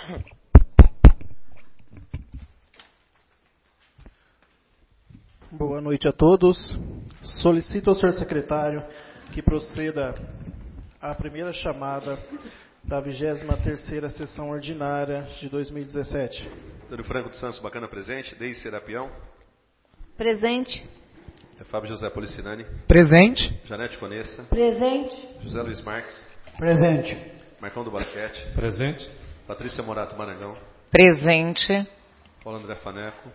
Boa noite a todos. Solicito ao senhor secretário que proceda à primeira chamada da 23ª sessão ordinária de 2017. Antônio Franco dos Santos Bacana presente. Deise Serapião. Presente. Fábio José Policinani. Presente. Janete Conessa. Presente. José Luiz Marques. Presente. Marcão do Basquete. Presente. Patrícia Morato Marangão. Presente. Paulo André Faneco.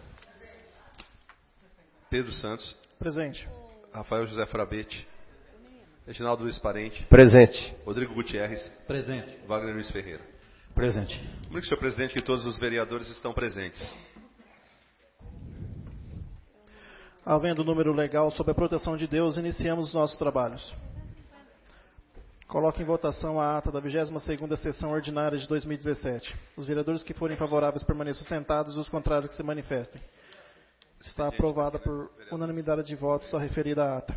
Pedro Santos. Presente. Rafael José Frabete. Reginaldo Luiz Parente. Presente. Rodrigo Gutierrez. Presente. Wagner Luiz Ferreira. Presente. Comunique, senhor presidente, que todos os vereadores estão presentes. Havendo o número legal sob a proteção de Deus, iniciamos os nossos trabalhos. Coloco em votação a ata da 22ª sessão ordinária de 2017. Os vereadores que forem favoráveis permaneçam sentados e os contrários que se manifestem. Está aprovada por unanimidade de votos a referida ata.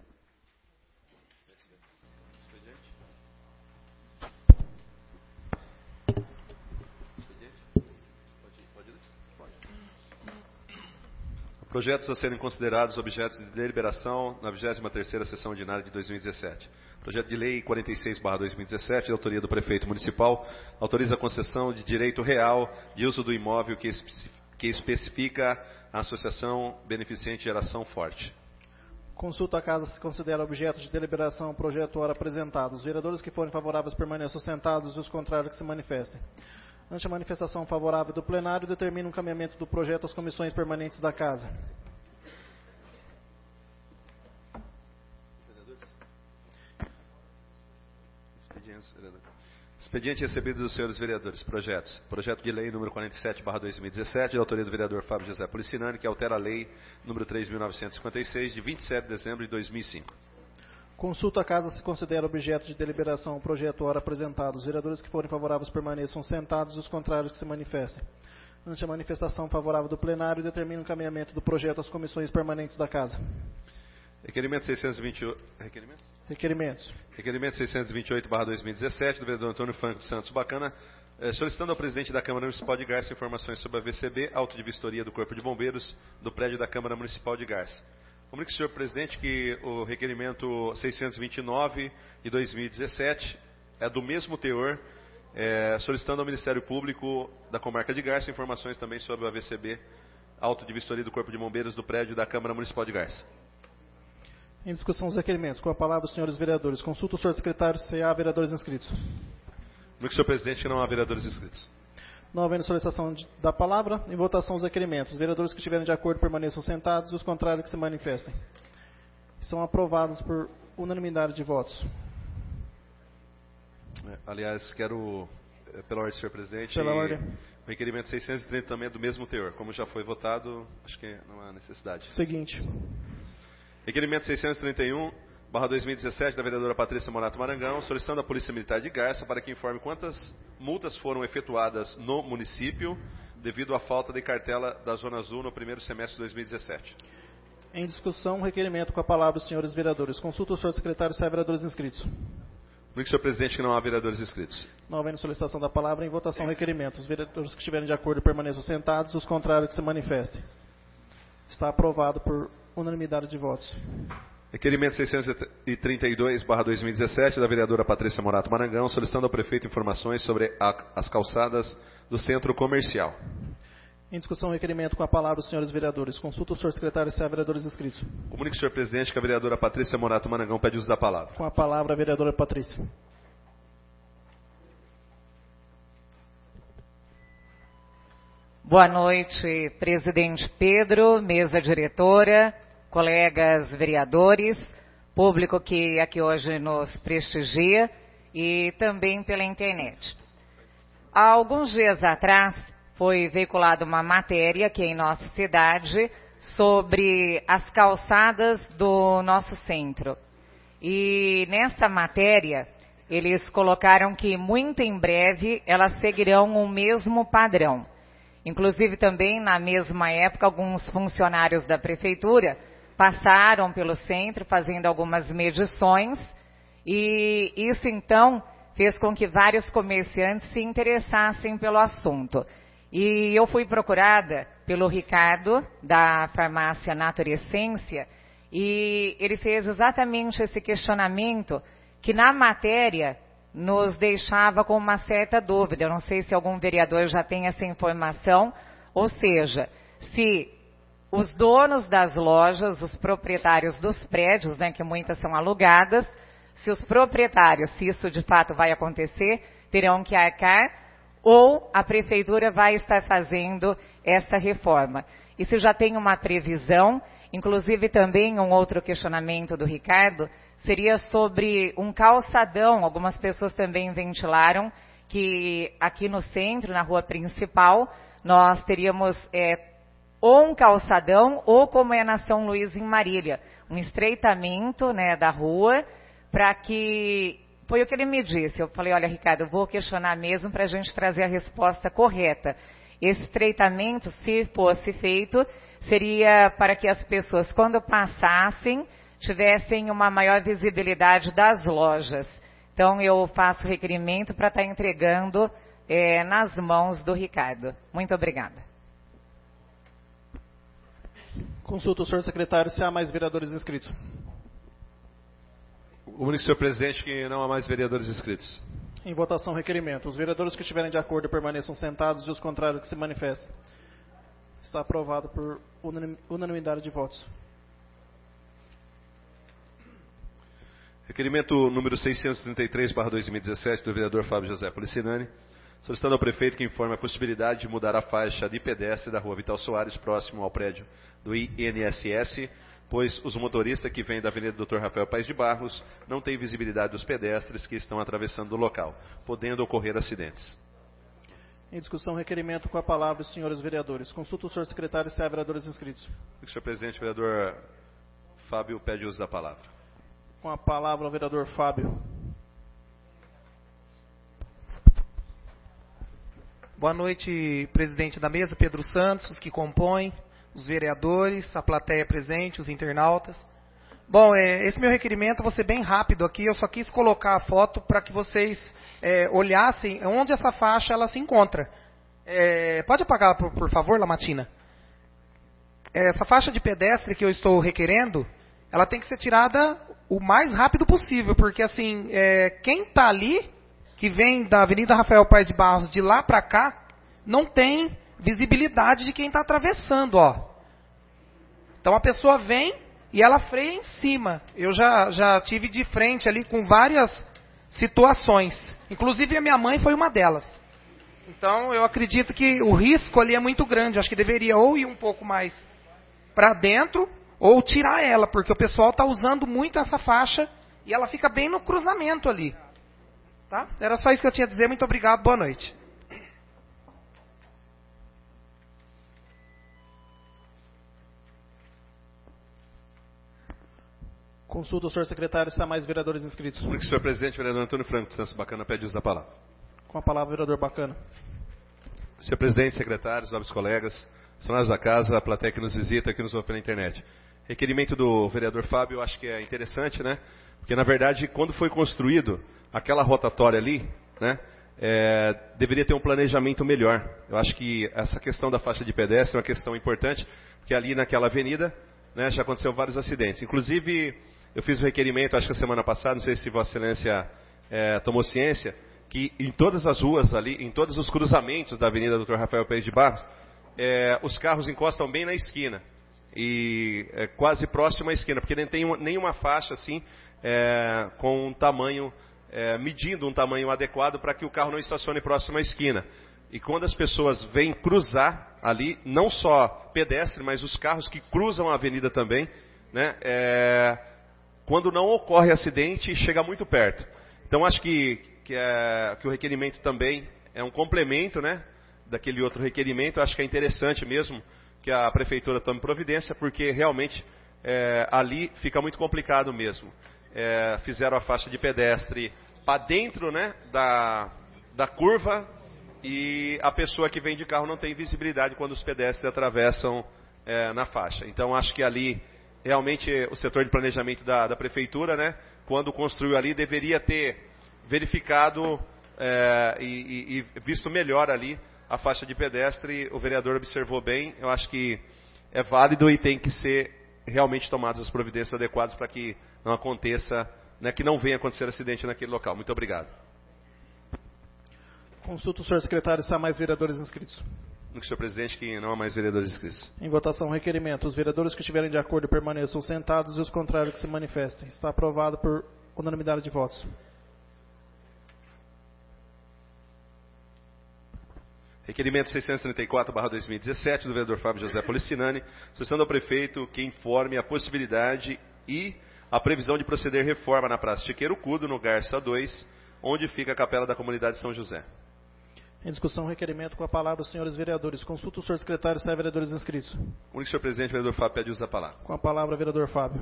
Projetos a serem considerados objetos de deliberação na 23ª sessão ordinária de 2017. Projeto de lei 46/2017, de autoria do prefeito municipal, autoriza a concessão de direito real de uso do imóvel que especifica a Associação Beneficente Geração Forte. Consulta a casa se considera objeto de deliberação o projeto ora apresentado. Os vereadores que forem favoráveis permaneçam sentados e os contrários que se manifestem. Ante a manifestação favorável do plenário, determina o encaminhamento do projeto às comissões permanentes da casa. Expediente recebido dos senhores vereadores. Projetos. Projeto de lei número 47/2017, de autoria do vereador Fábio José Policinani, que altera a lei número 3.956, de 27 de dezembro de 2005. Consulta a casa se considera objeto de deliberação o projeto ora apresentado. Os vereadores que forem favoráveis permaneçam sentados e os contrários que se manifestem. Ante a manifestação favorável do plenário, determina o encaminhamento do projeto às comissões permanentes da casa. Requerimento 628. Requerimentos. Requerimento 628/2017, do vereador Antônio Franco dos Santos Bacana, solicitando ao presidente da Câmara Municipal de Garça informações sobre a VCB, auto de vistoria do Corpo de Bombeiros do prédio da Câmara Municipal de Garça. Comunique, senhor presidente, que o requerimento 629 de 2017 é do mesmo teor, solicitando ao Ministério Público da Comarca de Garça informações também sobre o AVCB, auto de vistoria do Corpo de Bombeiros do prédio da Câmara Municipal de Garça. Em discussão os requerimentos. Com a palavra, os senhores vereadores. Consulta o senhor secretário se há vereadores inscritos. Comunique, senhor presidente, que não há vereadores inscritos. Não havendo solicitação da palavra, em votação os requerimentos. Os vereadores que estiverem de acordo permaneçam sentados e os contrários que se manifestem. São aprovados por unanimidade de votos. Aliás, quero, pela ordem, senhor presidente, pela ordem. O requerimento 630 também é do mesmo teor. Como já foi votado, acho que não há necessidade. Seguinte. Requerimento 631/2017, da vereadora Patrícia Morato Marangão, solicitando à Polícia Militar de Garça para que informe quantas multas foram efetuadas no município devido à falta de cartela da Zona Azul no primeiro semestre de 2017. Em discussão, requerimento. Com a palavra, os senhores vereadores. Consulta o senhor secretário se há vereadores inscritos. Comunique, senhor presidente, que não há vereadores inscritos. Não havendo solicitação da palavra, em votação, requerimento. Os vereadores que estiverem de acordo permaneçam sentados, os contrários que se manifestem. Está aprovado por unanimidade de votos. Requerimento 632/2017, da vereadora Patrícia Morato Marangão, solicitando ao prefeito informações sobre as calçadas do centro comercial. Em discussão, requerimento. Com a palavra, os senhores vereadores. Consulta o senhor secretário se há vereadores inscritos. Comunique, senhor presidente, que a vereadora Patrícia Morato Marangão pede uso da palavra. Com a palavra, a vereadora Patrícia. Boa noite, presidente Pedro, mesa diretora, colegas vereadores, público que aqui hoje nos prestigia e também pela internet. Há alguns dias atrás foi veiculada uma matéria aqui em nossa cidade sobre as calçadas do nosso centro. E nessa matéria eles colocaram que muito em breve elas seguirão o mesmo padrão. Inclusive também na mesma época alguns funcionários da prefeitura passaram pelo centro fazendo algumas medições e isso então fez com que vários comerciantes se interessassem pelo assunto. E eu fui procurada pelo Ricardo, da farmácia Naturescência, e ele fez exatamente esse questionamento que na matéria nos deixava com uma certa dúvida. Eu não sei se algum vereador já tem essa informação, ou seja, se os donos das lojas, os proprietários dos prédios, né, que muitas são alugadas, se os proprietários, se isso de fato vai acontecer, terão que arcar, ou a prefeitura vai estar fazendo essa reforma. E se já tem uma previsão, inclusive também um outro questionamento do Ricardo, seria sobre um calçadão. Algumas pessoas também ventilaram que aqui no centro, na rua principal, nós teríamos ou um calçadão, ou como é na São Luís em Marília, um estreitamento, né, da rua, para que... Foi o que ele me disse. Eu falei, olha, Ricardo, eu vou questionar mesmo para a gente trazer a resposta correta. Esse estreitamento, se fosse feito, seria para que as pessoas, quando passassem, tivessem uma maior visibilidade das lojas. Então, eu faço requerimento para estar entregando nas mãos do Ricardo. Muito obrigada. Consulta o senhor secretário se há mais vereadores inscritos. Comunico, senhor presidente, que não há mais vereadores inscritos. Em votação, requerimento. Os vereadores que estiverem de acordo permaneçam sentados e os contrários que se manifestem. Está aprovado por unanimidade de votos. Requerimento número 633/2017 do vereador Fábio José Policinani, solicitando ao prefeito que informe a possibilidade de mudar a faixa de pedestre da rua Vital Soares, próximo ao prédio do INSS, pois os motoristas que vêm da Avenida Dr. Rafael Paes de Barros não têm visibilidade dos pedestres que estão atravessando o local, podendo ocorrer acidentes. Em discussão, requerimento com a palavra os senhores vereadores. Consulta o senhor secretário se há vereadores inscritos. Senhor presidente, o vereador Fábio pede uso da palavra. Com a palavra o vereador Fábio. Boa noite, presidente da mesa, Pedro Santos, os que compõem, os vereadores, a plateia presente, os internautas. Bom, esse meu requerimento, vou ser bem rápido aqui, eu só quis colocar a foto para que vocês olhassem onde essa faixa ela se encontra. Pode apagar, por favor, Lamatina? Essa faixa de pedestre que eu estou requerendo, ela tem que ser tirada o mais rápido possível, porque assim, quem está ali, que vem da Avenida Rafael Paes de Barros de lá para cá, não tem visibilidade de quem está atravessando, ó. Então a pessoa vem e ela freia em cima. Eu já tive de frente ali com várias situações. Inclusive a minha mãe foi uma delas. Então eu acredito que o risco ali é muito grande. Eu acho que deveria ou ir um pouco mais para dentro ou tirar ela, porque o pessoal está usando muito essa faixa e ela fica bem no cruzamento ali. Tá? Era só isso que eu tinha a dizer. Muito obrigado. Boa noite. Consulta o senhor secretário se há mais vereadores inscritos. Comunico, senhor presidente, o vereador Antônio Franco de Santos Bacana pede uso da palavra. Com a palavra o vereador Bacana. Senhor presidente, secretários, nobres colegas, funcionários da casa, a plateia que nos visita, que nos ouve pela internet. Requerimento do vereador Fábio, eu acho que é interessante, né? Porque, na verdade, quando foi construído aquela rotatória ali, né, deveria ter um planejamento melhor. Eu acho que essa questão da faixa de pedestre é uma questão importante, porque ali naquela avenida, né, já aconteceu vários acidentes. Inclusive, eu fiz um requerimento, acho que a semana passada, não sei se Vossa Excelência tomou ciência, que em todas as ruas ali, em todos os cruzamentos da Avenida Dr. Rafael Paes de Barros, os carros encostam bem na esquina. E quase próximo à esquina, porque não tem nenhuma faixa assim, com um tamanho, medindo um tamanho adequado para que o carro não estacione próximo à esquina. E quando as pessoas vêm cruzar ali, não só pedestre, mas os carros que cruzam a avenida também, né, quando não ocorre acidente, chega muito perto. Então acho que o requerimento também é um complemento, né, daquele outro requerimento. Acho que é interessante mesmo que a prefeitura tome providência, porque realmente ali fica muito complicado mesmo. Fizeram a faixa de pedestre para dentro, né, da curva, e a pessoa que vem de carro não tem visibilidade quando os pedestres atravessam na faixa. Então acho que ali realmente o setor de planejamento da prefeitura, né, quando construiu ali, deveria ter verificado e visto melhor ali a faixa de pedestre. O vereador observou bem, eu acho que é válido e tem que ser realmente tomadas as providências adequadas para que não aconteça, né, que não venha acontecer acidente naquele local. Muito obrigado. Consulta o senhor secretário se há mais vereadores inscritos. Senhor presidente, que não há mais vereadores inscritos. Em votação, requerimento. Os vereadores que estiverem de acordo permaneçam sentados e os contrários que se manifestem. Está aprovado por unanimidade de votos. Requerimento 634/2017 do vereador Fábio José Policinani, solicitando ao prefeito que informe a possibilidade e a previsão de proceder reforma na Praça Chiqueiro Cudo, no Garça 2, onde fica a Capela da Comunidade São José. Em discussão, requerimento. Com a palavra os senhores vereadores. Consulta o senhor secretário se há vereadores inscritos. Único senhor presidente, o vereador Fábio pede uso da palavra. Com a palavra, vereador Fábio.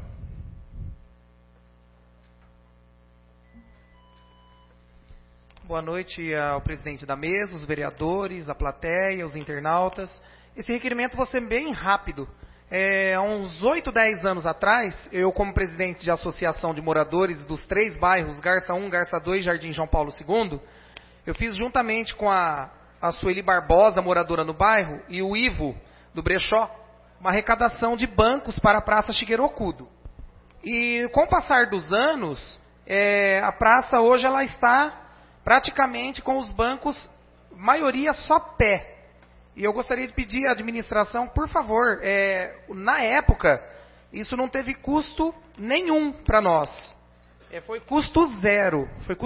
Boa noite ao presidente da mesa, os vereadores, a plateia, os internautas. Esse requerimento vai ser bem rápido. Há uns 8, 10 anos atrás, eu como presidente de associação de moradores dos 3 bairros, Garça 1, Garça 2 e Jardim João Paulo II, eu fiz juntamente com a Sueli Barbosa, moradora no bairro, e o Ivo, do Brechó, uma arrecadação de bancos para a Praça Chiqueiro Cudo. E com o passar dos anos, a praça hoje ela está praticamente com os bancos, maioria só pé. E eu gostaria de pedir à administração, por favor, na época, isso não teve custo nenhum para nós. Foi custo zero.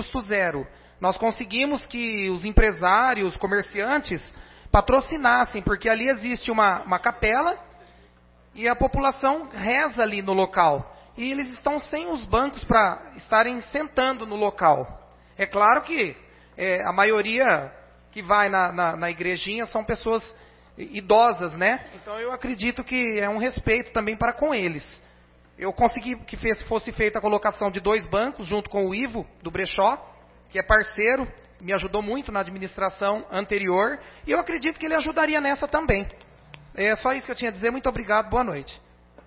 Nós conseguimos que os empresários, comerciantes, patrocinassem, porque ali existe uma capela e a população reza ali no local. E eles estão sem os bancos para estarem sentando no local. É claro que a maioria que vai na igrejinha são pessoas idosas, né? Então eu acredito que é um respeito também para com eles. Eu consegui que fosse feita a colocação de 2 bancos junto com o Ivo, do Brechó, que é parceiro, me ajudou muito na administração anterior, e eu acredito que ele ajudaria nessa também. É só isso que eu tinha a dizer. Muito obrigado, boa noite.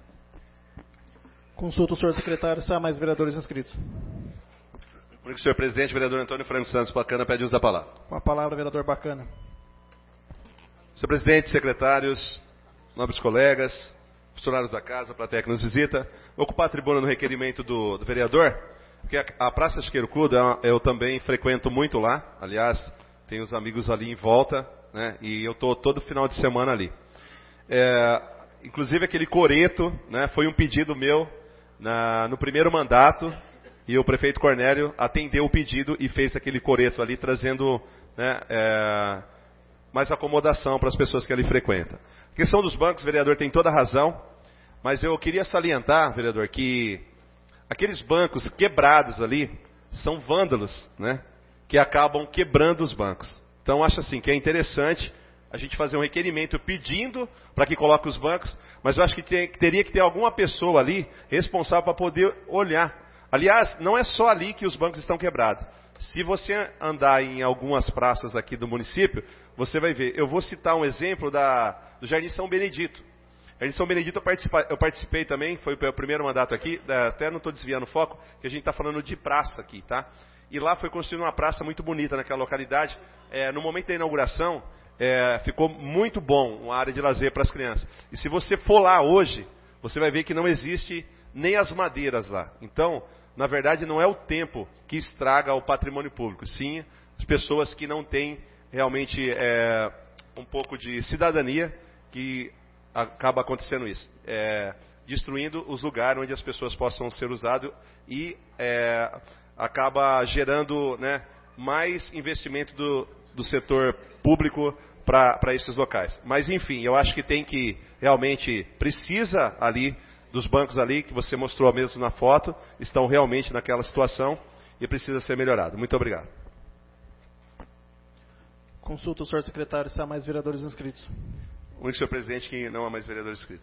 Consulta o senhor secretário se há mais vereadores inscritos. Único senhor presidente, vereador Antônio Franco Santos Bacana pede uso da palavra. Com a palavra, vereador Bacana. Senhor presidente, secretários, nobres colegas, funcionários da casa, plateia que nos visita, vou ocupar a tribuna no requerimento do vereador, porque a Praça Chiqueiro Cudo eu também frequento muito lá, aliás, tenho os amigos ali em volta, né, e eu estou todo final de semana ali. Inclusive aquele coreto, né, foi um pedido meu no primeiro mandato, e o prefeito Cornélio atendeu o pedido e fez aquele coreto ali, trazendo, né, mais acomodação para as pessoas que ali frequentam. A questão dos bancos, o vereador tem toda a razão, mas eu queria salientar, vereador, que aqueles bancos quebrados ali são vândalos, né, que acabam quebrando os bancos. Então acho assim que é interessante a gente fazer um requerimento pedindo para que coloque os bancos, mas eu acho que teria que ter alguma pessoa ali responsável para poder olhar. Aliás, não é só ali que os bancos estão quebrados. Se você andar em algumas praças aqui do município, você vai ver. Eu vou citar um exemplo do Jardim São Benedito. Jardim São Benedito eu participei também, foi o primeiro mandato aqui, até não estou desviando o foco, que a gente está falando de praça aqui, tá? E lá foi construída uma praça muito bonita naquela localidade. No momento da inauguração, ficou muito bom uma área de lazer para as crianças. E se você for lá hoje, você vai ver que não existe nem as madeiras lá. Então, na verdade, não é o tempo que estraga o patrimônio público, sim as pessoas que não têm realmente um pouco de cidadania, que acaba acontecendo isso. Destruindo os lugares onde as pessoas possam ser usadas e acaba gerando, né, mais investimento do setor público para esses locais. Mas, enfim, eu acho que realmente precisa ali dos bancos ali, que você mostrou mesmo na foto, estão realmente naquela situação e precisa ser melhorado. Muito obrigado. Consulta o senhor secretário se há mais vereadores inscritos. Único senhor presidente que não há mais vereadores inscritos.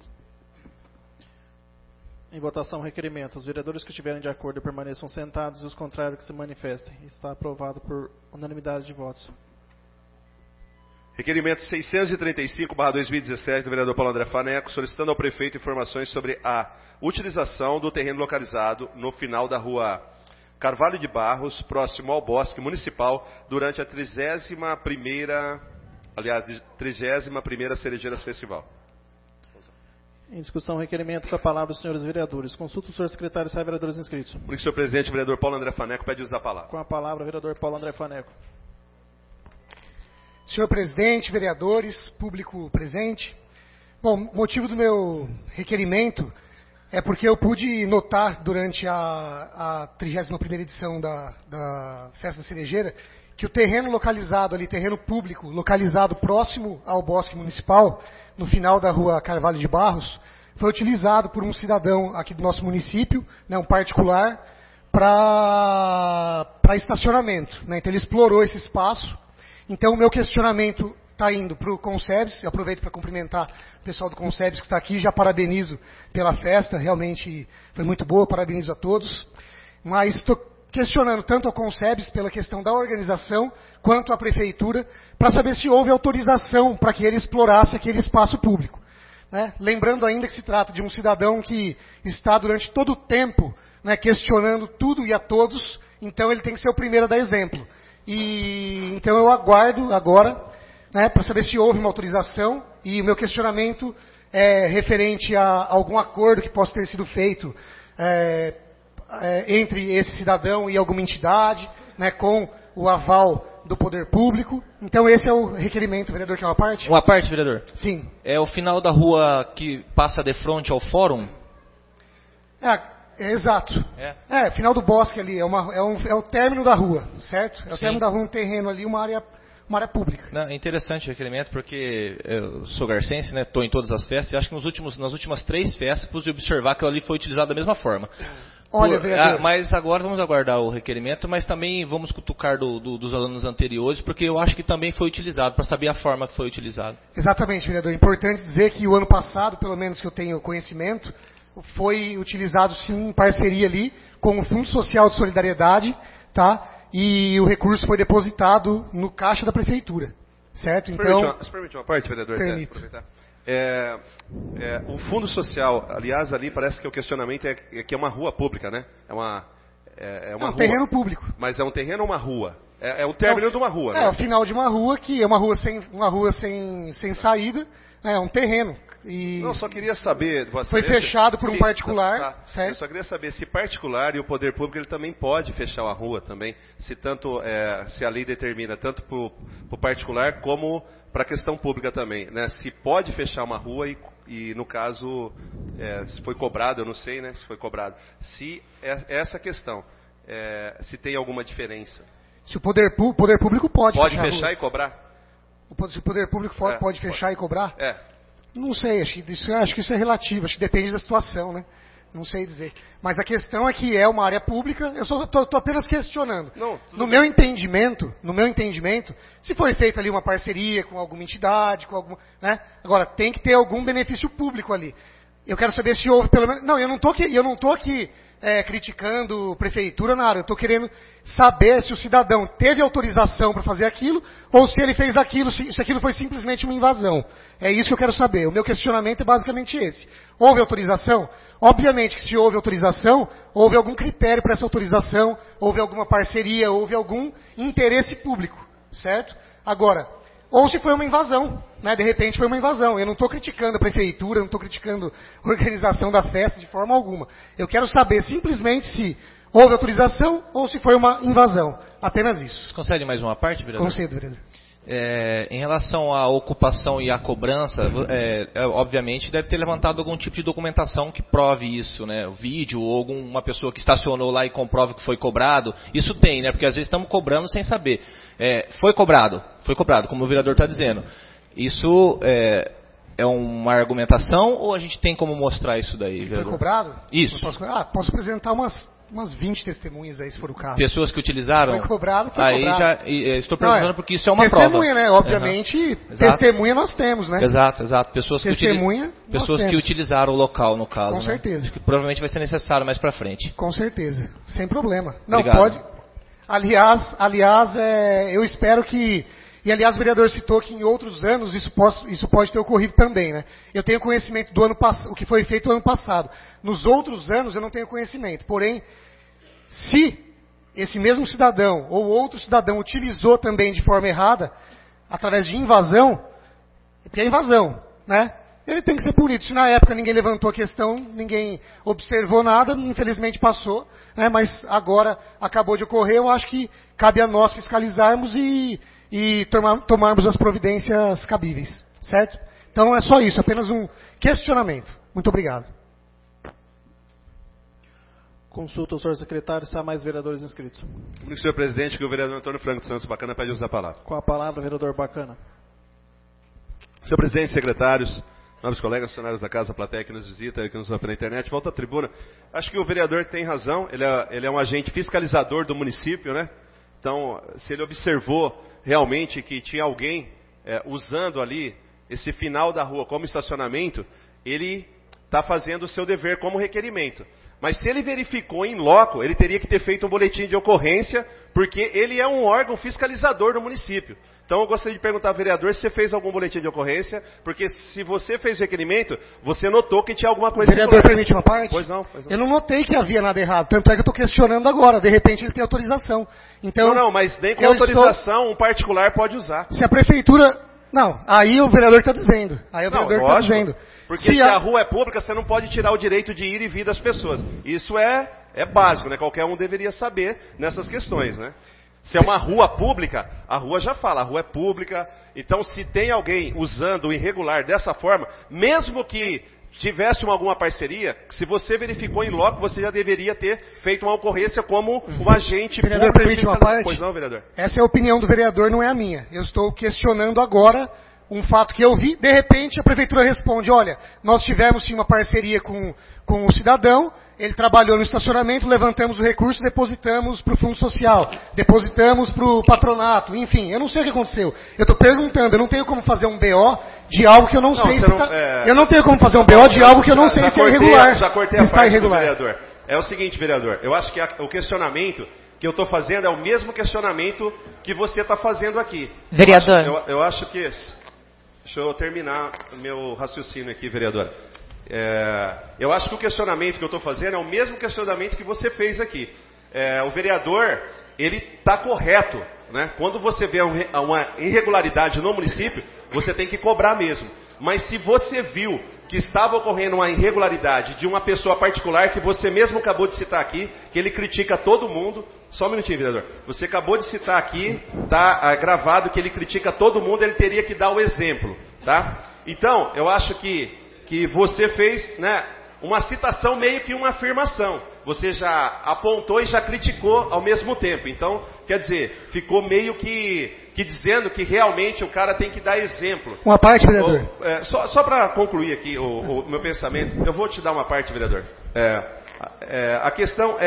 Em votação, requerimento. Os vereadores que estiverem de acordo permaneçam sentados e os contrários que se manifestem. Está aprovado por unanimidade de votos. Requerimento 635/2017 do vereador Paulo André Faneco, solicitando ao prefeito informações sobre a utilização do terreno localizado no final da rua Carvalho de Barros, próximo ao Bosque Municipal, durante a 31ª Cerejeiras Festival. Em discussão, requerimento com a palavra dos senhores vereadores. Consulta o senhor secretário e sai vereadores inscritos. Por isso, senhor presidente, o vereador Paulo André Faneco pede uso da palavra. Com a palavra, o vereador Paulo André Faneco. Senhor presidente, vereadores, público presente. Bom, motivo do meu requerimento é porque eu pude notar durante a 31ª edição da Festa da Cerejeira que o terreno localizado ali, terreno público, localizado próximo ao Bosque Municipal, no final da rua Carvalho de Barros, foi utilizado por um cidadão aqui do nosso município, né, um particular, para estacionamento. Né? Então ele explorou esse espaço. Então o meu questionamento está indo para o Consebs. Eu aproveito para cumprimentar o pessoal do Consebs que está aqui. Já parabenizo pela festa, realmente foi muito boa, parabenizo a todos. Mas estou questionando tanto ao Consebs pela questão da organização, quanto à Prefeitura, para saber se houve autorização para que ele explorasse aquele espaço público. Né? Lembrando ainda que se trata de um cidadão que está durante todo o tempo, né, questionando tudo e a todos, então ele tem que ser o primeiro a dar exemplo. E então eu aguardo agora, né, para saber se houve uma autorização, e o meu questionamento é referente a algum acordo que possa ter sido feito entre esse cidadão e alguma entidade, né, com o aval do poder público. Então esse é o requerimento, vereador, que é uma parte? Uma parte, vereador? Sim. É o final da rua que passa de frente ao fórum? Exato. Final do bosque ali, é o término da rua, certo? É o término da rua, um terreno ali, uma área pública. Não, é interessante o requerimento, porque eu sou garcense, né? Estou em todas as festas, e acho que nas últimas 3 festas pude observar que ela ali foi utilizada da mesma forma. Olha, vereador. Mas agora vamos aguardar o requerimento, mas também vamos cutucar dos alunos anteriores, porque eu acho que também foi utilizado, para saber a forma que foi utilizado. Exatamente, vereador. Importante dizer que o ano passado, pelo menos que eu tenho conhecimento, foi utilizado sim em parceria ali com o Fundo Social de Solidariedade, tá? E o recurso foi depositado no caixa da Prefeitura, certo? Então, se permite uma parte, vereador? Permito. O Fundo Social, aliás, ali parece que o questionamento é que é uma rua pública, né? É uma um rua, terreno público. Mas é um terreno ou uma rua? É o término de uma rua, né? É o final de uma rua, que é uma rua sem saída, é um terreno. E não, só queria saber... Foi fechado por um particular, certo? Eu só queria saber se particular e o poder público ele também pode fechar a rua também, se a lei determina tanto para o particular como para a questão pública também, né? Se pode fechar uma rua e no caso, se foi cobrado, eu não sei, né? Se foi cobrado. Se essa questão, se tem alguma diferença. Se o poder público pode fechar e cobrar? Se o poder público pode fechar e cobrar? Não sei, acho que isso é relativo, acho que depende da situação, né? Não sei dizer. Mas a questão é que é uma área pública, eu só estou apenas questionando. No meu entendimento, se foi feita ali uma parceria com alguma entidade, né? Agora, tem que ter algum benefício público ali. Eu quero saber se houve pelo menos... Não, eu não estou aqui criticando prefeitura, nada. Eu estou querendo saber se o cidadão teve autorização para fazer aquilo, ou se ele fez aquilo, se aquilo foi simplesmente uma invasão. É isso que eu quero saber. O meu questionamento é basicamente esse. Houve autorização? Obviamente que se houve autorização, houve algum critério para essa autorização, houve alguma parceria, houve algum interesse público, certo? Agora, ou se foi uma invasão, né? De repente foi uma invasão. Eu não estou criticando a prefeitura, não estou criticando a organização da festa de forma alguma. Eu quero saber simplesmente se houve autorização ou se foi uma invasão. Apenas isso. Você concede mais uma parte, vereador? Concedo, vereador. Em relação à ocupação e à cobrança, obviamente deve ter levantado algum tipo de documentação que prove isso, né? O vídeo ou alguma pessoa que estacionou lá e comprove que foi cobrado. Isso tem, né? Porque às vezes estamos cobrando sem saber. Foi cobrado, como o vereador está dizendo. Isso é uma argumentação ou a gente tem como mostrar isso daí, vereador? Foi cobrado? Isso. Posso apresentar umas 20 testemunhas aí, se for o caso. Pessoas que utilizaram? Foi cobrado. Estou perguntando porque isso é uma prova. Testemunha, né? Obviamente, testemunha nós temos, né? Exato. Pessoas que utilizaram o local, no caso. Com certeza. Que provavelmente vai ser necessário mais para frente. Com certeza. Sem problema. Não, obrigado. Pode. Aliás, eu espero que... E, aliás, o vereador citou que em outros anos isso pode ter ocorrido também, né? Eu tenho conhecimento do ano passado, o que foi feito no ano passado. Nos outros anos eu não tenho conhecimento. Porém, se esse mesmo cidadão ou outro cidadão utilizou também de forma errada, através de invasão, porque é invasão, né? Ele tem que ser punido. Se na época ninguém levantou a questão, ninguém observou nada, infelizmente passou, né? Mas agora acabou de ocorrer, eu acho que cabe a nós fiscalizarmos e tomarmos as providências cabíveis, certo? Então é só isso, apenas um questionamento. Muito obrigado. Consulta o senhor secretário se há mais vereadores inscritos. Comunico, senhor presidente, que o vereador Antônio Franco Santos Bacana pede uso da palavra. Com a palavra, vereador Bacana. Senhor presidente, secretários, nobres colegas, funcionários da Casa, plateia que nos visita, que nos vê pela internet, volta à tribuna. Acho que o vereador tem razão, ele é um agente fiscalizador do município, né? Então, se ele observou realmente que tinha alguém usando ali esse final da rua como estacionamento, ele está fazendo o seu dever como requerimento. Mas se ele verificou em loco, ele teria que ter feito um boletim de ocorrência, porque ele é um órgão fiscalizador do município. Então eu gostaria de perguntar ao vereador se você fez algum boletim de ocorrência, porque se você fez requerimento, você notou que tinha alguma coisa... O vereador permite uma parte? Pois não. Eu não notei que havia nada errado, tanto é que eu estou questionando agora, de repente ele tem autorização. Então, não, mas nem com autorização um particular pode usar. Se a prefeitura... Não, aí o vereador está dizendo. Aí o vereador está dizendo. Porque se a rua é pública, você não pode tirar o direito de ir e vir das pessoas. Isso é básico, né? Qualquer um deveria saber nessas questões, né? Se é uma rua pública, a rua já fala, a rua é pública. Então, se tem alguém usando o irregular dessa forma, mesmo que tivesse alguma parceria, se você verificou em loco, você já deveria ter feito uma ocorrência como um agente público. Vereador, permite uma parte? Pois não, vereador. Essa é a opinião do vereador, não é a minha. Eu estou questionando agora um fato que eu vi. De repente, a prefeitura responde, olha, nós tivemos sim uma parceria com o cidadão, ele trabalhou no estacionamento, levantamos o recurso, depositamos para o fundo social, depositamos para o patronato, enfim, eu não sei o que aconteceu. Eu estou perguntando, eu não tenho como fazer um BO de algo que eu não sei se está... Eu não tenho como fazer um BO de algo que eu não sei se é irregular. Já cortei a parte do vereador. É o seguinte, vereador, eu acho que o questionamento que eu estou fazendo é o mesmo questionamento que você está fazendo aqui. Vereador. Eu acho que... Deixa eu terminar o meu raciocínio aqui, vereadora. Eu acho que o questionamento que eu estou fazendo é o mesmo questionamento que você fez aqui. O vereador, ele está correto, né? Quando você vê uma irregularidade no município, você tem que cobrar mesmo. Mas se você viu que estava ocorrendo uma irregularidade de uma pessoa particular, que você mesmo acabou de citar aqui, que ele critica todo mundo... Só um minutinho, vereador. Você acabou de citar aqui, está gravado que ele critica todo mundo, ele teria que dar o exemplo, tá? Então, eu acho que você fez, né, uma citação meio que uma afirmação. Você já apontou e já criticou ao mesmo tempo. Então, quer dizer, ficou meio que dizendo que realmente o cara tem que dar exemplo. Uma parte, vereador. Só para concluir aqui o meu pensamento, eu vou te dar uma parte, vereador. A questão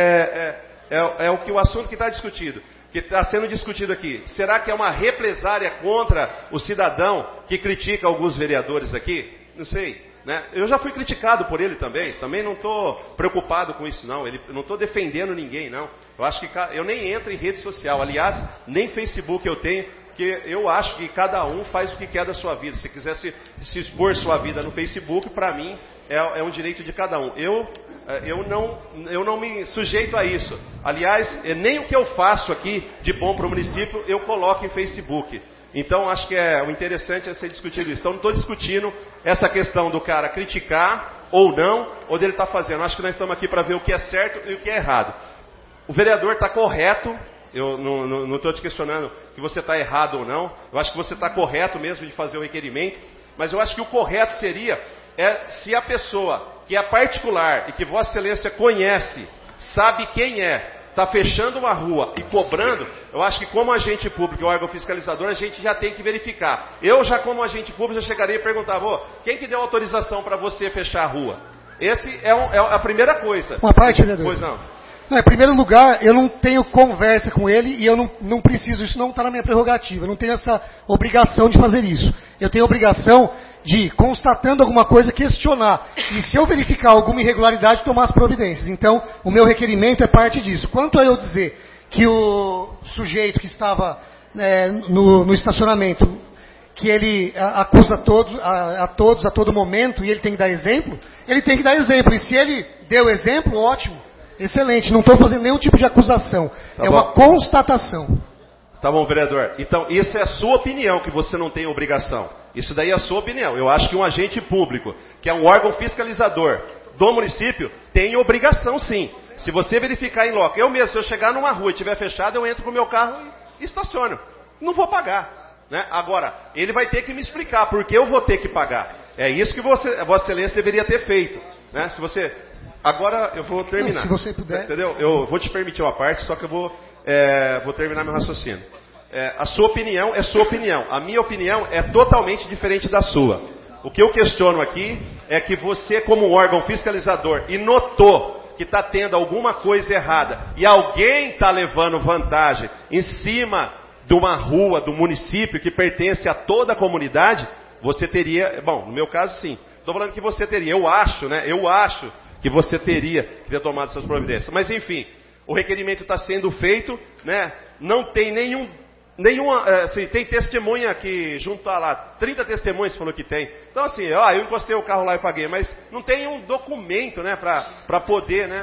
é o assunto que está discutido, que está sendo discutido aqui. Será que é uma represália contra o cidadão que critica alguns vereadores aqui? Não sei, né? Eu já fui criticado por ele também não estou preocupado com isso não, não estou defendendo ninguém não. Eu acho que eu nem entro em rede social, aliás, nem Facebook eu tenho, porque eu acho que cada um faz o que quer da sua vida. Se quiser se expor sua vida no Facebook, para mim é um direito de cada um. Eu não me sujeito a isso. Aliás, nem o que eu faço aqui de bom para o município, eu coloco em Facebook. Então, acho que o interessante é ser discutido isso. Então, não estou discutindo essa questão do cara criticar ou não, ou dele estar fazendo. Acho que nós estamos aqui para ver o que é certo e o que é errado. O vereador está correto. Eu não estou te questionando que você está errado ou não. Eu acho que você está correto mesmo de fazer o requerimento. Mas eu acho que o correto seria se a pessoa que é particular e que Vossa Excelência conhece, sabe quem está fechando uma rua e cobrando, eu acho que como agente público e órgão fiscalizador, a gente já tem que verificar. Eu já como agente público já chegaria e perguntava, quem que deu autorização para você fechar a rua? Esse é a primeira coisa. Uma parte, vereador. Pois não. Não, em primeiro lugar, eu não tenho conversa com ele e eu não preciso, isso não está na minha prerrogativa, eu não tenho essa obrigação de fazer isso. Eu tenho a obrigação de, constatando alguma coisa, questionar. E se eu verificar alguma irregularidade, tomar as providências. Então, o meu requerimento é parte disso. Quanto a eu dizer que o sujeito que estava no estacionamento, que ele acusa a todo momento e ele tem que dar exemplo, ele tem que dar exemplo. E se ele deu exemplo, ótimo. Excelente, não estou fazendo nenhum tipo de acusação. Tá é bom. uma constatação. Tá bom, vereador. Então, isso é a sua opinião, que você não tem obrigação. Isso daí é a sua opinião. Eu acho que um agente público, que é um órgão fiscalizador do município, tem obrigação, sim. Se você verificar em loco, eu mesmo, se eu chegar numa rua e estiver fechado, eu entro com o meu carro e estaciono. Não vou pagar. Né? Agora, ele vai ter que me explicar por que eu vou ter que pagar. É isso que Vossa Excelência deveria ter feito. Né? Se você... Agora eu vou terminar. Não, se você puder. Entendeu? Eu vou te permitir uma parte, só que eu vou terminar meu raciocínio. A sua opinião é sua opinião. A minha opinião é totalmente diferente da sua. O que eu questiono aqui é que você, como órgão fiscalizador, e notou que está tendo alguma coisa errada, e alguém está levando vantagem em cima de uma rua, do município, que pertence a toda a comunidade, você teria... Bom, no meu caso, sim. Estou falando que você teria. Eu acho, né? Eu acho que você teria que ter tomado essas providências. Mas, enfim, o requerimento está sendo feito, né? Não tem nenhuma, assim, tem testemunha que junto a lá, 30 testemunhas falou que tem. Então, assim, eu encostei o carro lá e paguei, mas não tem um documento, né, para poder, né,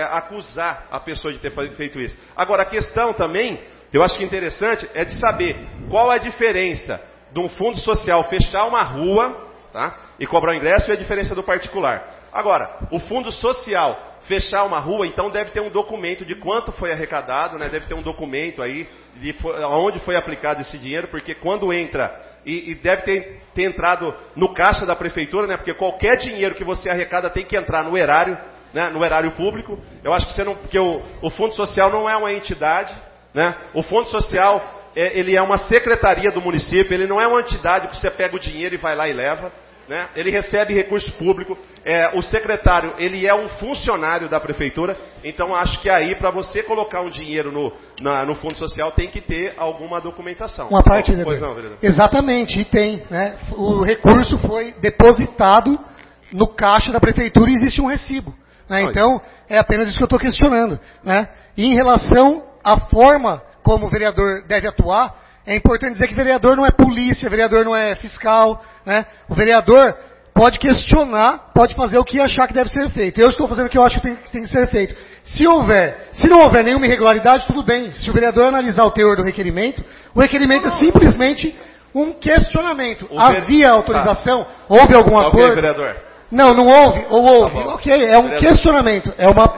acusar a pessoa de ter feito isso. Agora, a questão também, eu acho que interessante, é de saber qual a diferença de um fundo social fechar uma rua, tá, e cobrar o ingresso e a diferença do particular. Agora, o fundo social fechar uma rua, então deve ter um documento de quanto foi arrecadado, né? Deve ter um documento aí de onde foi aplicado esse dinheiro, porque quando entra, e deve ter entrado no caixa da prefeitura, né? Porque qualquer dinheiro que você arrecada tem que entrar no erário, né? No erário público. Eu acho que você não, porque o Fundo Social não é uma entidade, né? O Fundo Social, ele é uma secretaria do município, ele não é uma entidade que você pega o dinheiro e vai lá e leva. Né? Ele recebe recurso público, o secretário, ele é um funcionário da prefeitura, então acho que aí, para você colocar um dinheiro no Fundo Social, tem que ter alguma documentação. Uma parte, vereador. Não, vereador. Exatamente, e tem. Né? O recurso foi depositado no caixa da prefeitura e existe um recibo. Né? Então, é apenas isso que eu estou questionando. Né? E em relação à forma como o vereador deve atuar, é importante dizer que vereador não é polícia, vereador não é fiscal, né? O vereador pode questionar, pode fazer o que achar que deve ser feito. Eu estou fazendo o que eu acho que tem que ser feito. Se não houver nenhuma irregularidade, tudo bem. Se o vereador analisar o teor do requerimento, o requerimento é simplesmente um questionamento. Havia autorização? Houve algum acordo? Vereador. Não houve, ou houve. Ok, é um questionamento,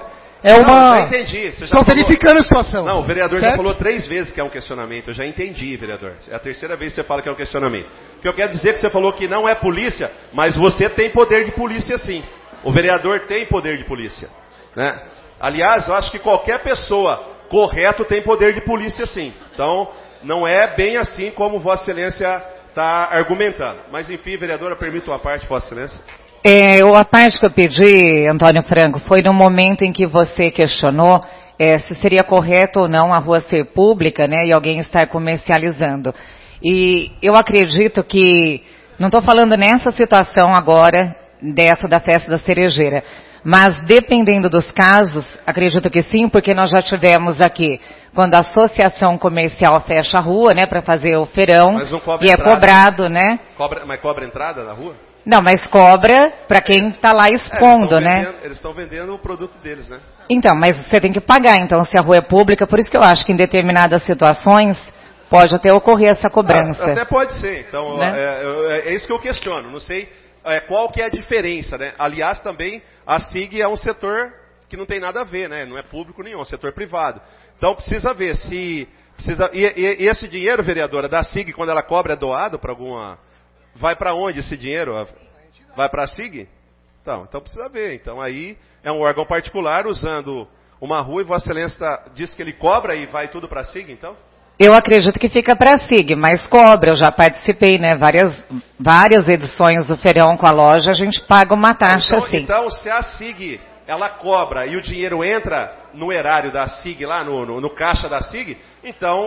já entendi. Estou verificando a situação. Não, o vereador certo? já falou 3 vezes que é um questionamento. Eu já entendi, vereador. É a 3ª vez que você fala que é um questionamento. O que eu quero dizer é que você falou que não é polícia, mas você tem poder de polícia sim. O vereador tem poder de polícia. Né? Aliás, eu acho que qualquer pessoa correto tem poder de polícia sim. Então, não é bem assim como Vossa Excelência está argumentando. Mas enfim, vereadora, permita uma parte, Vossa Excelência. A parte que eu pedi, Antônio Franco, foi no momento em que você questionou se seria correto ou não a rua ser pública, né, e alguém estar comercializando. E eu acredito que, não estou falando nessa situação agora, dessa da festa da cerejeira, mas dependendo dos casos, acredito que sim, porque nós já tivemos aqui, quando a associação comercial fecha a rua, né, para fazer o feirão, e entrada, é cobrado, né? Mas cobra entrada na rua? Não, mas cobra para quem está lá expondo, né? Eles estão vendendo o produto deles, né? Então, mas você tem que pagar, então, se a rua é pública, por isso que eu acho que em determinadas situações pode até ocorrer essa cobrança. Até pode ser, então, né? É isso que eu questiono, não sei qual que é a diferença, né? Aliás, também, a SIG é um setor que não tem nada a ver, né? Não é público nenhum, é um setor privado. Então, precisa ver se... E esse dinheiro, vereadora, da SIG, quando ela cobra, é doado para alguma... Vai para onde esse dinheiro? Vai para a SIG? Então precisa ver. Então aí é um órgão particular usando uma rua e Vossa Excelência diz que ele cobra e vai tudo para a SIG, então? Eu acredito que fica para a SIG, mas cobra. Eu já participei, né? Várias edições do feirão com a loja, a gente paga uma taxa, sim. Então, se a SIG, ela cobra e o dinheiro entra no erário da SIG, lá no caixa da SIG, então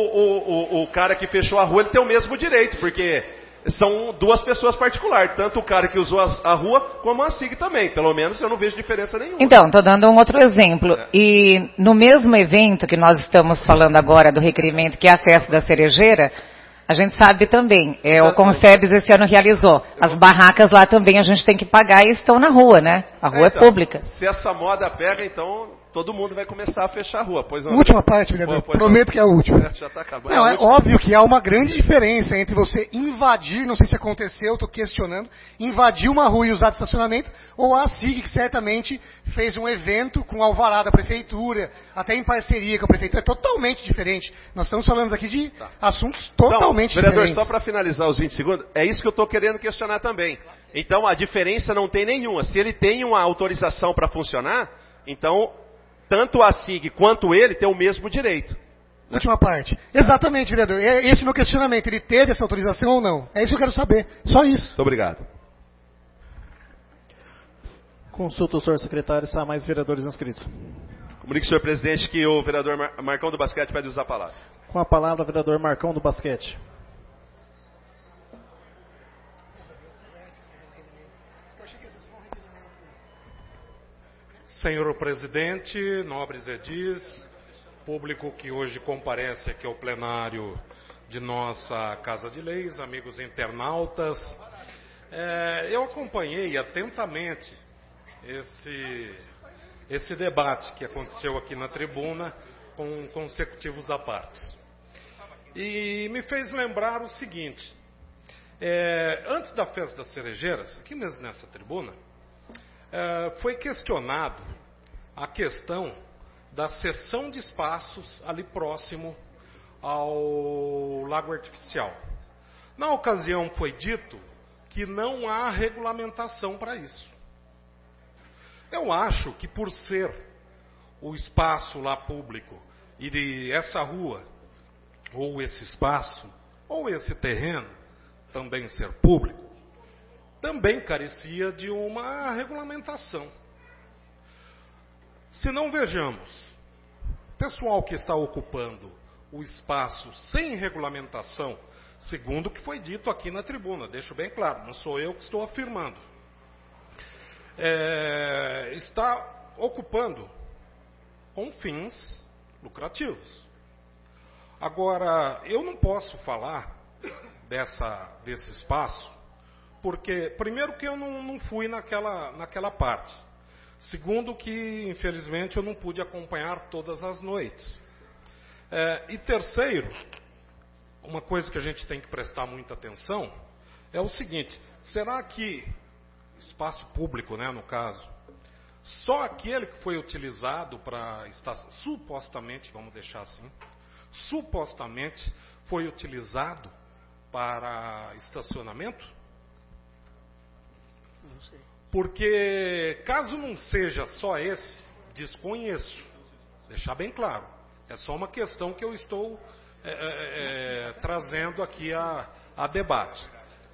o cara que fechou a rua, ele tem o mesmo direito, porque... São 2 pessoas particulares, tanto o cara que usou a rua, como a SIG também. Pelo menos eu não vejo diferença nenhuma. Então, estou dando um outro exemplo. E no mesmo evento que nós estamos falando agora do requerimento, que é a festa da cerejeira, a gente sabe também, o Concebes esse ano realizou. As barracas lá também a gente tem que pagar e estão na rua, né? A rua é pública. Se essa moda pega, então todo mundo vai começar a fechar a rua. Pois não, última parte, vereador. Prometo que é a última. Já está acabando. Não, é óbvio que há uma grande diferença entre você invadir, não sei se aconteceu, estou questionando, invadir uma rua e usar de estacionamento, ou a SIG, que certamente fez um evento com alvará da prefeitura, até em parceria com a prefeitura. É totalmente diferente. Nós estamos falando aqui de assuntos totalmente vereador, diferentes. Só para finalizar os 20 segundos, é isso que eu estou querendo questionar também. Então, a diferença não tem nenhuma. Se ele tem uma autorização para funcionar, então, tanto a SIG quanto ele têm o mesmo direito. Né? Última parte. Exatamente, vereador. É esse meu questionamento. Ele teve essa autorização ou não? É isso que eu quero saber. Só isso. Muito obrigado. Consulta o senhor secretário se há mais vereadores inscritos. Comunique, senhor presidente, que o vereador Marcão do Basquete pede usar a palavra. Com a palavra, o vereador Marcão do Basquete. Senhor presidente, nobres edis, público que hoje comparece aqui ao plenário de nossa Casa de Leis, amigos internautas, eu acompanhei atentamente esse debate que aconteceu aqui na tribuna com consecutivos apartes. E me fez lembrar o seguinte, antes da Festa das Cerejeiras, aqui mesmo nessa tribuna, foi questionado a questão da cessão de espaços ali próximo ao Lago Artificial. Na ocasião foi dito que não há regulamentação para isso. Eu acho que por ser o espaço lá público e essa rua, ou esse espaço, ou esse terreno também ser público, também carecia de uma regulamentação. Se não vejamos, pessoal que está ocupando o espaço sem regulamentação, segundo o que foi dito aqui na tribuna, deixo bem claro, não sou eu que estou afirmando, está ocupando com fins lucrativos. Agora, eu não posso falar desse espaço, porque, primeiro, que eu não fui naquela parte. Segundo, que, infelizmente, eu não pude acompanhar todas as noites. E terceiro, uma coisa que a gente tem que prestar muita atenção é o seguinte, será que espaço público, né, no caso, só aquele que foi utilizado para supostamente, vamos deixar assim, supostamente foi utilizado para estacionamento? Não sei. Porque caso não seja só esse, desconheço, deixar bem claro, é só uma questão que eu estou trazendo aqui a debate.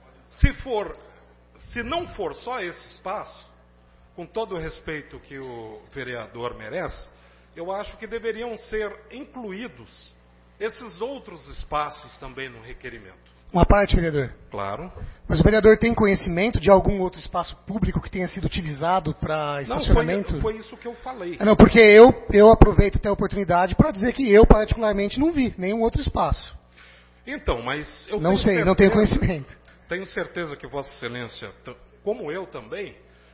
Se não for só esse espaço, com todo o respeito que o vereador merece, eu acho que deveriam ser incluídos esses outros espaços também no requerimento. Uma parte, vereador. Claro. Mas o vereador tem conhecimento de algum outro espaço público que tenha sido utilizado para estacionamento? Não, foi isso que eu falei. Não, porque eu aproveito até a oportunidade para dizer que eu, particularmente, não vi nenhum outro espaço. Então, mas eu não sei, não tenho conhecimento. Tenho certeza que Vossa Excelência, como eu também,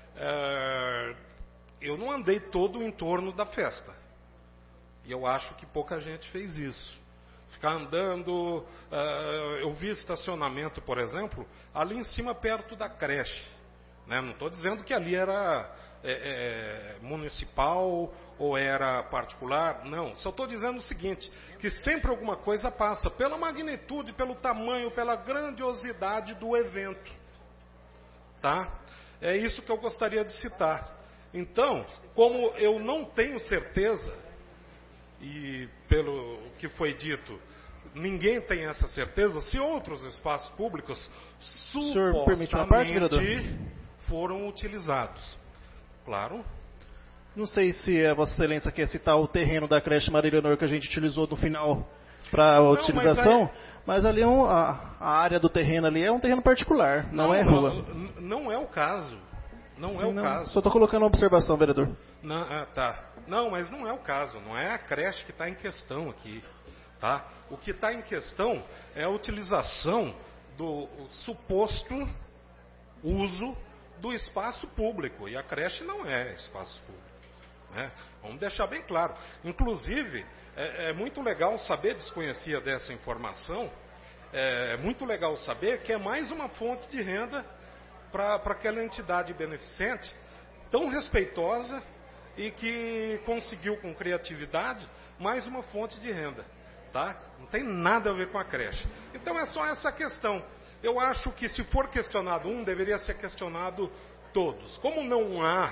eu não andei todo o entorno da festa. E eu acho que pouca gente fez isso. Ficar andando, eu vi estacionamento, por exemplo, ali em cima perto da creche. Né? Não estou dizendo que ali era municipal ou era particular, não. Só estou dizendo o seguinte, que sempre alguma coisa passa, pela magnitude, pelo tamanho, pela grandiosidade do evento. Tá? É isso que eu gostaria de citar. Então, como eu não tenho certeza, e pelo que foi dito, ninguém tem essa certeza, se outros espaços públicos supostamente foram utilizados. Claro. Não sei se a Vossa Excelência quer citar o terreno da creche Maria Leonor que a gente utilizou no final para a utilização, mas ali a área do terreno ali é um terreno particular, não é rua. Não é o caso. Caso. Só estou colocando uma observação, vereador. Tá. Não, mas não é o caso. Não é a creche que está em questão aqui. Tá? O que está em questão é a utilização do suposto uso do espaço público. E a creche não é espaço público. né? Vamos deixar bem claro. Inclusive, é muito legal saber, desconhecia dessa informação, é muito legal saber que é mais uma fonte de renda para aquela entidade beneficente, tão respeitosa e que conseguiu com criatividade mais uma fonte de renda. Tá? Não tem nada a ver com a creche. Então é só essa questão. Eu acho que se for questionado um, deveria ser questionado todos. Como não há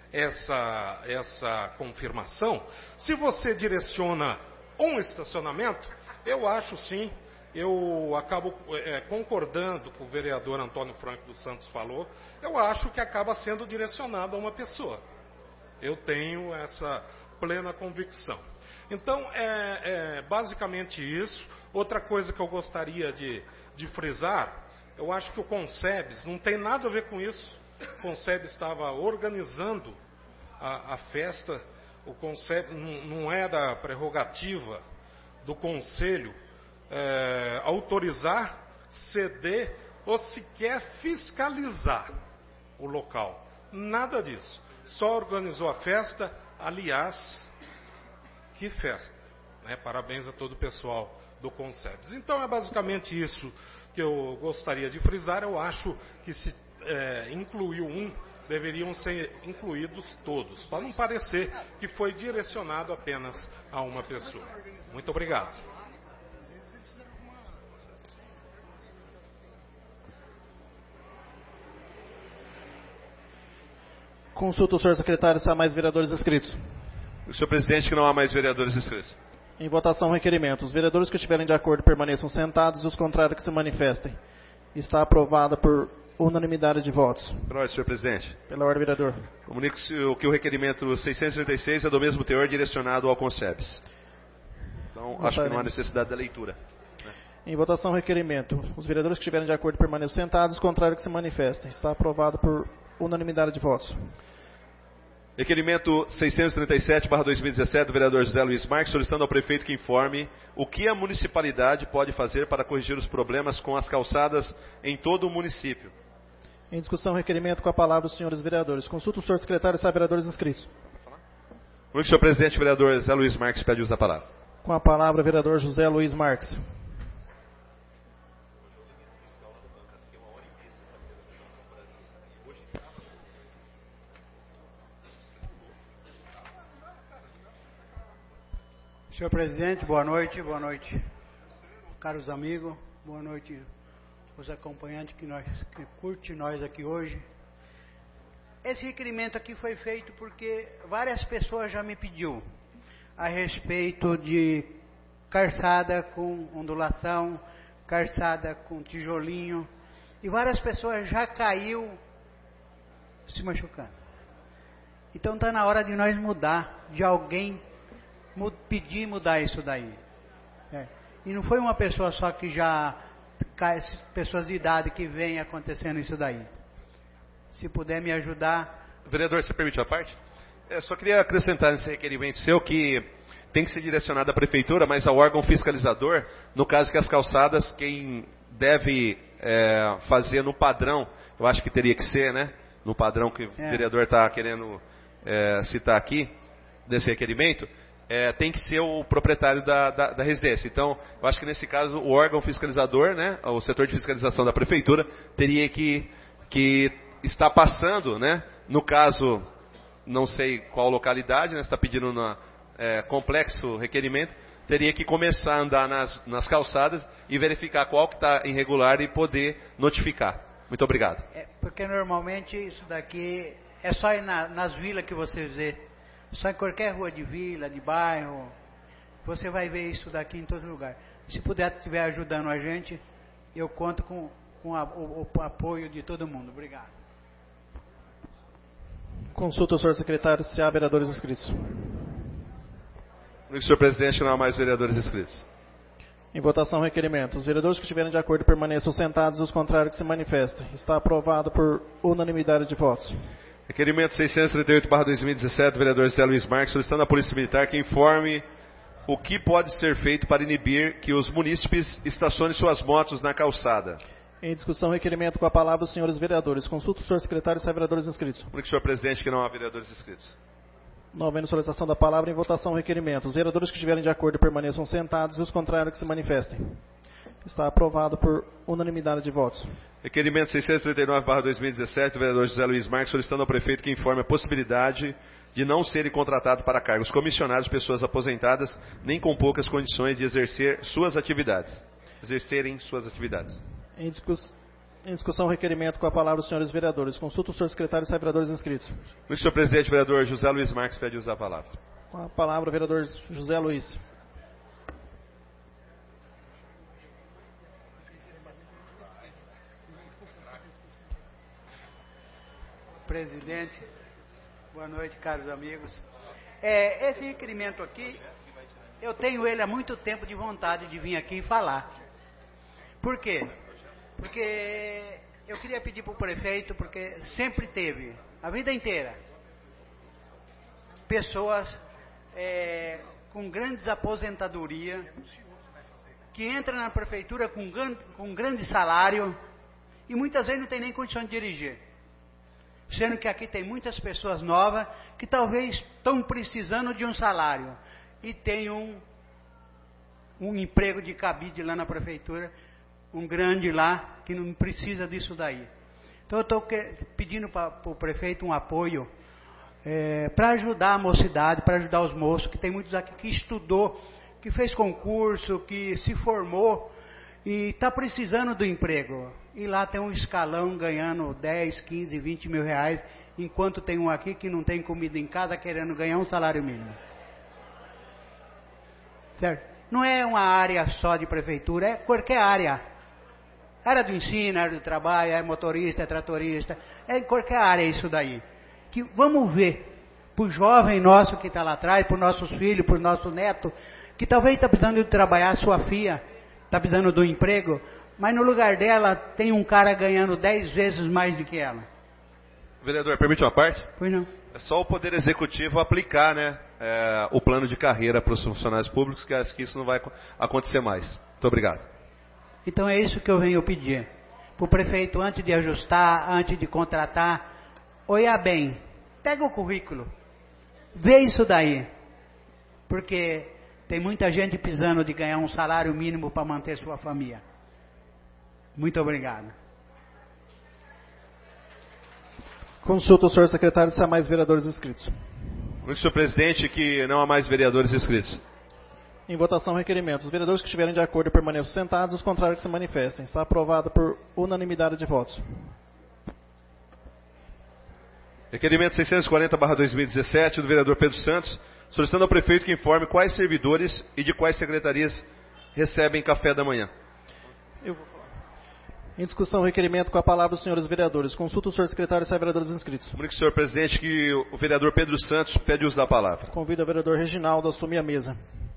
essa confirmação, se você direciona um estacionamento, eu acho sim, eu acabo concordando com o vereador Antônio Franco dos Santos falou, eu acho que acaba sendo direcionado a uma pessoa. Eu tenho essa plena convicção. Então, basicamente isso. Outra coisa que eu gostaria de frisar, eu acho que o Consebes não tem nada a ver com isso. O Consebes estava organizando a festa. O Consebes não é da prerrogativa do Conselho autorizar, ceder ou sequer fiscalizar o local. Nada disso. Só organizou a festa. Aliás, que festa, né? Parabéns a todo o pessoal do Consebes. Então é basicamente isso que eu gostaria de frisar. Eu acho que se incluiu um, deveriam ser incluídos todos, para não parecer que foi direcionado apenas a uma pessoa. Muito obrigado. Consulta o senhor secretário se há mais vereadores inscritos. O senhor presidente, que não há mais vereadores inscritos. Em votação, o requerimento. Os vereadores que estiverem de acordo permaneçam sentados e os contrários que se manifestem. Está aprovada por unanimidade de votos. Pela ordem, senhor presidente. Pela ordem, vereador. Comunico que o requerimento 636 é do mesmo teor direcionado ao Consebes. Então, acho que não há necessidade da leitura. Em votação, o requerimento. Os vereadores que estiverem de acordo permaneçam sentados e os contrários que se manifestem. Está aprovado por unanimidade de votos. Requerimento 637/2017 do vereador José Luiz Marques, solicitando ao prefeito que informe o que a municipalidade pode fazer para corrigir os problemas com as calçadas em todo o município. Em discussão, requerimento, com a palavra os senhores vereadores. Consulta o senhor secretário se há vereadores inscritos. O senhor presidente, o vereador José Luiz Marques pede uso da palavra. Com a palavra, o vereador José Luiz Marques. Senhor presidente, boa noite, caros amigos, boa noite os acompanhantes que curte nós aqui hoje. Esse requerimento aqui foi feito porque várias pessoas já me pediu a respeito de calçada com ondulação, calçada com tijolinho, e várias pessoas já caiu se machucando. Então está na hora de nós mudar, de alguém pedir mudar isso daí. E não foi uma pessoa só que já pessoas de idade que vem acontecendo isso daí. Se puder me ajudar. Vereador, você permite a parte? Só queria acrescentar nesse requerimento seu que tem que ser direcionado à prefeitura, mas ao órgão fiscalizador, no caso que as calçadas, quem deve fazer no padrão, eu acho que teria que ser, né? No padrão que o vereador está querendo citar aqui, desse requerimento, tem que ser o proprietário da residência. Então, eu acho que nesse caso o órgão fiscalizador, né, o setor de fiscalização da prefeitura, teria que estar passando, né, no caso, não sei qual localidade, né, está pedindo complexo requerimento, teria que começar a andar nas calçadas e verificar qual que está irregular e poder notificar. Muito obrigado. Porque normalmente isso daqui é só nas vilas que você vê. Só em qualquer rua de vila, de bairro, você vai ver isso daqui em todo lugar. Se puder estiver ajudando a gente, eu conto com o apoio de todo mundo. Obrigado. Consulta o senhor secretário se há vereadores inscritos. Senhor presidente, não há mais vereadores inscritos. Em votação, requerimento. Os vereadores que estiverem de acordo permaneçam sentados e os contrários que se manifestem. Está aprovado por unanimidade de votos. Requerimento 638/2017 do vereador José Luiz Marques, solicitando à Polícia Militar que informe o que pode ser feito para inibir que os munícipes estacionem suas motos na calçada. Em discussão, requerimento, com a palavra os senhores vereadores. Consulta o senhor secretário se há vereadores inscritos. Comunico, senhor presidente, que não há vereadores inscritos. Não havendo solicitação da palavra, em votação o requerimento. Os vereadores que estiverem de acordo permaneçam sentados e os contrários que se manifestem. Está aprovado por unanimidade de votos. Requerimento 639/2017 do vereador José Luiz Marques, solicitando ao prefeito que informe a possibilidade de não serem contratados para cargos comissionados pessoas aposentadas, nem com poucas condições de exercerem suas atividades. Em discussão, o requerimento, com a palavra os senhores vereadores. Consulta o senhor secretário e sai vereadores inscritos. Muito senhor presidente, o vereador José Luiz Marques pede usar a palavra. Com a palavra o vereador José Luiz. Presidente, boa noite, caros amigos. Esse requerimento aqui, eu tenho ele há muito tempo de vontade de vir aqui e falar. Por quê? Porque eu queria pedir para o prefeito, porque sempre teve, a vida inteira, pessoas com grandes aposentadorias, que entram na prefeitura com grande salário e muitas vezes não tem nem condição de dirigir. Sendo que aqui tem muitas pessoas novas que talvez estão precisando de um salário e tem um emprego de cabide lá na prefeitura, um grande lá, que não precisa disso daí. Então eu estou pedindo para o prefeito um apoio para ajudar a mocidade, para ajudar os moços, que tem muitos aqui que estudou, que fez concurso, que se formou e está precisando do emprego. E lá tem um escalão ganhando 10, 15, 20 mil reais, enquanto tem um aqui que não tem comida em casa querendo ganhar um salário mínimo. Certo? Não é uma área só de prefeitura, é qualquer área. Área do ensino, área do trabalho, é motorista, é tratorista, é em qualquer área isso daí. Que vamos ver, para o jovem nosso que está lá atrás, para os nossos filhos, para os nossos netos, que talvez está precisando de trabalhar, sua filha está precisando do emprego, mas no lugar dela tem um cara ganhando 10 vezes mais do que ela. Vereador, permite uma parte? Pois não. É só o Poder Executivo aplicar, né, o plano de carreira para os funcionários públicos, que acho que isso não vai acontecer mais. Muito obrigado. Então é isso que eu venho pedir. Para o prefeito, antes de ajustar, antes de contratar, olhar bem, pega o currículo, vê isso daí. Porque tem muita gente precisando de ganhar um salário mínimo para manter sua família. Muito obrigado. Consulta o senhor secretário se há mais vereadores inscritos. Muito senhor presidente, que não há mais vereadores inscritos. Em votação, requerimento. Os vereadores que estiverem de acordo permaneçam sentados, os contrários que se manifestem. Está aprovado por unanimidade de votos. Requerimento 640/2017 do vereador Pedro Santos, solicitando ao prefeito que informe quais servidores e de quais secretarias recebem café da manhã. Eu vou falar. Em discussão, requerimento, com a palavra os senhores vereadores. Consulta o senhor secretário e sai vereadores inscritos. Comunico, senhor presidente, que o vereador Pedro Santos pede uso da palavra. Convido o vereador Reginaldo a assumir a mesa.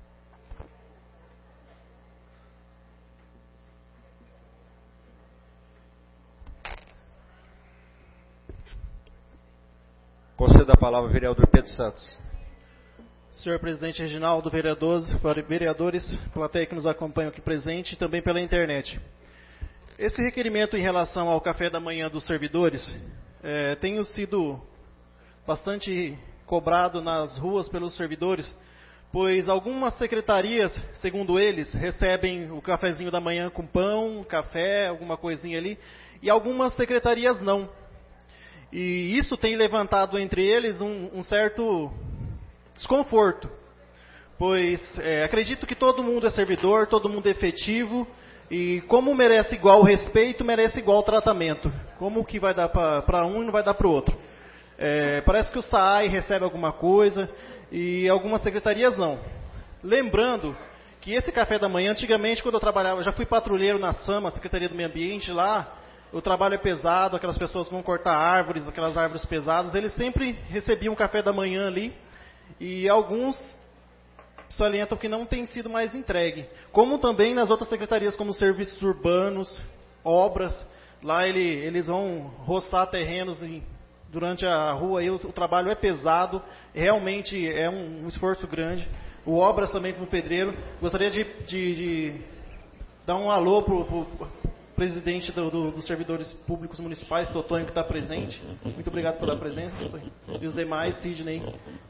Concedo a palavra ao vereador Pedro Santos. Senhor presidente Reginaldo, vereadores, plateia que nos acompanham aqui presente e também pela internet. Esse requerimento em relação ao café da manhã dos servidores tem sido bastante cobrado nas ruas pelos servidores, pois algumas secretarias, segundo eles, recebem o cafezinho da manhã com pão, café, alguma coisinha ali, e algumas secretarias não. E isso tem levantado entre eles um certo desconforto, pois acredito que todo mundo é servidor, todo mundo é efetivo, e como merece igual respeito, merece igual tratamento. Como que vai dar para um e não vai dar para o outro? Parece que o SAAI recebe alguma coisa e algumas secretarias não. Lembrando que esse café da manhã, antigamente quando eu trabalhava, já fui patrulheiro na SAMA, Secretaria do Meio Ambiente, lá o trabalho é pesado, aquelas pessoas vão cortar árvores, aquelas árvores pesadas, eles sempre recebiam café da manhã ali, e alguns salientam que não tem sido mais entregue. Como também nas outras secretarias, como serviços urbanos, obras, lá eles vão roçar terrenos durante a rua, aí o trabalho é pesado, realmente é um esforço grande. O obras também como pedreiro. Gostaria de dar um alô para o presidente dos servidores públicos municipais, Totonho, que está presente. Muito obrigado pela presença, Totonho. E os demais, Sidney,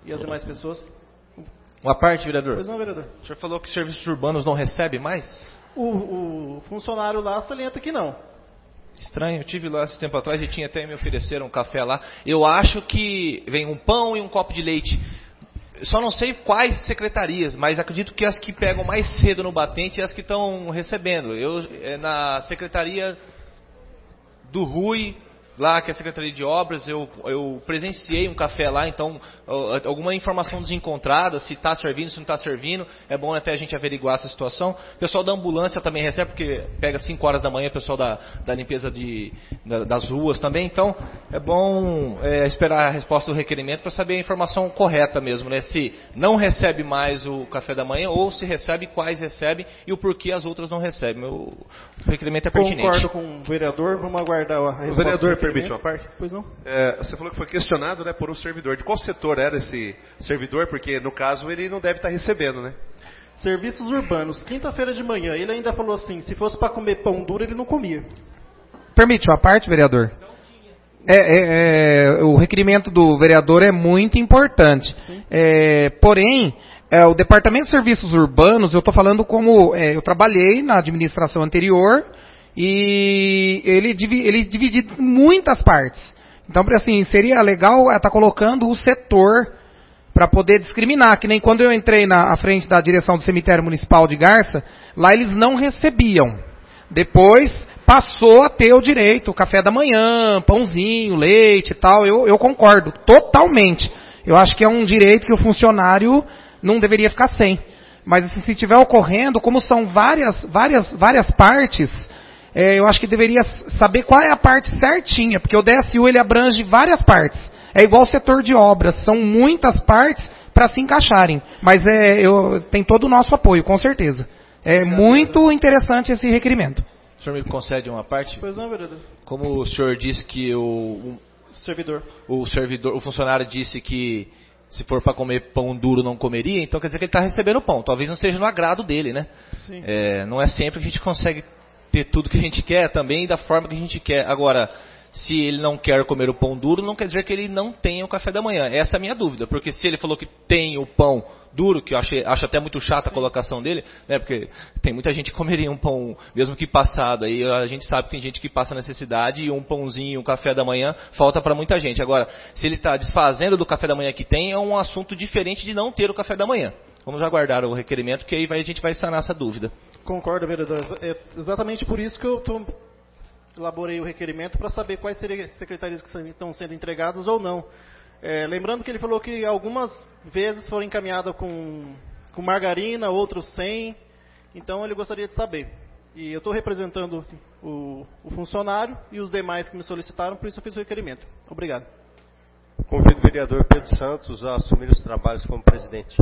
e as demais pessoas. Uma parte, vereador. Pois não, vereador. O senhor falou que serviços urbanos não recebe mais? O funcionário lá salienta que não. Estranho, eu tive lá esse tempo atrás e tinha até me ofereceram um café lá. Eu acho que vem um pão e um copo de leite. Só não sei quais secretarias, mas acredito que as que pegam mais cedo no batente é as que estão recebendo. Na secretaria do Rui, lá que é a Secretaria de Obras, eu presenciei um café lá, então alguma informação desencontrada, se está servindo, se não está servindo, é bom até a gente averiguar essa situação. O pessoal da ambulância também recebe, porque pega 5 horas da manhã, o pessoal da limpeza das ruas também, então é bom esperar a resposta do requerimento para saber a informação correta mesmo, né? Se não recebe mais o café da manhã, ou se recebe, quais recebe e o porquê as outras não recebem. O requerimento é pertinente. Concordo com o vereador, vamos aguardar a resposta. O vereador permite uma parte? Pois não. Você falou que foi questionado, né, por um servidor. De qual setor era esse servidor? Porque, no caso, ele não deve estar recebendo, né? Serviços urbanos, quinta-feira de manhã. Ele ainda falou assim, se fosse para comer pão duro, ele não comia. Permite uma parte, vereador? O requerimento do vereador é muito importante. Porém, o Departamento de Serviços Urbanos, eu estou falando como eu trabalhei na administração anterior, e ele divide em muitas partes. Então, assim, seria legal estar colocando o setor para poder discriminar, que nem quando eu entrei à frente da direção do cemitério municipal de Garça, lá eles não recebiam. Depois passou a ter o direito, o café da manhã, pãozinho, leite e tal. Eu concordo totalmente. Eu acho que é um direito que o funcionário não deveria ficar sem. Mas assim, se estiver ocorrendo, como são várias partes, eu acho que deveria saber qual é a parte certinha, porque o DSU ele abrange várias partes. É igual o setor de obras, são muitas partes para se encaixarem. Mas tem todo o nosso apoio, com certeza. É muito interessante esse requerimento. O senhor me concede uma parte? Pois não, vereador. Como o senhor disse que o funcionário disse que se for para comer pão duro não comeria, então quer dizer que ele está recebendo pão. Talvez não seja no agrado dele, né? Sim. Não é sempre que a gente consegue ter tudo que a gente quer também da forma que a gente quer. Agora, se ele não quer comer o pão duro, não quer dizer que ele não tenha o café da manhã. Essa é a minha dúvida, porque se ele falou que tem o pão duro, que eu acho até muito chata a colocação dele, né, porque tem muita gente que comeria um pão, mesmo que passado, aí a gente sabe que tem gente que passa necessidade e um pãozinho, um café da manhã, falta para muita gente. Agora, se ele está desfazendo do café da manhã que tem, é um assunto diferente de não ter o café da manhã. Vamos aguardar o requerimento, que aí a gente vai sanar essa dúvida. Concordo, vereador. É exatamente por isso que eu elaborei o requerimento, para saber quais seriam as secretarias que estão sendo entregadas ou não. Lembrando que ele falou que algumas vezes foram encaminhadas com margarina, outros sem. Então ele gostaria de saber. E eu estou representando o funcionário e os demais que me solicitaram, por isso eu fiz o requerimento. Obrigado. Convido o vereador Pedro Santos a assumir os trabalhos como presidente.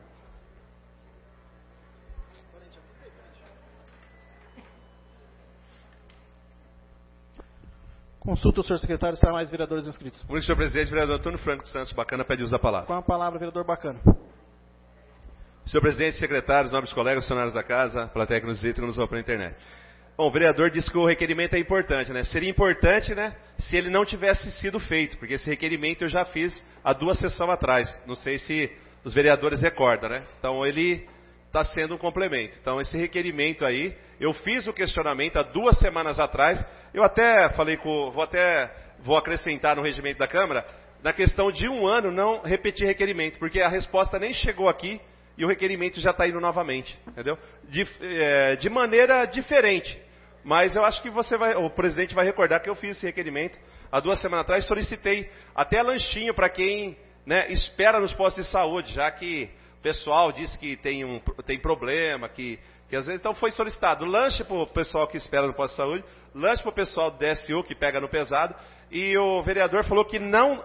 Consulta o senhor secretário se há mais vereadores inscritos. Muito senhor presidente, vereador Antônio Franco dos Santos Bacana pede uso da palavra. Com a palavra, vereador Bacana. Senhor presidente, secretários, nobres colegas, funcionários da casa, plateia que nos visita e nos ouve pela internet. Bom, o vereador disse que o requerimento é importante, né? Seria importante, né, se ele não tivesse sido feito, porque esse requerimento eu já fiz há 2 sessões atrás. Não sei se os vereadores recordam, né? Então ele está sendo um complemento. Então esse requerimento aí, eu fiz o questionamento há 2 semanas atrás. Eu até falei vou acrescentar no regimento da Câmara, na questão de 1 ano não repetir requerimento, porque a resposta nem chegou aqui e o requerimento já está indo novamente, entendeu? De maneira diferente. Mas eu acho que o presidente vai recordar que eu fiz esse requerimento há 2 semanas atrás, solicitei até lanchinho para quem, né, espera nos postos de saúde, já que o pessoal disse que tem problema, que às vezes, então foi solicitado lanche para o pessoal que espera no posto de saúde, lanche para o pessoal do DSU que pega no pesado, e o vereador falou que não,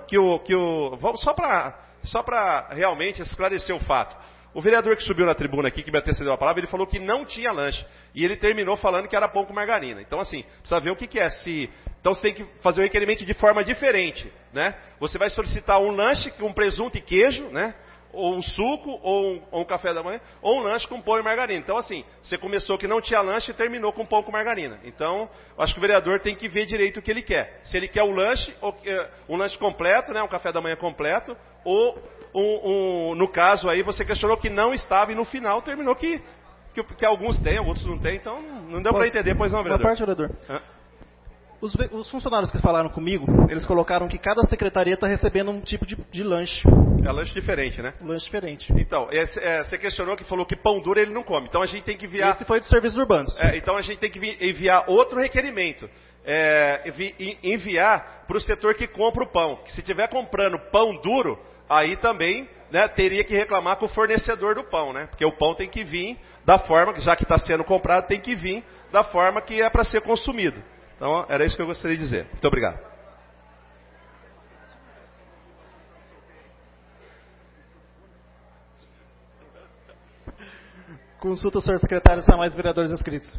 só para realmente esclarecer o fato. O vereador que subiu na tribuna aqui, que me antecedeu a palavra, ele falou que não tinha lanche. E ele terminou falando que era pão com margarina. Então, assim, precisa ver o que é. Então, você tem que fazer o requerimento de forma diferente, né? Você vai solicitar um lanche com presunto e queijo, né? ou um suco, ou um café da manhã, ou um lanche com pão e margarina. Então, assim, você começou que não tinha lanche e terminou com pão com margarina. Então, eu acho que o vereador tem que ver direito o que ele quer. Se ele quer o lanche, um lanche completo, né, um café da manhã completo, ou no caso aí, você questionou que não estava e no final terminou que alguns têm, outros não têm. Então, não deu para entender, pois não, vereador? Boa parte, vereador. Os funcionários que falaram comigo, eles colocaram que cada secretaria está recebendo um tipo de lanche. É lanche diferente, né? Lanche diferente. Então, você questionou que falou que pão duro ele não come. Então a gente tem que enviar... Esse foi dos serviços urbanos. Então a gente tem que enviar outro requerimento. Enviar para o setor que compra o pão. Que se estiver comprando pão duro, aí também, né, teria que reclamar com o fornecedor do pão, né? Porque o pão tem que vir da forma, já que está sendo comprado, tem que vir da forma que é para ser consumido. Então, era isso que eu gostaria de dizer. Muito obrigado. Consulta o senhor secretário se há mais vereadores inscritos.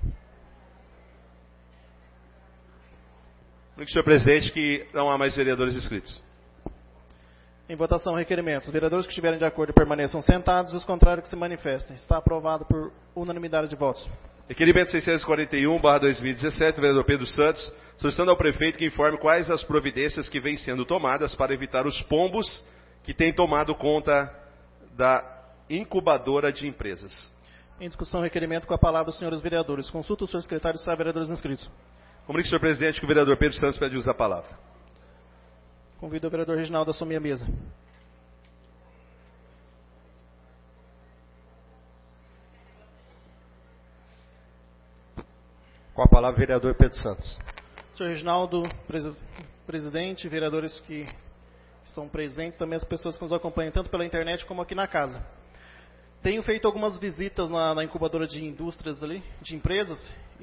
Senhor presidente, que não há mais vereadores inscritos. Em votação, requerimento. Os vereadores que estiverem de acordo permaneçam sentados e os contrários que se manifestem. Está aprovado por unanimidade de votos. Requerimento 641/2017, vereador Pedro Santos, solicitando ao prefeito que informe quais as providências que vêm sendo tomadas para evitar os pombos que têm tomado conta da incubadora de empresas. Em discussão, requerimento com a palavra os senhores vereadores. Consulta o senhor secretário se há vereadores inscritos. Comunique, senhor presidente, que o vereador Pedro Santos pede uso da palavra. Convido o vereador Reginaldo a assumir a mesa. Com a palavra, vereador Pedro Santos. Senhor Reginaldo, presidente, vereadores que estão presentes, também as pessoas que nos acompanham tanto pela internet como aqui na casa. Tenho feito algumas visitas na incubadora de indústrias ali, de empresas,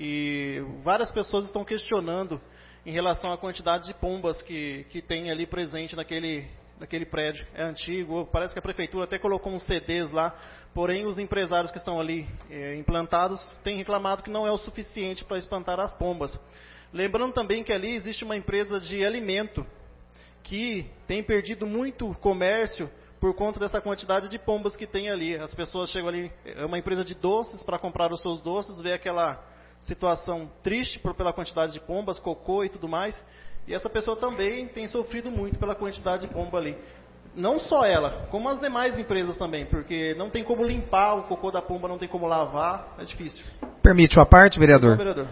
e várias pessoas estão questionando em relação à quantidade de pombas que tem ali presente naquele prédio. É antigo, parece que a prefeitura até colocou uns CDs lá, porém os empresários que estão ali implantados têm reclamado que não é o suficiente para espantar as pombas. Lembrando também que ali existe uma empresa de alimento que tem perdido muito comércio por conta dessa quantidade de pombas que tem ali. As pessoas chegam ali, é uma empresa de doces, para comprar os seus doces, vê aquela situação triste pela quantidade de pombas, cocô e tudo mais, e essa pessoa também tem sofrido muito pela quantidade de pomba ali. Não só ela, como as demais empresas também, porque não tem como limpar o cocô da pomba, não tem como lavar, é difícil. Permite uma parte, vereador? Não, vereador.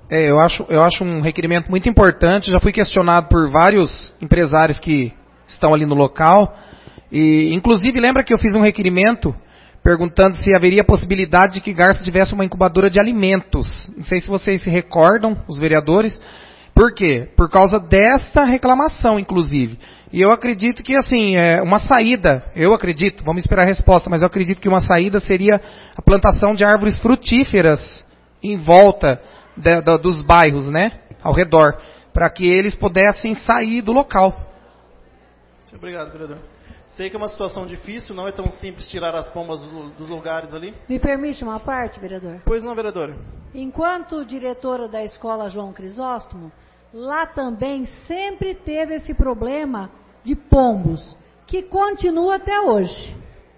Eu acho um requerimento muito importante, já fui questionado por vários empresários que estão ali no local, e inclusive lembra que eu fiz um requerimento perguntando se haveria possibilidade de que Garça tivesse uma incubadora de alimentos. Não sei se vocês se recordam, os vereadores. Por quê? Por causa desta reclamação, inclusive. E eu acredito que, assim, uma saída, vamos esperar a resposta, mas eu acredito que uma saída seria a plantação de árvores frutíferas em volta dos bairros, né, ao redor, para que eles pudessem sair do local. Obrigado, vereador. Sei que é uma situação difícil, não é tão simples tirar as pombas dos lugares ali. Me permite uma parte, vereador? Pois não, vereadora. Enquanto diretora da escola João Crisóstomo, lá também sempre teve esse problema de pombos, que continua até hoje.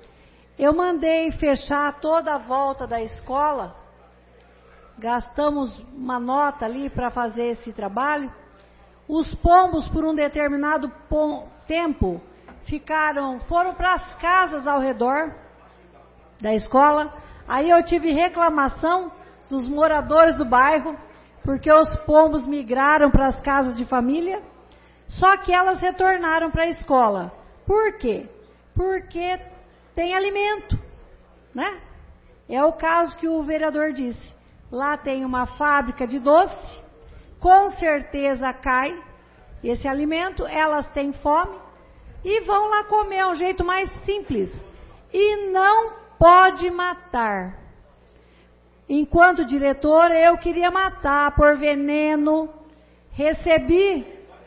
Eu mandei fechar toda a volta da escola, gastamos uma nota ali para fazer esse trabalho. Os pombos, por um determinado tempo, foram para as casas ao redor da escola. Aí eu tive reclamação dos moradores do bairro, porque os pombos migraram para as casas de família, só que elas retornaram para a escola. Por quê? Porque tem alimento, né? É o caso que o vereador disse. Lá tem uma fábrica de doce, com certeza cai esse alimento, elas têm fome, e vão lá comer, é um jeito mais simples. E não pode matar. Enquanto diretora, eu queria matar por veneno. Recebi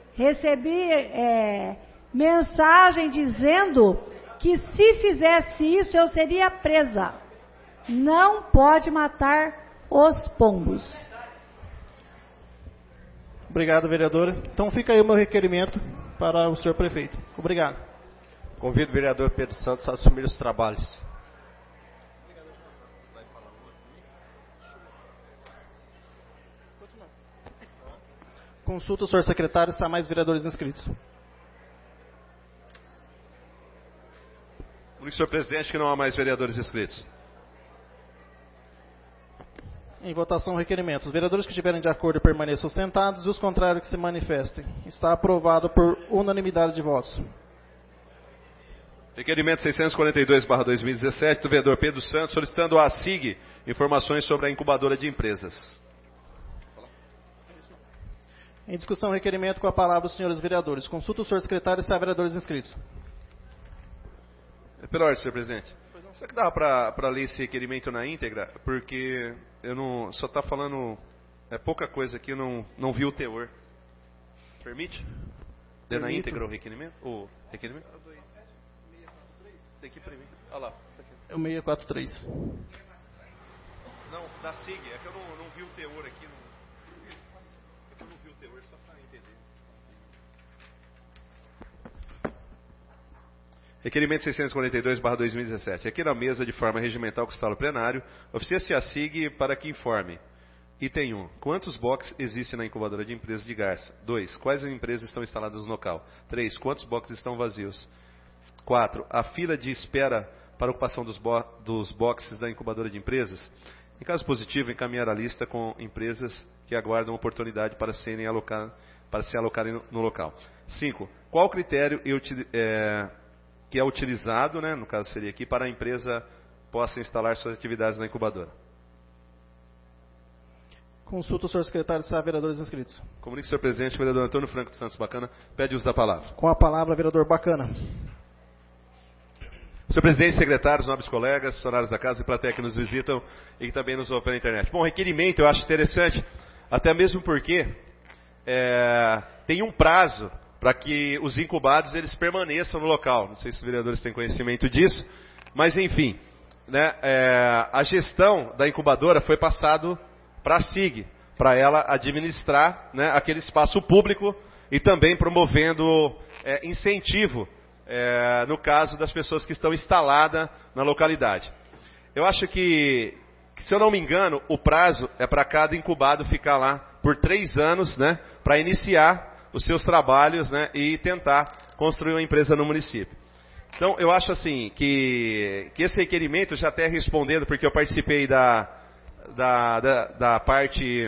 mensagem dizendo que se fizesse isso, eu seria presa. Não pode matar os pombos. Obrigado, vereadora. Então fica aí o meu requerimento para o senhor prefeito. Obrigado. Convido o vereador Pedro Santos a assumir os trabalhos. Consulta o senhor secretário se há mais vereadores inscritos. Comunico, senhor presidente, que não há mais vereadores inscritos. Em votação, o requerimento. Os vereadores que estiverem de acordo permaneçam sentados e os contrários que se manifestem. Está aprovado por unanimidade de votos. Requerimento 642/2017 do vereador Pedro Santos, solicitando à SIG informações sobre a incubadora de empresas. Em discussão, requerimento com a palavra os senhores vereadores. Consulta o senhor secretário se há vereadores inscritos. Pela ordem, senhor presidente. Será que dá para ler esse requerimento na íntegra? Porque eu não, só está falando pouca coisa aqui, eu não vi o teor. Permite? Ler na íntegra o requerimento? O requerimento? Tem que imprimir. Olha lá. É o 643. Não, da SIG. É que eu não vi o teor aqui. É que eu não vi o teor, só para entender. Requerimento 642/2017. Aqui na mesa, de forma regimental, que está no plenário, oficia-se a SIG para que informe. Item 1. Quantos boxes existem na incubadora de empresas de Garça? 2. Quais empresas estão instaladas no local? 3. Quantos boxes estão vazios? 4. A fila de espera para ocupação dos boxes da incubadora de empresas? Em caso positivo, encaminhar a lista com empresas que aguardam oportunidade para se alocarem no local. 5. Qual o critério que é utilizado, né, no caso seria aqui, para a empresa possa instalar suas atividades na incubadora? Consulta o senhor secretário se há vereadores inscritos. Comunique, senhor presidente, o vereador Antônio Franco dos Santos Bacana pede uso da palavra. Com a palavra, vereador Bacana. Senhor presidente, secretários, nobres colegas, funcionários da casa e plateia que nos visitam e que também nos ouvem pela internet. Bom, requerimento eu acho interessante, até mesmo porque tem um prazo para que os incubados eles permaneçam no local. Não sei se os vereadores têm conhecimento disso, mas enfim, né, a gestão da incubadora foi passado para a SIG, para ela administrar, né, aquele espaço público e também promovendo incentivo, no caso das pessoas que estão instaladas na localidade. Eu acho que, se eu não me engano, o prazo é para cada incubado ficar lá por 3 anos, né, para iniciar os seus trabalhos, né, e tentar construir uma empresa no município. Então, eu acho assim que esse requerimento, já até respondendo, porque eu participei da parte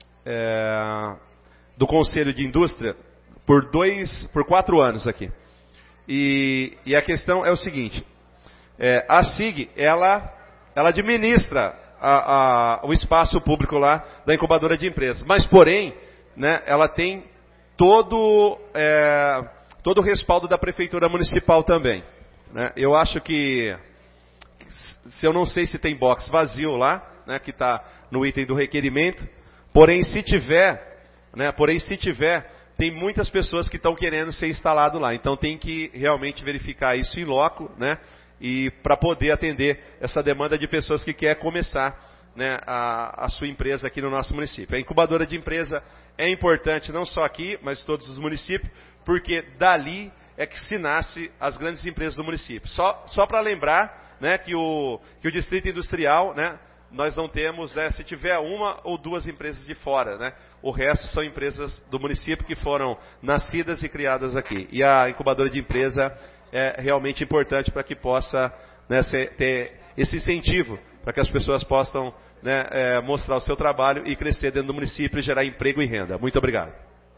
do Conselho de Indústria por 4 anos aqui. E a questão é o seguinte, a SIG, ela administra o espaço público lá da incubadora de empresas, mas porém, né, ela tem todo o respaldo da Prefeitura Municipal também. Né? Eu acho que, eu não sei se tem box vazio lá, né, que está no item do requerimento, porém se tiver, tem muitas pessoas que estão querendo ser instalado lá, então tem que realmente verificar isso em loco, né, e para poder atender essa demanda de pessoas que querem começar, né, a sua empresa aqui no nosso município. A incubadora de empresa é importante não só aqui, mas em todos os municípios, porque dali é que se nasce as grandes empresas do município. Só para lembrar, né, que o distrito industrial, né, nós não temos, né, se tiver 1 ou 2 empresas de fora, né, o resto são empresas do município que foram nascidas e criadas aqui. E a incubadora de empresa é realmente importante para que possa, né, ter esse incentivo, para que as pessoas possam, né, mostrar o seu trabalho e crescer dentro do município e gerar emprego e renda. Muito obrigado.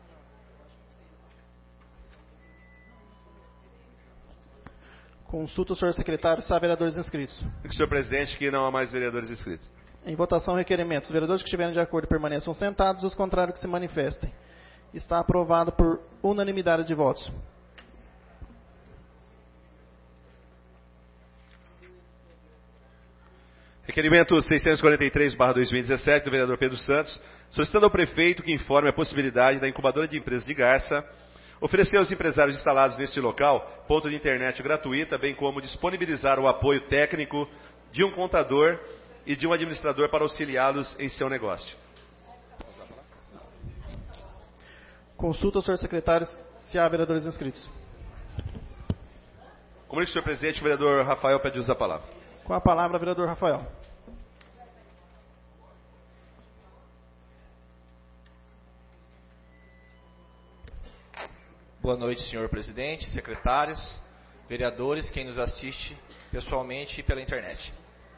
Consulta o senhor secretário se há vereadores inscritos. Senhor presidente, que não há mais vereadores inscritos. Em votação, requerimento. Os vereadores que estiverem de acordo permaneçam sentados e os contrários que se manifestem. Está aprovado por unanimidade de votos. Requerimento 643/2017 do vereador Pedro Santos, solicitando ao prefeito que informe a possibilidade da incubadora de empresas de Garça oferecer aos empresários instalados neste local ponto de internet gratuita, bem como disponibilizar o apoio técnico de um contador e de um administrador para auxiliá-los em seu negócio. Consulta o senhor secretário se há vereadores inscritos. Comunique, senhor presidente, o vereador Rafael pede uso da palavra. Com a palavra, vereador Rafael. Boa noite, senhor presidente, secretários, vereadores, quem nos assiste pessoalmente e pela internet.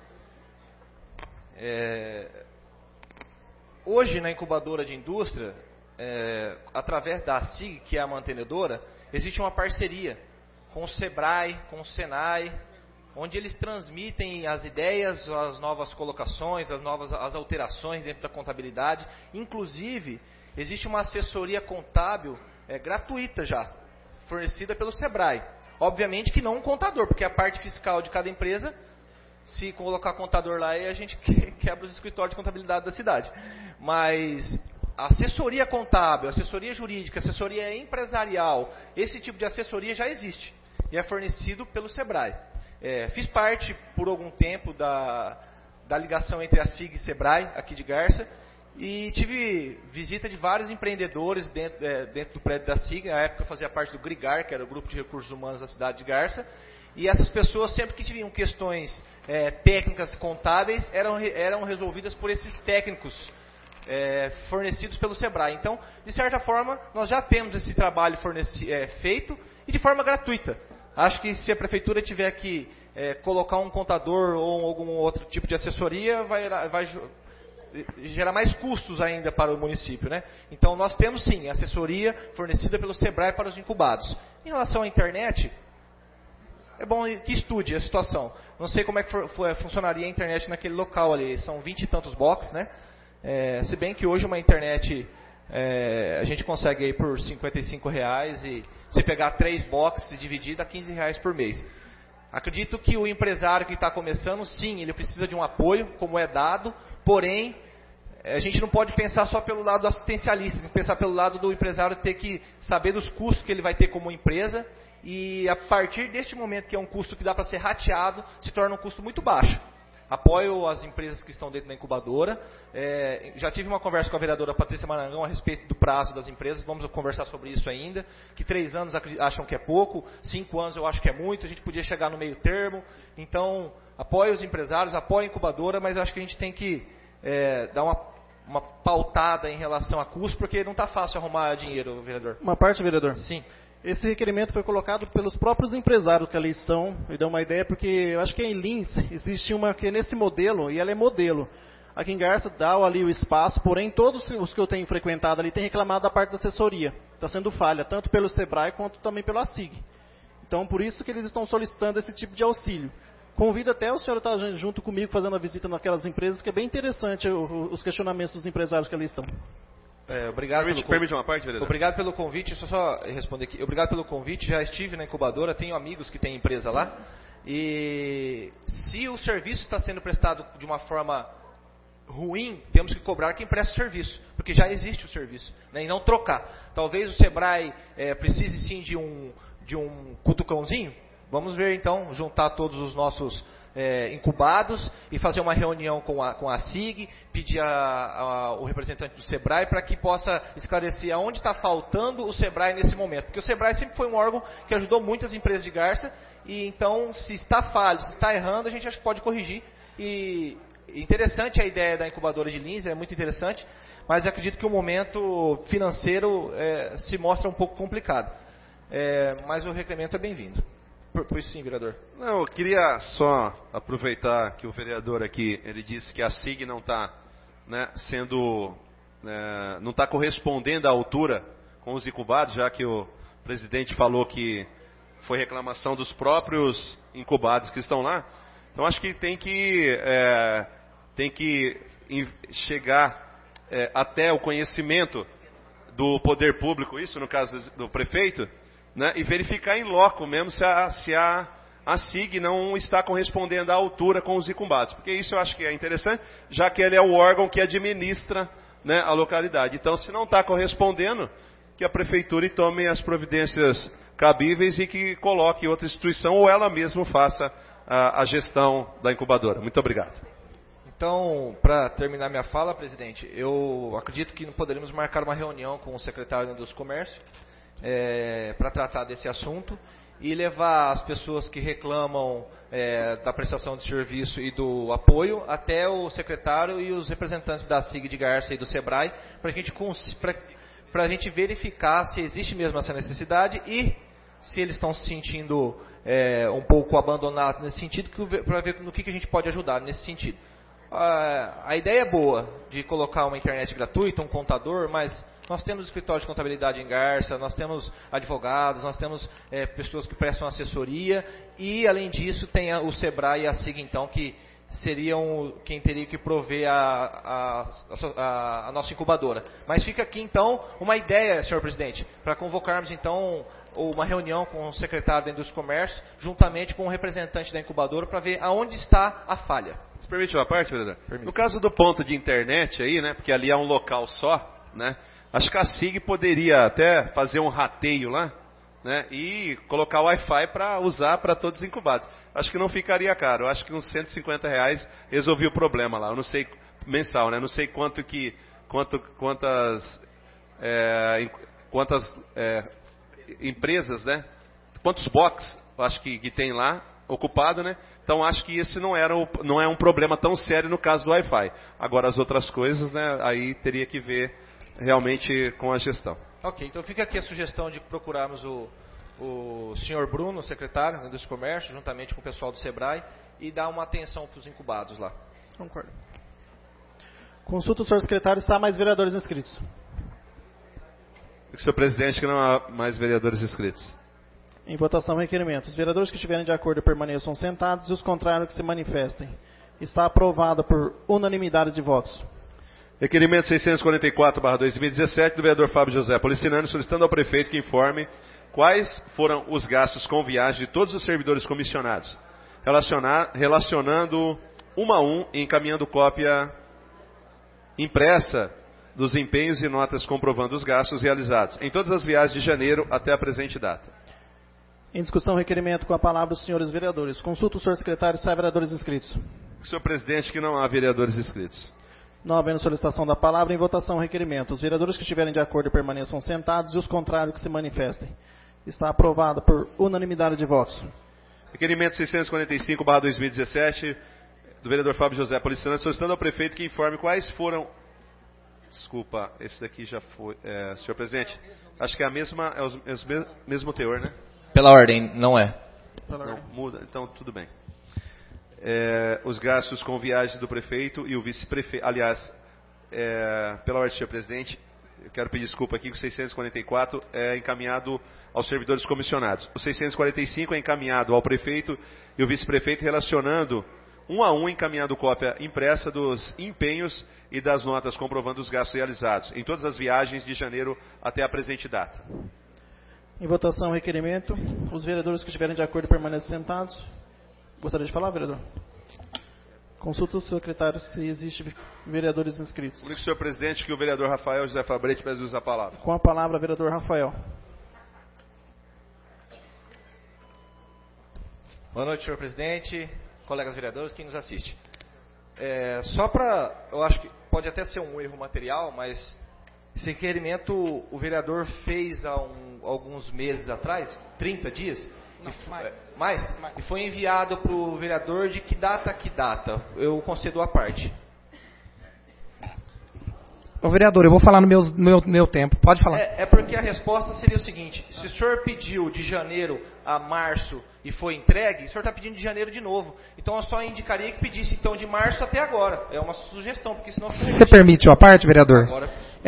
Hoje, na incubadora de indústria, através da SIG, que é a mantenedora, existe uma parceria com o SEBRAE, com o SENAI, onde eles transmitem as ideias, as novas colocações, as alterações dentro da contabilidade. Inclusive, existe uma assessoria contábil gratuita já, fornecida pelo SEBRAE. Obviamente que não um contador, porque a parte fiscal de cada empresa, se colocar contador lá, a gente quebra os escritórios de contabilidade da cidade. Mas assessoria contábil, assessoria jurídica, assessoria empresarial, esse tipo de assessoria já existe e é fornecido pelo SEBRAE. Fiz parte por algum tempo da ligação entre a SIG e SEBRAE, aqui de Garça, e tive visita de vários empreendedores dentro do prédio da SIG. Na época eu fazia parte do GRIGAR, que era o Grupo de Recursos Humanos da cidade de Garça, e essas pessoas, sempre que tinham questões técnicas contábeis, eram resolvidas por esses técnicos fornecidos pelo SEBRAE. Então, de certa forma, nós já temos esse trabalho feito e de forma gratuita. Acho que se a prefeitura tiver que colocar um contador ou algum outro tipo de assessoria, vai gerar mais custos ainda para o município, né? Então, nós temos sim assessoria fornecida pelo SEBRAE para os incubados. Em relação à internet, é bom que estude a situação. Não sei como é que funcionaria a internet naquele local ali. São 20 e tantos boxes, né? Se bem que hoje uma internet a gente consegue aí por R$55 e se pegar 3 boxes e dividir dá R$15 por mês. Acredito que o empresário que está começando, sim, ele precisa de um apoio, como é dado, porém, a gente não pode pensar só pelo lado assistencialista, tem que pensar pelo lado do empresário ter que saber dos custos que ele vai ter como empresa, e a partir deste momento, que é um custo que dá para ser rateado, se torna um custo muito baixo. Apoio as empresas que estão dentro da incubadora. Já tive uma conversa com a vereadora Patrícia Marangão a respeito do prazo das empresas. Vamos conversar sobre isso ainda. Que 3 anos acham que é pouco, 5 anos eu acho que é muito. A gente podia chegar no meio termo. Então, apoio os empresários, apoio a incubadora, mas acho que a gente tem que dar uma pautada em relação a custo, porque não está fácil arrumar dinheiro, vereador. Uma parte, vereador? Sim. Esse requerimento foi colocado pelos próprios empresários que ali estão, e dá uma ideia, porque eu acho que em Lins existe uma que é nesse modelo, e ela é modelo. Aqui em Garça dá ali o espaço, porém todos os que eu tenho frequentado ali têm reclamado da parte da assessoria. Está sendo falha, tanto pelo SEBRAE quanto também pela SIG. Então, por isso que eles estão solicitando esse tipo de auxílio. Convido até o senhor estar junto comigo fazendo a visita naquelas empresas, que é bem interessante os questionamentos dos empresários que ali estão. Permite uma parte, vereador? Obrigado pelo convite. Deixa eu só responder aqui. Obrigado pelo convite. Já estive na incubadora, tenho amigos que têm empresa lá. E se o serviço está sendo prestado de uma forma ruim, temos que cobrar quem presta o serviço, porque já existe o serviço, né, e não trocar. Talvez o SEBRAE precise sim de um cutucãozinho. Vamos ver então, juntar todos os nossos incubados e fazer uma reunião com a SIG, pedir o representante do SEBRAE para que possa esclarecer aonde está faltando o SEBRAE nesse momento. Porque o SEBRAE sempre foi um órgão que ajudou muitas empresas de Garça, e então, se está falho, se está errando, a gente acho que pode corrigir. E interessante a ideia da incubadora de Lins, é muito interessante, mas acredito que o momento financeiro se mostra um pouco complicado. Mas o requerimento é bem-vindo. Pois sim, vereador. Não, eu queria só aproveitar que o vereador aqui, ele disse que a SIG não está não está correspondendo à altura com os incubados, já que o presidente falou que foi reclamação dos próprios incubados que estão lá. Então acho que tem que chegar até o conhecimento do poder público, isso no caso do prefeito, né, e verificar em loco mesmo se a SIG não está correspondendo à altura com os incubados. Porque isso eu acho que é interessante, já que ele é o órgão que administra, né, a localidade. Então, se não está correspondendo, que a prefeitura tome as providências cabíveis e que coloque outra instituição ou ela mesma faça a gestão da incubadora. Muito obrigado. Então, para terminar minha fala, presidente, eu acredito que poderíamos marcar uma reunião com o secretário dos Comércios para tratar desse assunto e levar as pessoas que reclamam da prestação de serviço e do apoio até o secretário e os representantes da SIG de Garça e do SEBRAE, para a gente verificar se existe mesmo essa necessidade e se eles estão se sentindo um pouco abandonados nesse sentido, para ver no que a gente pode ajudar nesse sentido. A ideia é boa, de colocar uma internet gratuita, um contador, mas nós temos escritório de contabilidade em Garça, nós temos advogados, nós temos pessoas que prestam assessoria e, além disso, tem o SEBRAE e a SIG, então, que seriam quem teria que prover a nossa incubadora. Mas fica aqui, então, uma ideia, senhor presidente, para convocarmos, então, uma reunião com o secretário da Indústria e Comércio, juntamente com o representante da incubadora, para ver aonde está a falha. Você permite uma parte, vereador? Permite. No caso do ponto de internet aí, né, porque ali é um local só, né, acho que a SIG poderia até fazer um rateio lá, né, e colocar o Wi-Fi para usar para todos os incubados. Acho que não ficaria caro. Acho que uns R$150 resolvia o problema lá. Eu não sei, mensal, né? Não sei quantas empresas, né? Quantos box, acho que tem lá ocupado, né? Então acho que esse não é um problema tão sério no caso do Wi-Fi. Agora as outras coisas, né? Aí teria que ver realmente com a gestão. Ok, então fica aqui a sugestão de procurarmos o senhor Bruno, secretário da Indústria e Comércio, juntamente com o pessoal do SEBRAE, e dar uma atenção para os incubados lá. Concordo. Consulta o senhor secretário, está mais vereadores inscritos? Senhor presidente, que não há mais vereadores inscritos. Em votação, requerimento. Os vereadores que estiverem de acordo permaneçam sentados e os contrários que se manifestem. Está aprovado por unanimidade de votos. Requerimento 644/2017 do vereador Fábio José Policinani, solicitando ao prefeito que informe quais foram os gastos com viagem de todos os servidores comissionados, relacionando um a um e encaminhando cópia impressa dos empenhos e notas comprovando os gastos realizados em todas as viagens de janeiro até a presente data. Em discussão, requerimento com a palavra os senhores vereadores. Consulta o senhor secretário se há vereadores inscritos. Senhor presidente, que não há vereadores inscritos. Não havendo solicitação da palavra, em votação, requerimento. Os vereadores que estiverem de acordo permaneçam sentados e os contrários que se manifestem. Está aprovado por unanimidade de votos. Requerimento 645/2017 do vereador Fábio José Policinani, solicitando ao prefeito que informe quais foram... Desculpa, esse daqui já foi... senhor presidente, acho que é o mesmo teor, né? Pela ordem, não é. Não, muda, então tudo bem. Os gastos com viagens do prefeito e o vice-prefeito... Aliás, pela ordem, senhor presidente, eu quero pedir desculpa aqui que o 644 é encaminhado aos servidores comissionados. O 645 é encaminhado ao prefeito e o vice-prefeito, relacionando um a um, encaminhando cópia impressa dos empenhos e das notas comprovando os gastos realizados em todas as viagens de janeiro até a presente data. Em votação, o requerimento. Os vereadores que estiverem de acordo permanecem sentados. Gostaria de falar, vereador? Consulta o secretário se existem vereadores inscritos. Comunico, senhor presidente, que o vereador Rafael José Fabrete pede uso da palavra. Com a palavra, vereador Rafael. Boa noite, senhor presidente, colegas vereadores, quem nos assiste. Só para, eu acho que pode até ser um erro material, mas esse requerimento o vereador fez há alguns meses atrás, 30 dias, mais? E foi enviado para o vereador de que data? Eu concedo a parte. Ô vereador, eu vou falar no meu tempo. Pode falar. Porque a resposta seria o seguinte: se o senhor pediu de janeiro a março e foi entregue, o senhor está pedindo de janeiro de novo. Então eu só indicaria que pedisse então de março até agora. É uma sugestão, porque senão... Você permite a parte, vereador? Agora...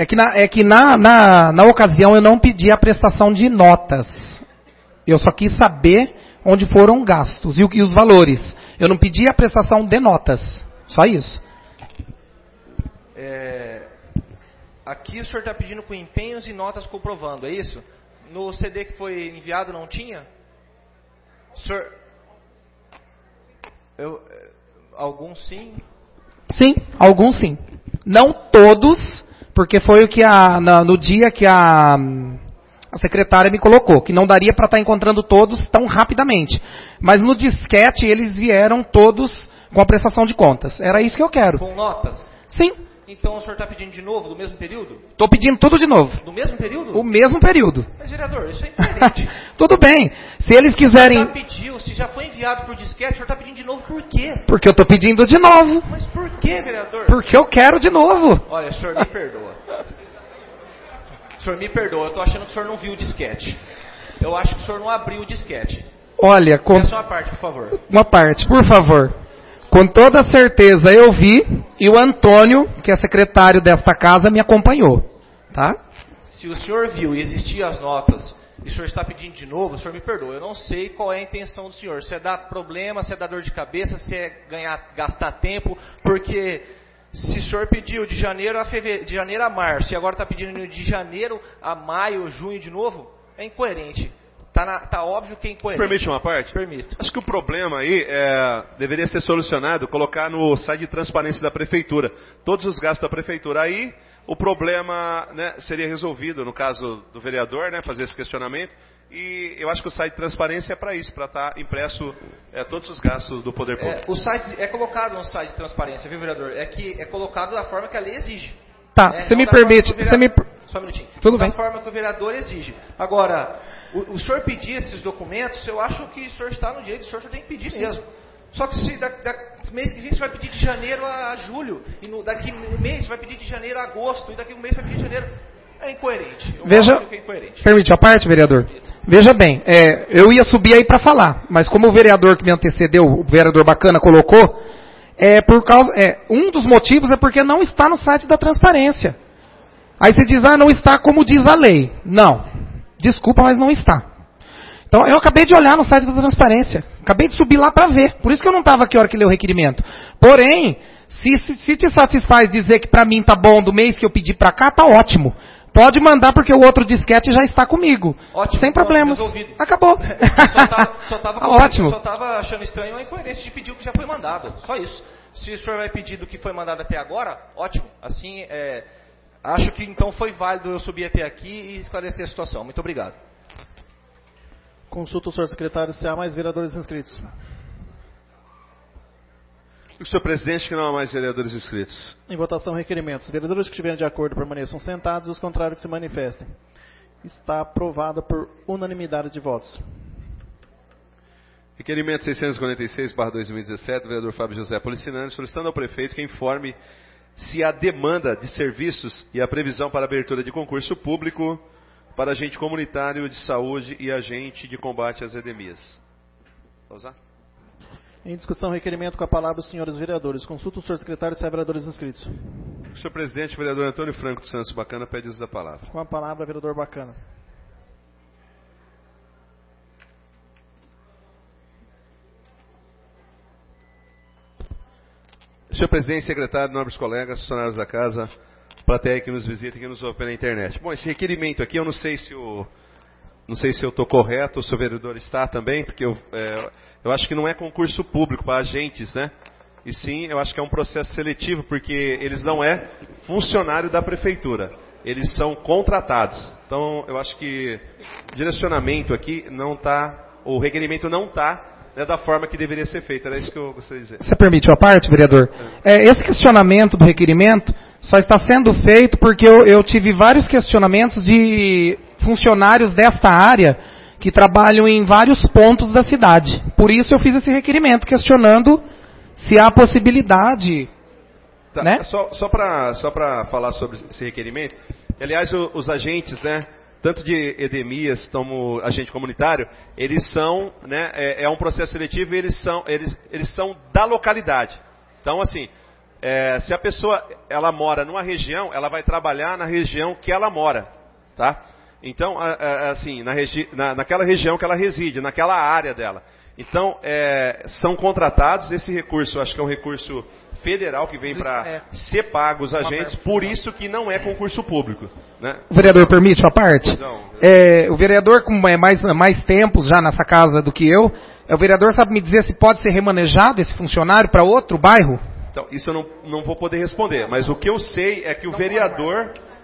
Na ocasião eu não pedi a prestação de notas. Eu só quis saber onde foram gastos e os valores. Eu não pedi a prestação de notas. Só isso. Aqui o senhor está pedindo com empenhos e notas comprovando, é isso? No CD que foi enviado não tinha? Senhor... Alguns sim? Sim, alguns sim. Não todos, porque foi o que no dia que a secretária me colocou, que não daria para estar encontrando todos tão rapidamente. Mas no disquete eles vieram todos com a prestação de contas. Era isso que eu quero. Com notas? Sim. Então o senhor está pedindo de novo, do mesmo período? Estou pedindo tudo de novo. Do mesmo período? O mesmo período. Mas, vereador, isso é incoerente. Tudo bem. Se eles quiserem... O senhor pediu, se já foi enviado por disquete, o senhor está pedindo de novo por quê? Porque eu estou pedindo de novo. Mas por quê, vereador? Porque eu quero de novo. Olha, o senhor me perdoa. O senhor me perdoa, eu estou achando que o senhor não viu o disquete. Eu acho que o senhor não abriu o disquete. Olha... Peça uma parte, por favor. Uma parte, por favor. Com toda certeza eu vi e o Antônio, que é secretário desta casa, me acompanhou. Tá? Se o senhor viu e existiam as notas e o senhor está pedindo de novo, o senhor me perdoa. Eu não sei qual é a intenção do senhor. Se é dar problema, se é dar dor de cabeça, se é gastar tempo, porque se o senhor pediu de janeiro a março e agora está pedindo de janeiro a maio, junho de novo, é incoerente. Tá óbvio que é incoerente. Você permite uma parte? Permito. Acho que o problema aí deveria ser solucionado, colocar no site de transparência da prefeitura todos os gastos da prefeitura. Aí o problema, né, seria resolvido, no caso do vereador, né, fazer esse questionamento. E eu acho que o site de transparência é para isso, para estar impresso todos os gastos do poder público. O site é colocado no site de transparência, viu, vereador? É que é colocado da forma que a lei exige. Tá, você me permite... Só um minutinho. Tudo da bem. forma que o vereador exige. Agora, o senhor pedir esses documentos, eu acho que o senhor está no direito, o senhor tem que pedir mesmo. Só que se mês que vem você vai pedir de janeiro a julho, e daqui um mês você vai pedir de janeiro a agosto, e daqui um mês você vai pedir de janeiro... É incoerente. Veja, que é incoerente. Permite a parte, vereador? Veja bem, eu ia subir aí para falar, mas como o vereador que me antecedeu, o vereador Bacana, colocou, um dos motivos é porque não está no site da transparência. Aí você diz, não está como diz a lei. Não. Desculpa, mas não está. Então, eu acabei de olhar no site da transparência. Acabei de subir lá para ver. Por isso que eu não estava aqui a hora que leu o requerimento. Porém, se te satisfaz dizer que para mim tá bom do mês que eu pedi para cá, tá ótimo. Pode mandar porque o outro disquete já está comigo. Ótimo, sem problemas. Resolvido. Acabou. Ótimo. Eu só estava achando estranho a incoerência de pedir o que já foi mandado. Só isso. Se o senhor vai pedir do que foi mandado até agora, ótimo. Assim, acho que então foi válido eu subir até aqui e esclarecer a situação. Muito obrigado. Consulta o senhor secretário se há mais vereadores inscritos. O senhor presidente, que não há mais vereadores inscritos. Em votação, requerimentos. Os vereadores que estiverem de acordo permaneçam sentados e os contrários que se manifestem. Está aprovado por unanimidade de votos. Requerimento 646/2017, do vereador Fábio José Policinani, solicitando ao prefeito que informe se há demanda de serviços e a previsão para abertura de concurso público para agente comunitário de saúde e agente de combate às endemias. Vou usar? Em discussão, requerimento com a palavra os senhores vereadores. Consulta o senhor secretário se há vereadores inscritos. O senhor presidente, o vereador Antônio Franco dos Santos Bacana, pede uso da palavra. Com a palavra, vereador Bacana. Senhor presidente, secretário, nobres colegas, funcionários da casa, plateia que nos visita e que nos ouve pela internet. Bom, esse requerimento aqui, eu não sei se eu estou correto, ou se o vereador está também, porque eu acho que não é concurso público para agentes, né? E sim, eu acho que é um processo seletivo, porque eles não é funcionário da prefeitura, eles são contratados. Então, eu acho que o direcionamento aqui não está, o requerimento não está da forma que deveria ser feito. Era isso que eu gostaria de dizer. Você permite a parte, vereador? Esse questionamento do requerimento só está sendo feito porque eu tive vários questionamentos de funcionários desta área que trabalham em vários pontos da cidade. Por isso eu fiz esse requerimento, questionando se há possibilidade. Tá, né? Só para falar sobre esse requerimento, aliás, os agentes, né, tanto de endemias como agente comunitário, eles são, né, é um processo seletivo e eles são da localidade. Então, assim, se a pessoa ela mora numa região, ela vai trabalhar na região que ela mora, tá? Então, assim, naquela região que ela reside, naquela área dela. Então, são contratados, esse recurso, acho que é um recurso federal que vem para ser pago os agentes, por isso que não é concurso público. Né? O vereador permite a parte? O vereador, como é mais tempos já nessa casa do que eu, o vereador sabe me dizer se pode ser remanejado esse funcionário para outro bairro? Então, isso eu não vou poder responder, mas o que eu sei é que o vereador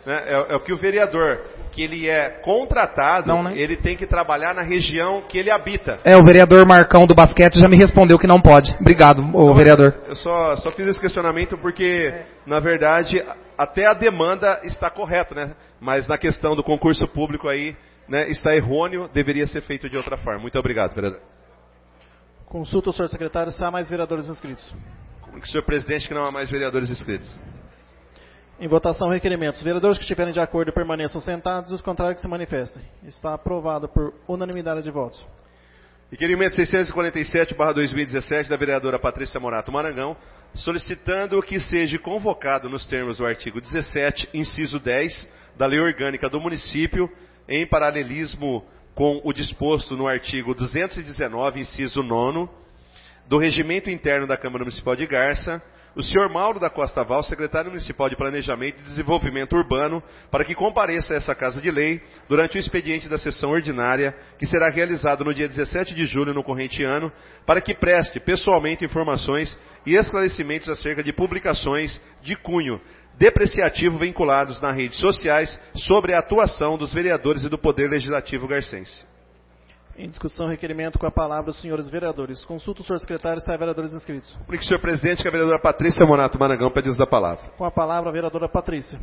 Né? É o que o vereador, que ele é contratado, não, né? Ele tem que trabalhar na região que ele habita. O vereador Marcão do basquete já me respondeu que não pode. Obrigado, vereador. Eu só fiz esse questionamento porque, na verdade, até a demanda está correta, né? Mas na questão do concurso público aí, né, está errôneo, deveria ser feito de outra forma. Muito obrigado, vereador. Consulta o senhor secretário se há mais vereadores inscritos. Comunique ao senhor presidente que não há mais vereadores inscritos. Em votação, requerimentos. Os vereadores que estiverem de acordo permaneçam sentados e os contrários que se manifestem. Está aprovado por unanimidade de votos. Requerimento 647/2017 da vereadora Patrícia Morato Marangão, solicitando que seja convocado nos termos do artigo 17, inciso 10, da Lei Orgânica do Município, em paralelismo com o disposto no artigo 219, inciso 9, do Regimento Interno da Câmara Municipal de Garça, o senhor Mauro da Costa Val, secretário municipal de Planejamento e Desenvolvimento Urbano, para que compareça a essa Casa de Lei durante o expediente da sessão ordinária, que será realizado no dia 17 de julho no corrente ano, para que preste pessoalmente informações e esclarecimentos acerca de publicações de cunho depreciativo vinculados nas redes sociais sobre a atuação dos vereadores e do Poder Legislativo garcense. Em discussão, requerimento com a palavra os senhores vereadores. Consulta o senhor secretário se há vereadores inscritos. Comunique, senhor presidente, que a vereadora Patrícia Morato Marangão pede uso da palavra. Com a palavra a vereadora Patrícia.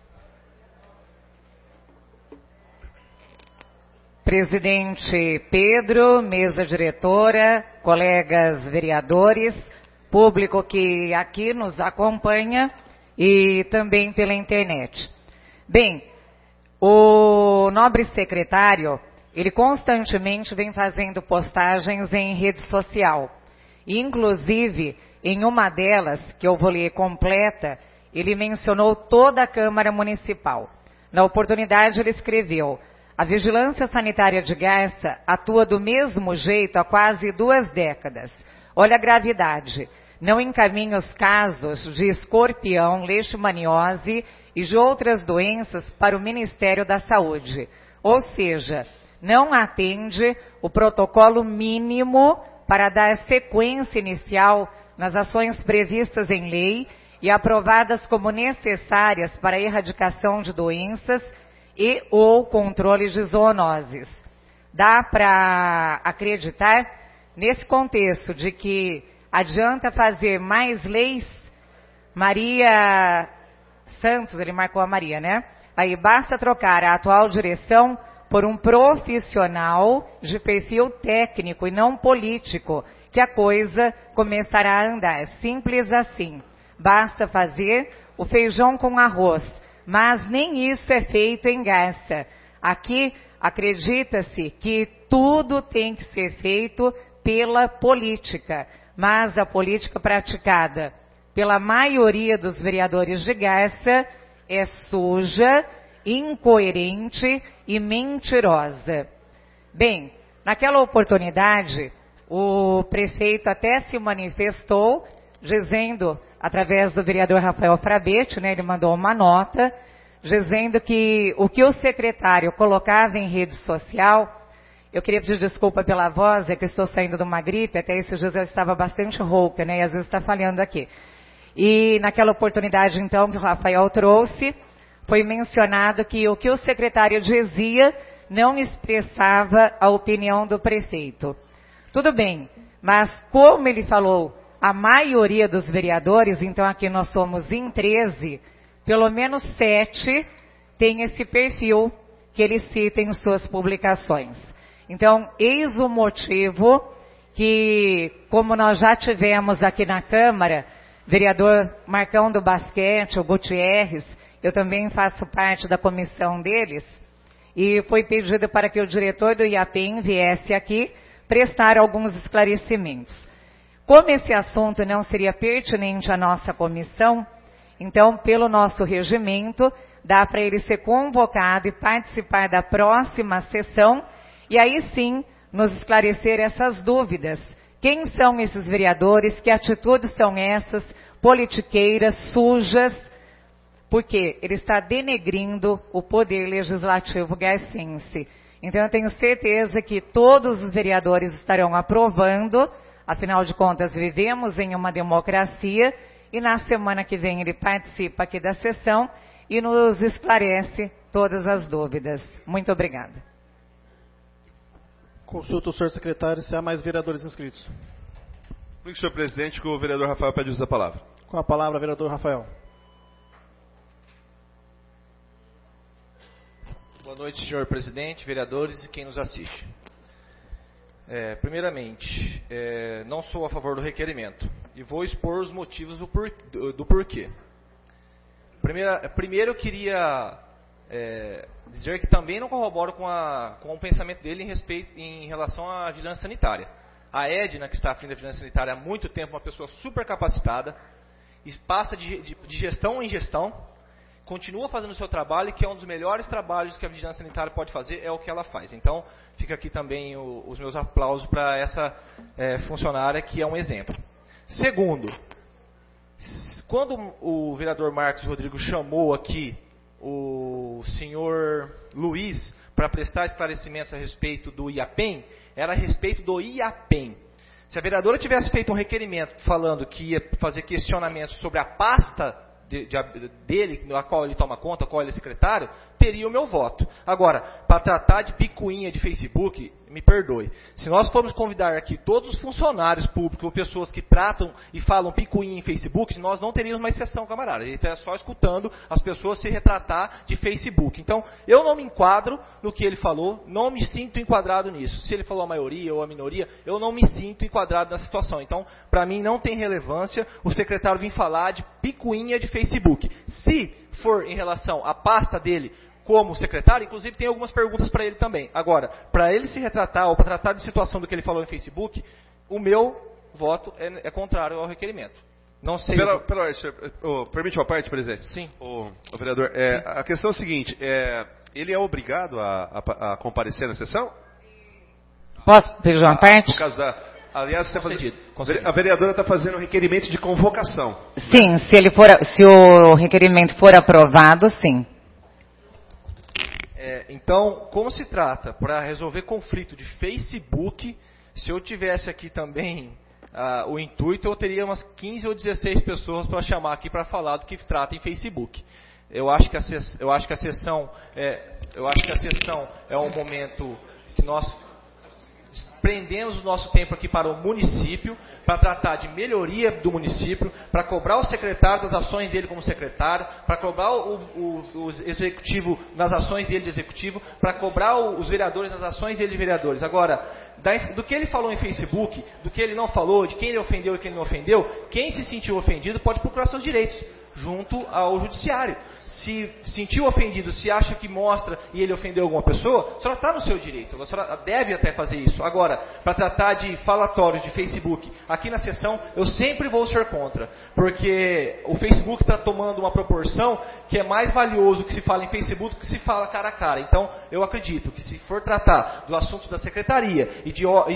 Presidente Pedro, mesa diretora, colegas vereadores, público que aqui nos acompanha e também pela internet. Bem, o nobre secretário, ele constantemente vem fazendo postagens em rede social. Inclusive, em uma delas, que eu vou ler completa, ele mencionou toda a Câmara Municipal. Na oportunidade, ele escreveu: a Vigilância Sanitária de Garça atua do mesmo jeito há quase 2 décadas. Olha a gravidade. Não encaminha os casos de escorpião, leishmaniose e de outras doenças para o Ministério da Saúde. Ou seja, não atende o protocolo mínimo para dar sequência inicial nas ações previstas em lei e aprovadas como necessárias para a erradicação de doenças e ou controle de zoonoses. Dá para acreditar, nesse contexto, de que adianta fazer mais leis? Maria Santos, ele marcou a Maria, né? Aí basta trocar a atual direção por um profissional de perfil técnico e não político, que a coisa começará a andar. Simples assim. Basta fazer o feijão com arroz, mas nem isso é feito em Garça. Aqui acredita-se que tudo tem que ser feito pela política, mas a política praticada pela maioria dos vereadores de Garça é suja, incoerente e mentirosa. Bem, naquela oportunidade, o prefeito até se manifestou, dizendo, através do vereador Rafael Frabetti, né, ele mandou uma nota, dizendo que o que o secretário colocava em rede social, eu queria pedir desculpa pela voz, é que eu estou saindo de uma gripe, até esses dias eu estava bastante rouca, né, e às vezes está falhando aqui. E naquela oportunidade, então, que o Rafael trouxe, foi mencionado que o que o secretário dizia não expressava a opinião do prefeito. Tudo bem, mas como ele falou, a maioria dos vereadores, então aqui nós somos em 13, pelo menos 7 tem esse perfil que ele cita em suas publicações. Então, eis o motivo que, como nós já tivemos aqui na Câmara, vereador Marcão do Basquete, o Gutierrez, eu também faço parte da comissão deles, e foi pedido para que o diretor do IAPEM viesse aqui prestar alguns esclarecimentos. Como esse assunto não seria pertinente à nossa comissão, então, pelo nosso regimento, dá para ele ser convocado e participar da próxima sessão, e aí sim, nos esclarecer essas dúvidas. Quem são esses vereadores? Que atitudes são essas? Politiqueiras, sujas, porque ele está denegrindo o poder legislativo garcense. Então eu tenho certeza que todos os vereadores estarão aprovando, afinal de contas vivemos em uma democracia, e na semana que vem ele participa aqui da sessão, e nos esclarece todas as dúvidas. Muito obrigada. Consulta o senhor secretário se há mais vereadores inscritos. Comigo, senhor presidente, que o vereador Rafael pede uso da palavra. Com a palavra, vereador Rafael. Boa noite, senhor presidente, vereadores e quem nos assiste. Primeiramente, não sou a favor do requerimento e vou expor os motivos do porquê. Primeiro, eu queria dizer que também não corroboro com o pensamento dele em relação à vigilância sanitária. A Edna, que está à frente da vigilância sanitária há muito tempo, uma pessoa super capacitada, e passa de gestão em gestão, continua fazendo o seu trabalho, que é um dos melhores trabalhos que a vigilância sanitária pode fazer, é o que ela faz. Então, fica aqui também os meus aplausos para essa funcionária, que é um exemplo. Segundo, quando o vereador Marcos Rodrigo chamou aqui o senhor Luiz para prestar esclarecimentos a respeito do IAPEM, era a respeito do IAPEM. Se a vereadora tivesse feito um requerimento falando que ia fazer questionamentos sobre a pasta dele, a qual ele toma conta, a qual ele é secretário, teria o meu voto. Agora, para tratar de picuinha de Facebook, me perdoe. Se nós formos convidar aqui todos os funcionários públicos ou pessoas que tratam e falam picuinha em Facebook, nós não teríamos mais sessão, camarada. Ele está só escutando as pessoas se retratar de Facebook. Então, eu não me enquadro no que ele falou, não me sinto enquadrado nisso. Se ele falou a maioria ou a minoria, eu não me sinto enquadrado na situação. Então, para mim não tem relevância o secretário vir falar de picuinha de Facebook. Se for em relação à pasta dele como secretário, inclusive tem algumas perguntas para ele também. Agora, para ele se retratar ou para tratar de situação do que ele falou em Facebook, o meu voto é contrário ao requerimento. Não sei. Permite uma parte, presidente? Sim. O vereador, a questão é a seguinte, ele é obrigado a comparecer na sessão? Posso pedir uma parte? No caso aliás, a vereadora está fazendo um requerimento de convocação. Sim, se o requerimento for aprovado, sim. Então, como se trata para resolver conflito de Facebook, se eu tivesse aqui também o intuito, eu teria umas 15 ou 16 pessoas para chamar aqui para falar do que trata em Facebook. Eu acho que a sessão é um momento que nós prendemos o nosso tempo aqui para o município, para tratar de melhoria do município, para cobrar o secretário das ações dele como secretário, para cobrar o executivo nas ações dele de executivo, para cobrar os vereadores nas ações dele de vereadores. Agora, do que ele falou em Facebook, do que ele não falou, de quem ele ofendeu e quem ele não ofendeu, quem se sentiu ofendido pode procurar seus direitos junto ao judiciário. Se sentiu ofendido, se acha que mostra e ele ofendeu alguma pessoa, a senhora está no seu direito, a senhora deve até fazer isso. Agora, para tratar de falatórios de Facebook, aqui na sessão, eu sempre vou ser contra, porque o Facebook está tomando uma proporção que é mais valioso que se fala em Facebook do que se fala cara a cara. Então, eu acredito que se for tratar do assunto da secretaria e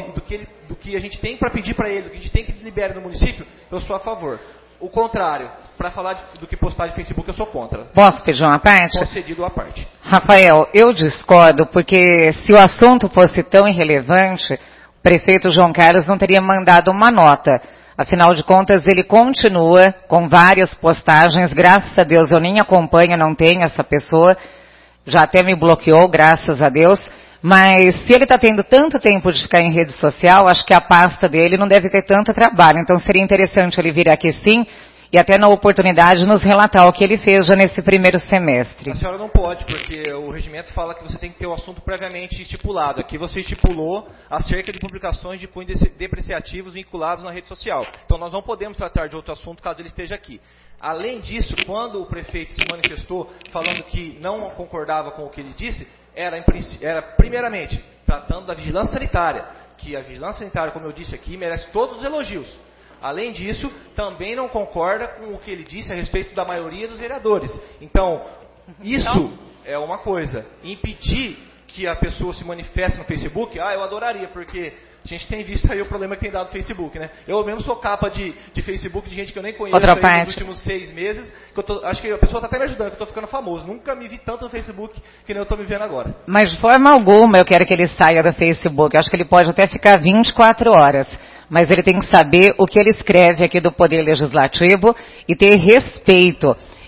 do que a gente tem para pedir para ele, do que a gente tem que liberar no município, eu sou a favor. O contrário, para falar do que postar de Facebook, eu sou contra. Posso pedir uma parte? Concedido a parte. Rafael, eu discordo, porque se o assunto fosse tão irrelevante, o prefeito João Carlos não teria mandado uma nota. Afinal de contas, ele continua com várias postagens. Graças a Deus, eu nem acompanho, não tenho essa pessoa. Já até me bloqueou, graças a Deus. Mas se ele está tendo tanto tempo de ficar em rede social, acho que a pasta dele não deve ter tanto trabalho. Então seria interessante ele vir aqui sim e até na oportunidade nos relatar o que ele fez já nesse primeiro semestre. A senhora não pode, porque o regimento fala que você tem que ter o assunto previamente estipulado. Aqui você estipulou acerca de publicações de cunho depreciativos vinculados na rede social. Então nós não podemos tratar de outro assunto caso ele esteja aqui. Além disso, quando o prefeito se manifestou falando que não concordava com o que ele disse, era primeiramente tratando da vigilância sanitária, que a vigilância sanitária, como eu disse aqui, merece todos os elogios. Além disso, também não concorda com o que ele disse a respeito da maioria dos vereadores. Então, isso é uma coisa. Impedir que a pessoa se manifeste no Facebook, eu adoraria, porque a gente tem visto aí o problema que tem dado o Facebook, né? Eu mesmo sou capa de Facebook de gente que eu nem conheço nos últimos 6 meses. Acho que a pessoa está até me ajudando, que eu estou ficando famoso. Nunca me vi tanto no Facebook que nem eu estou me vendo agora. Mas de forma alguma eu quero que ele saia do Facebook. Acho que ele pode até ficar 24 horas. Mas ele tem que saber o que ele escreve aqui do Poder Legislativo e ter respeito.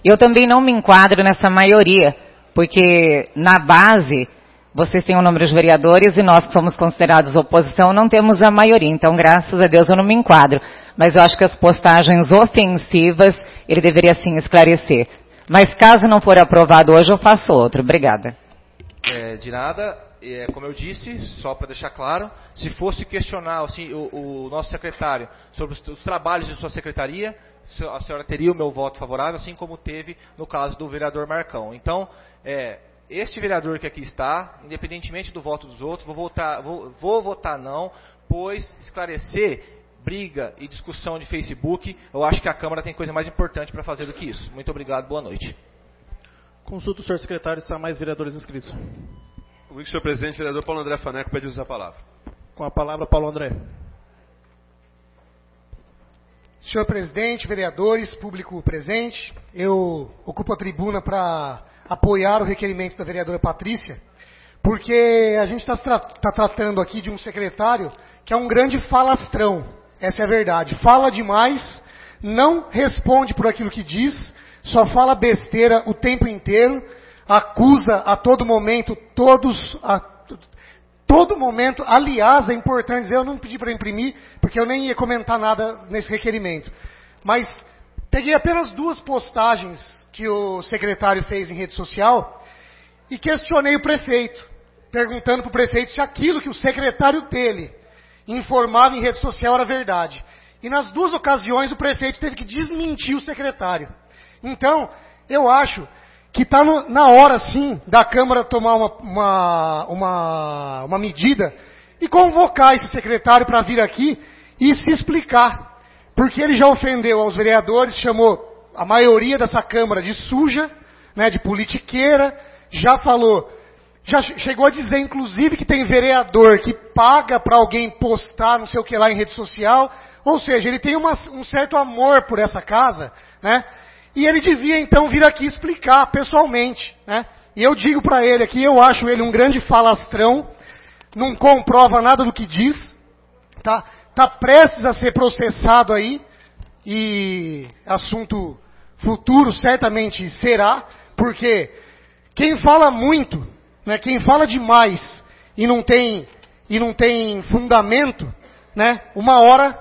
Eu também não me enquadro nessa maioria, porque na base vocês têm o número de vereadores e nós que somos considerados oposição não temos a maioria. Então, graças a Deus, eu não me enquadro. Mas eu acho que as postagens ofensivas, ele deveria sim esclarecer. Mas caso não for aprovado hoje, eu faço outro. Obrigada. De nada. Como eu disse, só para deixar claro, se fosse questionar assim, o nosso secretário sobre os trabalhos de sua secretaria, a senhora teria o meu voto favorável, assim como teve no caso do vereador Marcão. Então, este vereador que aqui está, independentemente do voto dos outros, vou votar não, pois esclarecer briga e discussão de Facebook, eu acho que a Câmara tem coisa mais importante para fazer do que isso. Muito obrigado, boa noite. Consulta o senhor secretário se há mais vereadores inscritos. O senhor presidente, o vereador Paulo André Faneco pede usar a palavra. Com a palavra, Paulo André. Senhor presidente, vereadores, público presente, eu ocupo a tribuna para apoiar o requerimento da vereadora Patrícia, porque a gente está tratando aqui de um secretário que é um grande falastrão, essa é a verdade. Fala demais, não responde por aquilo que diz, só fala besteira o tempo inteiro, acusa a todo momento, todo momento. Aliás, é importante dizer, eu não pedi para imprimir, porque eu nem ia comentar nada nesse requerimento. Mas peguei apenas 2 postagens que o secretário fez em rede social e questionei o prefeito, perguntando para o prefeito se aquilo que o secretário dele informava em rede social era verdade. E nas 2 ocasiões o prefeito teve que desmentir o secretário. Então, eu acho que está na hora, sim, da Câmara tomar uma medida e convocar esse secretário para vir aqui e se explicar. Porque ele já ofendeu aos vereadores, chamou a maioria dessa Câmara de suja, né, de politiqueira, já chegou a dizer, inclusive, que tem vereador que paga para alguém postar não sei o que lá em rede social. Ou seja, ele tem um certo amor por essa casa, né? E ele devia, então, vir aqui explicar pessoalmente, né? E eu digo para ele aqui, eu acho ele um grande falastrão, não comprova nada do que diz, tá prestes a ser processado aí, e assunto futuro certamente será, porque quem fala muito, né, quem fala demais e não tem fundamento, né, uma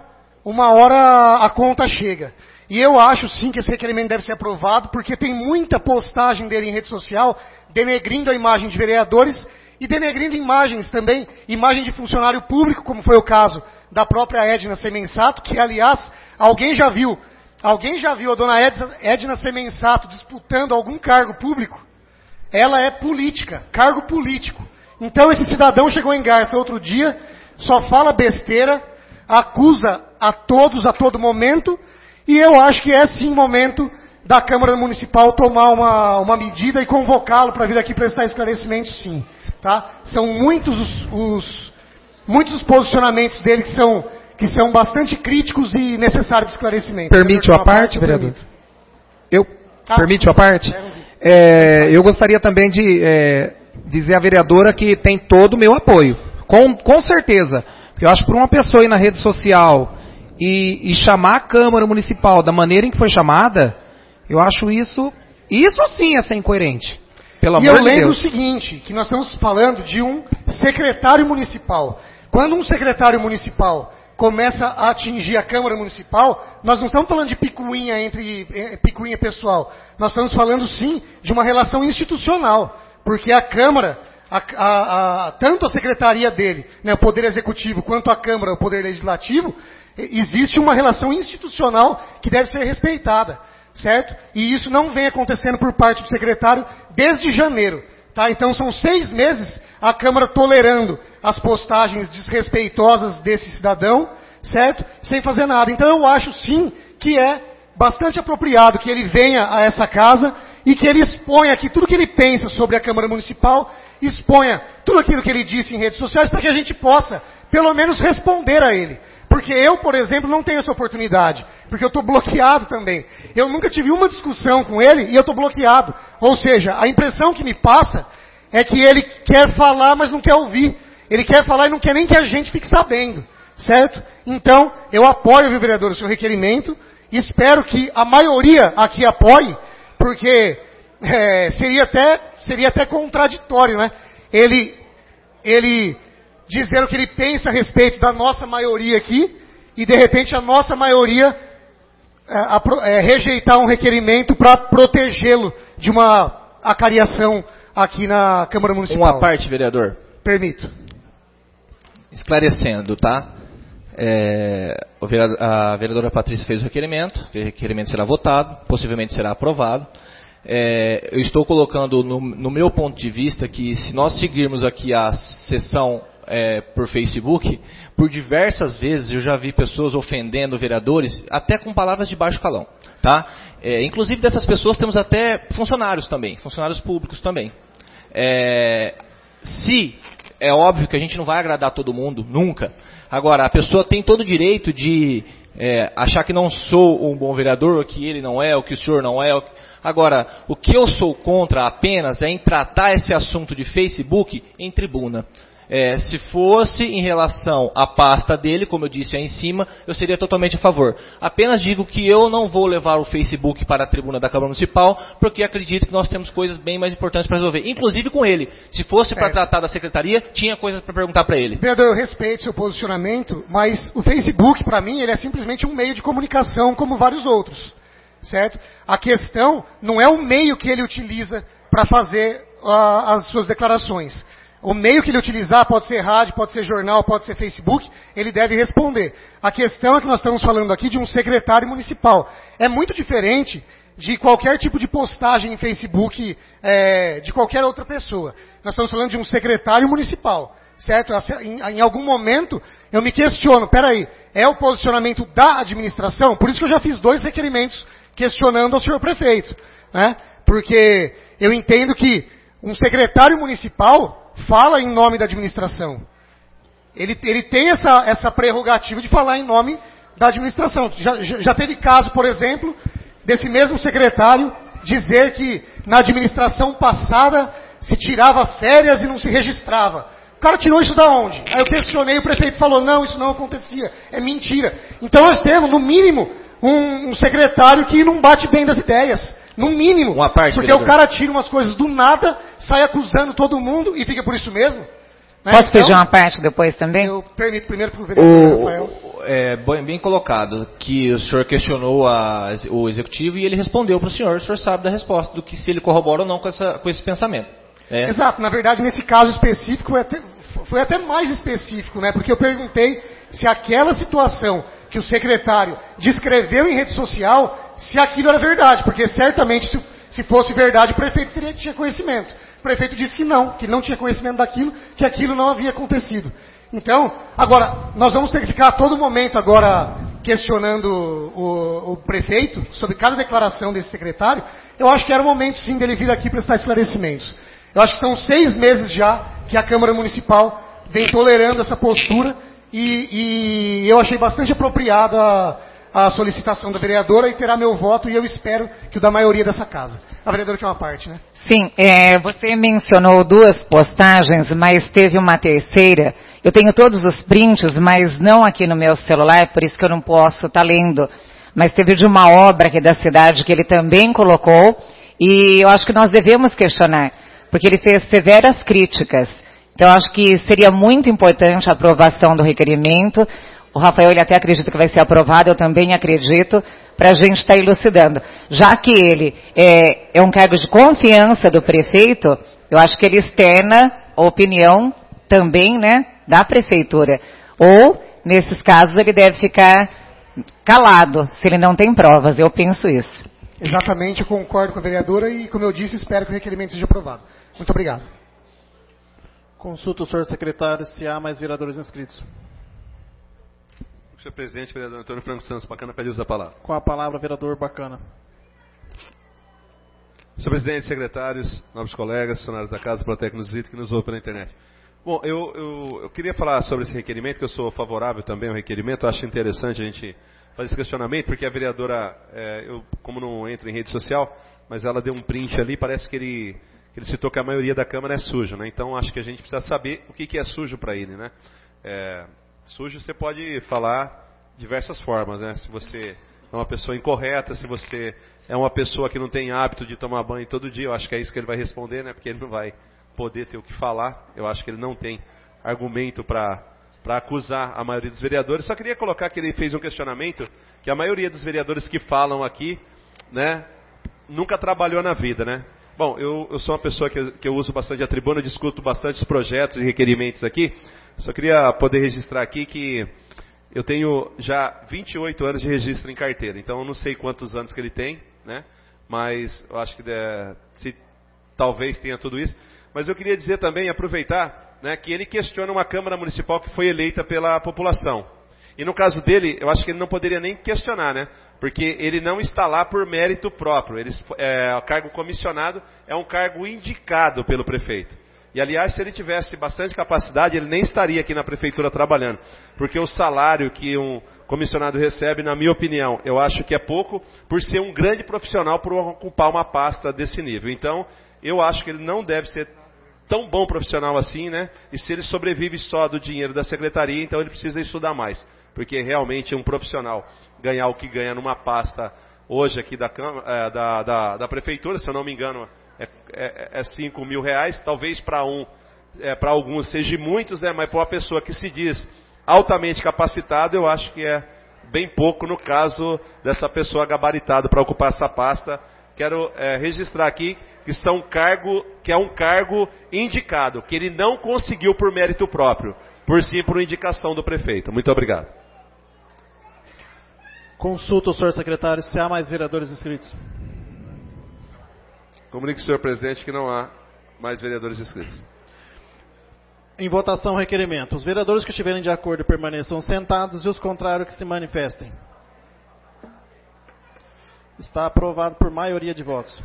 hora a conta chega. E eu acho sim que esse requerimento deve ser aprovado, porque tem muita postagem dele em rede social, denegrindo a imagem de vereadores e denegrindo imagens também, imagem de funcionário público, como foi o caso da própria Edna Semensato, que aliás, alguém já viu a dona Edna Semensato disputando algum cargo público? Ela é política, cargo político. Então esse cidadão chegou em Garça outro dia, só fala besteira, acusa a todos a todo momento. E eu acho que é sim momento da Câmara Municipal tomar uma medida e convocá-lo para vir aqui prestar esclarecimento, sim. Tá? São muitos os posicionamentos dele que são bastante críticos e necessários de esclarecimento. Permite a parte, vereador? Permite a parte? Eu gostaria também de dizer à vereadora que tem todo o meu apoio. Com certeza. Porque eu acho que para uma pessoa ir na rede social e chamar a Câmara Municipal da maneira em que foi chamada, eu acho isso sim é ser incoerente. Pelo amor de Deus. E eu lembro o seguinte, que nós estamos falando de um secretário municipal. Quando um secretário municipal começa a atingir a Câmara Municipal, nós não estamos falando de picuinha pessoal. Nós estamos falando sim de uma relação institucional. Porque a Câmara, tanto a secretaria dele, né, o Poder Executivo, quanto a Câmara, o Poder Legislativo, existe uma relação institucional que deve ser respeitada, certo? E isso não vem acontecendo por parte do secretário desde janeiro, tá? Então são 6 meses a Câmara tolerando as postagens desrespeitosas desse cidadão, certo? Sem fazer nada. Então eu acho sim que é bastante apropriado que ele venha a essa casa e que ele exponha aqui tudo que ele pensa sobre a Câmara Municipal, exponha tudo aquilo que ele disse em redes sociais para que a gente possa, pelo menos, responder a ele. Porque eu, por exemplo, não tenho essa oportunidade, porque eu estou bloqueado também. Eu nunca tive uma discussão com ele e eu estou bloqueado. Ou seja, a impressão que me passa é que ele quer falar, mas não quer ouvir. Ele quer falar e não quer nem que a gente fique sabendo, certo? Então, eu apoio, viu, vereador, o seu requerimento, e espero que a maioria aqui apoie, Porque seria até contraditório, né? Ele dizer o que ele pensa a respeito da nossa maioria aqui e, de repente, a nossa maioria rejeitar um requerimento para protegê-lo de uma acariação aqui na Câmara Municipal. Uma parte, vereador. Permito. Esclarecendo, tá? A vereadora Patrícia fez o requerimento será votado, possivelmente será aprovado. Eu estou colocando no meu ponto de vista que se nós seguirmos aqui a sessão por Facebook, por diversas vezes eu já vi pessoas ofendendo vereadores, até com palavras de baixo calão. Tá? Inclusive dessas pessoas temos até funcionários também, funcionários públicos também. É óbvio que a gente não vai agradar todo mundo, nunca. Agora, a pessoa tem todo o direito de achar que não sou um bom vereador, ou que ele não é, ou que o senhor não é. Agora, o que eu sou contra apenas é em tratar esse assunto de Facebook em tribuna. Se fosse em relação à pasta dele, como eu disse aí em cima, eu seria totalmente a favor. Apenas digo que eu não vou levar o Facebook para a tribuna da Câmara Municipal, porque acredito que nós temos coisas bem mais importantes para resolver, inclusive com ele. Se fosse para tratar da secretaria, tinha coisas para perguntar para ele. Vereador, eu respeito seu posicionamento, mas o Facebook, para mim, ele é simplesmente um meio de comunicação como vários outros. Certo? A questão não é o meio que ele utiliza para fazer as suas declarações. O meio que ele utilizar pode ser rádio, pode ser jornal, pode ser Facebook, ele deve responder. A questão é que nós estamos falando aqui de um secretário municipal. É muito diferente de qualquer tipo de postagem em Facebook de qualquer outra pessoa. Nós estamos falando de um secretário municipal, certo? Em algum momento eu me questiono, peraí, é o posicionamento da administração? Por isso que eu já fiz 2 requerimentos questionando ao senhor prefeito, né? Porque eu entendo que um secretário municipal fala em nome da administração. Ele tem essa prerrogativa de falar em nome da administração. Já teve caso, por exemplo, desse mesmo secretário dizer que na administração passada se tirava férias e não se registrava. O cara tirou isso da onde? Aí eu questionei, o prefeito falou, não, isso não acontecia. É mentira. Então nós temos, no mínimo, um secretário que não bate bem das ideias. No mínimo. Uma parte, porque vereador. O cara tira umas coisas do nada, sai acusando todo mundo e fica por isso mesmo. Né? Posso pedir uma parte depois também? Eu permito primeiro para o vereador Rafael. Bem colocado, que o senhor questionou o executivo e ele respondeu para o senhor sabe da resposta, do que se ele corrobora ou não com esse pensamento. Exato, na verdade nesse caso específico foi até mais específico, né? Porque eu perguntei se aquela situação que o secretário descreveu em rede social, se aquilo era verdade, porque certamente se fosse verdade o prefeito tinha conhecimento. O prefeito disse que não tinha conhecimento daquilo, que aquilo não havia acontecido. Então, agora, nós vamos ter que ficar a todo momento agora questionando o prefeito sobre cada declaração desse secretário. Eu acho que era o momento sim dele vir aqui prestar esclarecimentos. Eu acho que são 6 meses já que a Câmara Municipal vem tolerando essa postura e eu achei bastante apropriada a solicitação da vereadora e terá meu voto e eu espero que o da maioria dessa casa. A vereadora quer uma parte, né? Sim, você mencionou 2 postagens, mas teve uma terceira. Eu tenho todos os prints, mas não aqui no meu celular, por isso que eu não posso estar lendo. Mas teve de uma obra aqui da cidade que ele também colocou e eu acho que nós devemos questionar, porque ele fez severas críticas. Então, eu acho que seria muito importante a aprovação do requerimento. O Rafael, ele até acredita que vai ser aprovado, eu também acredito, para a gente estar elucidando. Já que ele é um cargo de confiança do prefeito, eu acho que ele externa a opinião também, né, da prefeitura. Ou, nesses casos, ele deve ficar calado, se ele não tem provas. Eu penso isso. Exatamente, eu concordo com a vereadora e, como eu disse, espero que o requerimento seja aprovado. Muito obrigado. Consulta o senhor secretário se há mais vereadores inscritos. Senhor presidente, vereador Antônio Franco Santos Bacana, pede uso da palavra. Com a palavra, vereador Bacana. Senhor presidente, secretários, nobres colegas, funcionários da casa, plateia que nos visita, que nos ouve pela internet. Bom, eu queria falar sobre esse requerimento, que eu sou favorável também ao requerimento. Eu acho interessante a gente fazer esse questionamento, porque a vereadora, eu como não entro em rede social, mas ela deu um print ali, parece que ele citou que a maioria da Câmara é sujo, né? Então acho que a gente precisa saber o que é sujo para ele, né? Sujo você pode falar de diversas formas, né? Se você é uma pessoa incorreta, se você é uma pessoa que não tem hábito de tomar banho todo dia, eu acho que é isso que ele vai responder, né? Porque ele não vai poder ter o que falar. Eu acho que ele não tem argumento para acusar a maioria dos vereadores. Só queria colocar que ele fez um questionamento que a maioria dos vereadores que falam aqui, né, nunca trabalhou na vida, né? Bom, eu sou uma pessoa que eu uso bastante a tribuna, eu discuto bastante os projetos e requerimentos aqui. Só queria poder registrar aqui que eu tenho já 28 anos de registro em carteira, então eu não sei quantos anos que ele tem, né? Mas eu acho que talvez tenha tudo isso. Mas eu queria dizer também, aproveitar, né, que ele questiona uma Câmara Municipal que foi eleita pela população. E no caso dele, eu acho que ele não poderia nem questionar, né? Porque ele não está lá por mérito próprio. O cargo comissionado é um cargo indicado pelo prefeito. E, aliás, se ele tivesse bastante capacidade, ele nem estaria aqui na prefeitura trabalhando. Porque o salário que um comissionado recebe, na minha opinião, eu acho que é pouco por ser um grande profissional por ocupar uma pasta desse nível. Então, eu acho que ele não deve ser tão bom profissional assim, né? E se ele sobrevive só do dinheiro da secretaria, então ele precisa estudar mais. Porque realmente um profissional ganhar o que ganha numa pasta hoje aqui da prefeitura, se eu não me engano, é 5 mil reais, talvez para alguns seja muitos, né? Mas para uma pessoa que se diz altamente capacitada, eu acho que é bem pouco no caso dessa pessoa gabaritada para ocupar essa pasta. Quero registrar aqui que é um cargo indicado, que ele não conseguiu por mérito próprio, por indicação do prefeito. Muito obrigado. Consulta o senhor secretário se há mais vereadores inscritos. Comunique, senhor presidente, que não há mais vereadores inscritos. Em votação, o requerimento. Os vereadores que estiverem de acordo permaneçam sentados e os contrários que se manifestem. Está aprovado por maioria de votos.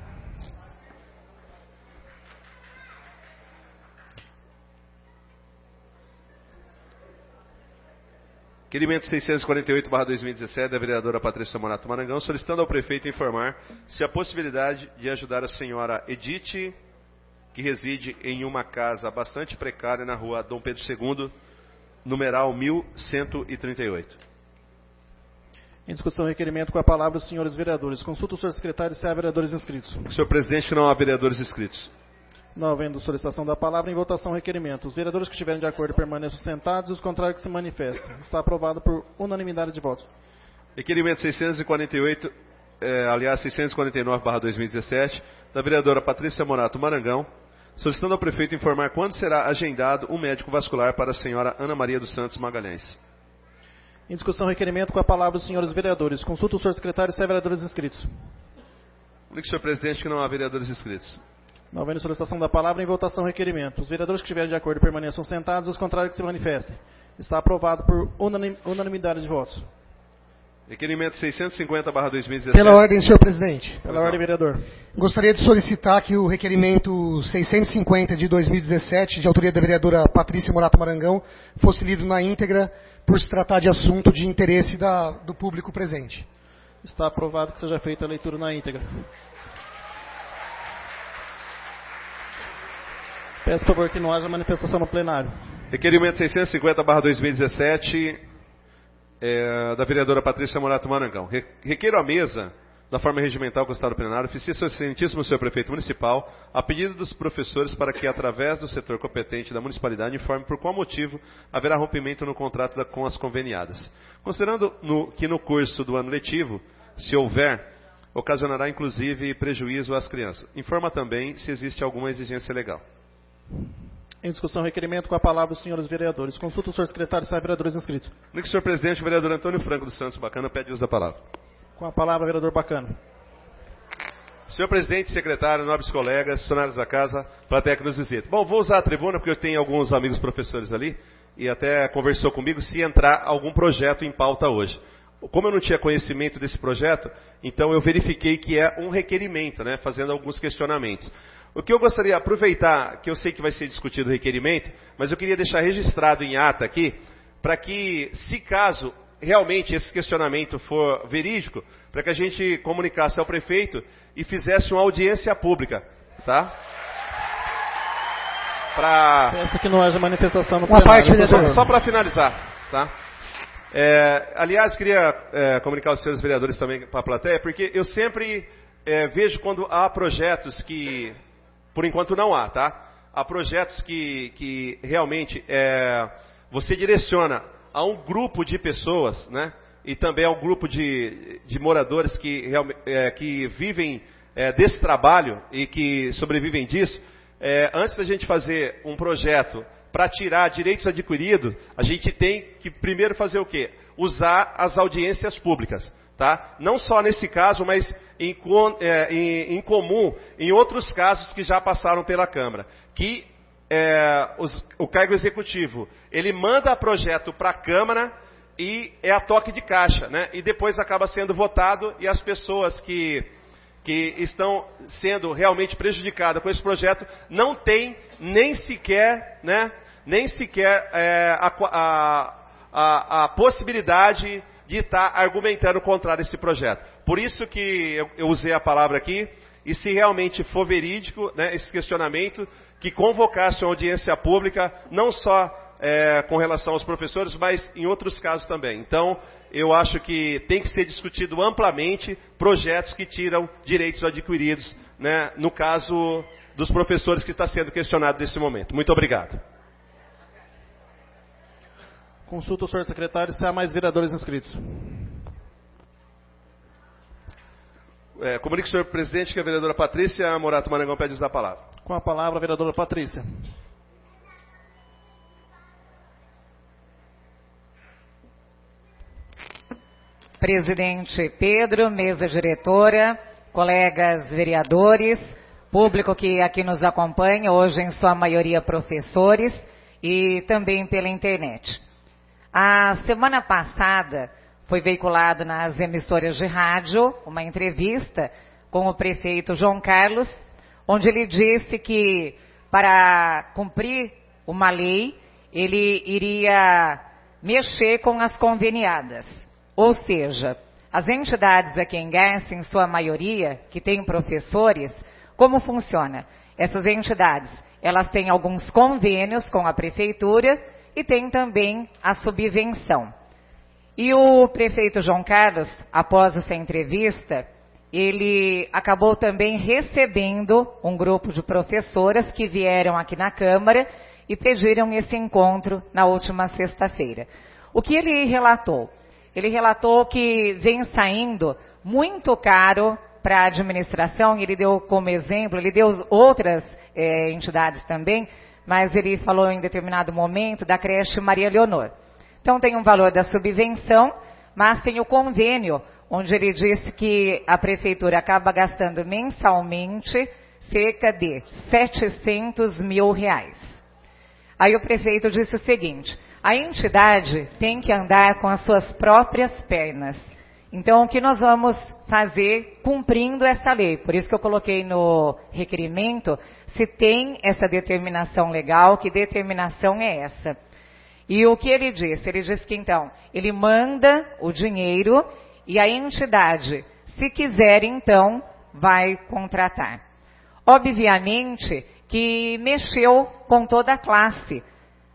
Requerimento 648/2017 da vereadora Patrícia Morato Marangão, solicitando ao prefeito informar se há possibilidade de ajudar a senhora Edith, que reside em uma casa bastante precária na rua Dom Pedro II, numeral 1138. Em discussão, requerimento, com a palavra os senhores vereadores. Consulta o senhor secretário se há vereadores inscritos. Senhor presidente, não há vereadores inscritos. Não havendo solicitação da palavra, em votação, requerimento. Os vereadores que estiverem de acordo permaneçam sentados e os contrários que se manifestem. Está aprovado por unanimidade de votos. Requerimento 649/2017, da vereadora Patrícia Morato Marangão, solicitando ao prefeito informar quando será agendado um médico vascular para a senhora Ana Maria dos Santos Magalhães. Em discussão, requerimento, com a palavra os senhores vereadores. Consulta o senhor secretário se há vereadores inscritos. Comunique, senhor presidente, que não há vereadores inscritos. Não havendo solicitação da palavra, em votação, requerimento. Os vereadores que estiverem de acordo permaneçam sentados e os contrários que se manifestem. Está aprovado por unanimidade de votos. Requerimento 650/2017. Pela ordem, senhor presidente. Pela ordem, vereador. Gostaria de solicitar que o requerimento 650 de 2017, de autoria da vereadora Patrícia Morato Marangão, fosse lido na íntegra, por se tratar de assunto de interesse do público presente. Está aprovado que seja feita a leitura na íntegra. Peço, por favor, que não haja manifestação no plenário. Requerimento 650/2017, da vereadora Patrícia Morato Marangão. Requeiro à mesa, da forma regimental constado no plenário, oficia seu excelentíssimo senhor prefeito municipal, a pedido dos professores para que, através do setor competente da municipalidade, informe por qual motivo haverá rompimento no contrato com as conveniadas. Considerando que no curso do ano letivo, se houver, ocasionará inclusive prejuízo às crianças. Informa também se existe alguma exigência legal. Em discussão, requerimento, com a palavra os senhores vereadores. Consulta o senhor secretário se há vereadores inscritos. Comunique, senhor presidente, o vereador Antônio Franco dos Santos Bacana pede uso da palavra. Com a palavra, vereador Bacana. Senhor presidente, secretário, nobres colegas, funcionários da casa, plateia que nos visita. Bom, vou usar a tribuna porque eu tenho alguns amigos professores ali e até conversou comigo se entrar algum projeto em pauta hoje. Como eu não tinha conhecimento desse projeto, então eu verifiquei que é um requerimento, né, fazendo alguns questionamentos. O que eu gostaria de aproveitar, que eu sei que vai ser discutido o requerimento, mas eu queria deixar registrado em ata aqui, para que, se caso realmente esse questionamento for verídico, para que a gente comunicasse ao prefeito e fizesse uma audiência pública, tá? Peço que não haja manifestação no plenário. Só para finalizar, tá? Aliás, queria comunicar aos senhores vereadores também para a plateia, porque eu sempre vejo quando há projetos que, por enquanto não há, tá? Há projetos que realmente você direciona a um grupo de pessoas, né? E também a um grupo de moradores que vivem desse trabalho e que sobrevivem disso. Antes da gente fazer um projeto para tirar direitos adquiridos, a gente tem que primeiro fazer o quê? Usar as audiências públicas, tá? Não só nesse caso, mas em comum em outros casos que já passaram pela Câmara. Que o cargo executivo, ele manda projeto para a Câmara e é a toque de caixa, né? E depois acaba sendo votado e as pessoas que estão sendo realmente prejudicadas com esse projeto não têm nem sequer, né? Nem sequer a possibilidade de estar argumentando contra esse projeto. Por isso que eu usei a palavra aqui, e se realmente for verídico, né, esse questionamento, que convocasse uma audiência pública, não só com relação aos professores, mas em outros casos também. Então, eu acho que tem que ser discutido amplamente projetos que tiram direitos adquiridos, né, no caso dos professores que está sendo questionado nesse momento. Muito obrigado. Consulta o senhor secretário se há mais vereadores inscritos. Comunique ao senhor presidente que a vereadora Patrícia Morato Marangão pede usar a palavra. Com a palavra, a vereadora Patrícia. Presidente Pedro, mesa diretora, colegas vereadores, público que aqui nos acompanha, hoje em sua maioria professores e também pela internet. A semana passada foi veiculado nas emissoras de rádio uma entrevista com o prefeito João Carlos, onde ele disse que para cumprir uma lei, ele iria mexer com as conveniadas. Ou seja, as entidades aqui em Garça, em sua maioria, que têm professores, como funciona? Essas entidades, elas têm alguns convênios com a prefeitura e tem também a subvenção. E o prefeito João Carlos, após essa entrevista, ele acabou também recebendo um grupo de professoras que vieram aqui na Câmara e pediram esse encontro na última sexta-feira. O que ele relatou? Ele relatou que vem saindo muito caro para a administração, e ele deu como exemplo, ele deu outras entidades também, mas ele falou em determinado momento da creche Maria Leonor. Então tem um valor da subvenção, mas tem o convênio, onde ele disse que a prefeitura acaba gastando mensalmente cerca de R$700 mil. Aí o prefeito disse o seguinte: a entidade tem que andar com as suas próprias pernas. Então, o que nós vamos fazer cumprindo essa lei? Por isso que eu coloquei no requerimento se tem essa determinação legal, que determinação é essa. E o que ele disse? Ele disse que, então, ele manda o dinheiro e a entidade, se quiser, então, vai contratar. Obviamente que mexeu com toda a classe.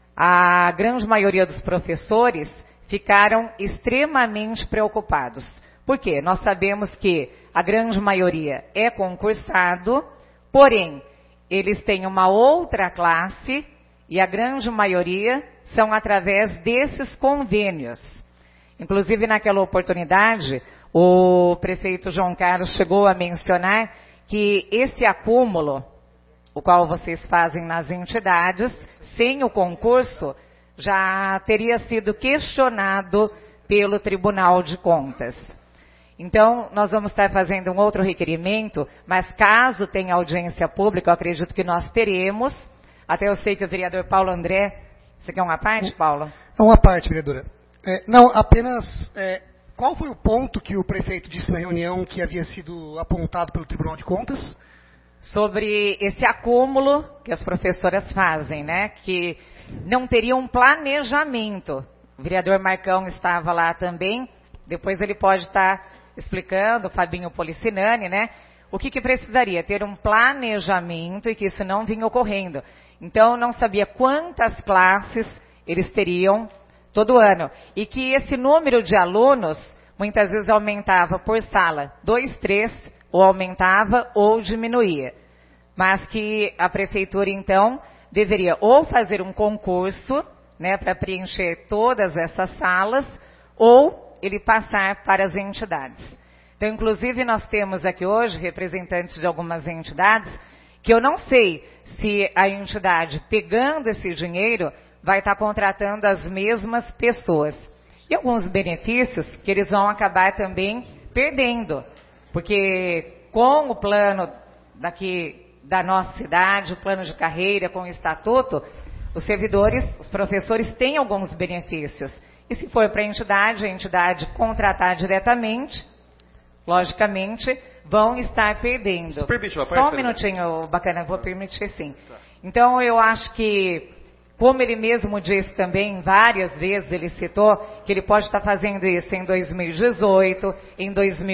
A grande maioria dos professores ficaram extremamente preocupados. Por quê? Nós sabemos que a grande maioria é concursado, porém, eles têm uma outra classe e a grande maioria são através desses convênios. Inclusive, naquela oportunidade, o prefeito João Carlos chegou a mencionar que esse acúmulo, o qual vocês fazem nas entidades, sem o concurso, já teria sido questionado pelo Tribunal de Contas. Então, nós vamos estar fazendo um outro requerimento, mas caso tenha audiência pública, eu acredito que nós teremos. Até eu sei que o vereador Paulo André... Você quer uma parte, Paulo? É uma parte, vereadora. Não, apenas... qual foi o ponto que o prefeito disse na reunião que havia sido apontado pelo Tribunal de Contas? Sobre esse acúmulo que as professoras fazem, né? Que não teria um planejamento. O vereador Marcão estava lá também. Depois ele pode estar explicando, o Fabinho Policinani, né? O que precisaria? Ter um planejamento e que isso não vinha ocorrendo. Então, não sabia quantas classes eles teriam todo ano. E que esse número de alunos, muitas vezes aumentava por sala, 2, 3, ou aumentava ou diminuía. Mas que a prefeitura, então, deveria ou fazer um concurso, né, para preencher todas essas salas, ou ele passar para as entidades. Então, inclusive, nós temos aqui hoje representantes de algumas entidades, que eu não sei se a entidade, pegando esse dinheiro, vai estar contratando as mesmas pessoas. E alguns benefícios que eles vão acabar também perdendo. Porque com o plano daqui da nossa cidade, o plano de carreira, com o estatuto, os servidores, os professores têm alguns benefícios. E se for para a entidade contratar diretamente, logicamente, vão estar perdendo. Você permite uma parte? Só um minutinho, Bacana, vou permitir sim. Então, eu acho que, como ele mesmo disse também, várias vezes ele citou, que ele pode estar fazendo isso em 2018, em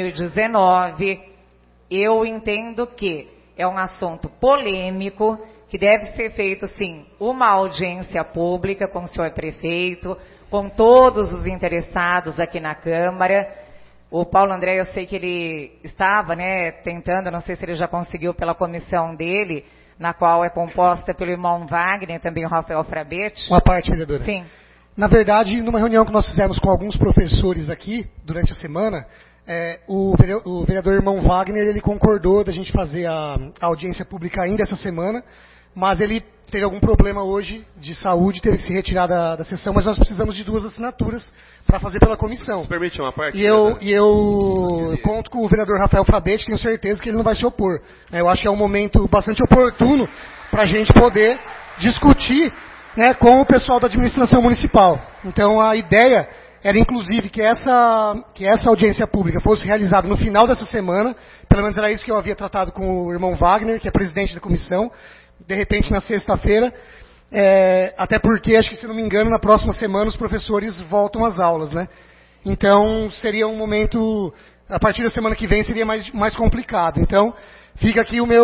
2019. Eu entendo que é um assunto polêmico, que deve ser feito, sim, uma audiência pública com o senhor prefeito, com todos os interessados aqui na Câmara. O Paulo André, eu sei que ele estava, né, tentando, não sei se ele já conseguiu pela comissão dele, na qual é composta pelo irmão Wagner, também o Rafael Frabetti. Uma parte, vereadora. Sim. Na verdade, numa reunião que nós fizemos com alguns professores aqui, durante a semana, o vereador irmão Wagner, ele concordou da gente fazer a audiência pública ainda essa semana, mas ele teve algum problema hoje de saúde, teve que se retirar da sessão, mas nós precisamos de 2 assinaturas para fazer pela comissão. Se permite uma parte? E eu conto com o vereador Rafael Frabetti, tenho certeza que ele não vai se opor. Eu acho que é um momento bastante oportuno para a gente poder discutir, né, com o pessoal da administração municipal. Então a ideia era inclusive que essa audiência pública fosse realizada no final dessa semana, pelo menos era isso que eu havia tratado com o irmão Wagner, que é presidente da comissão, de repente na sexta-feira, até porque, acho que se não me engano, na próxima semana os professores voltam às aulas, né? Então seria um momento, a partir da semana que vem seria mais complicado. Então fica aqui o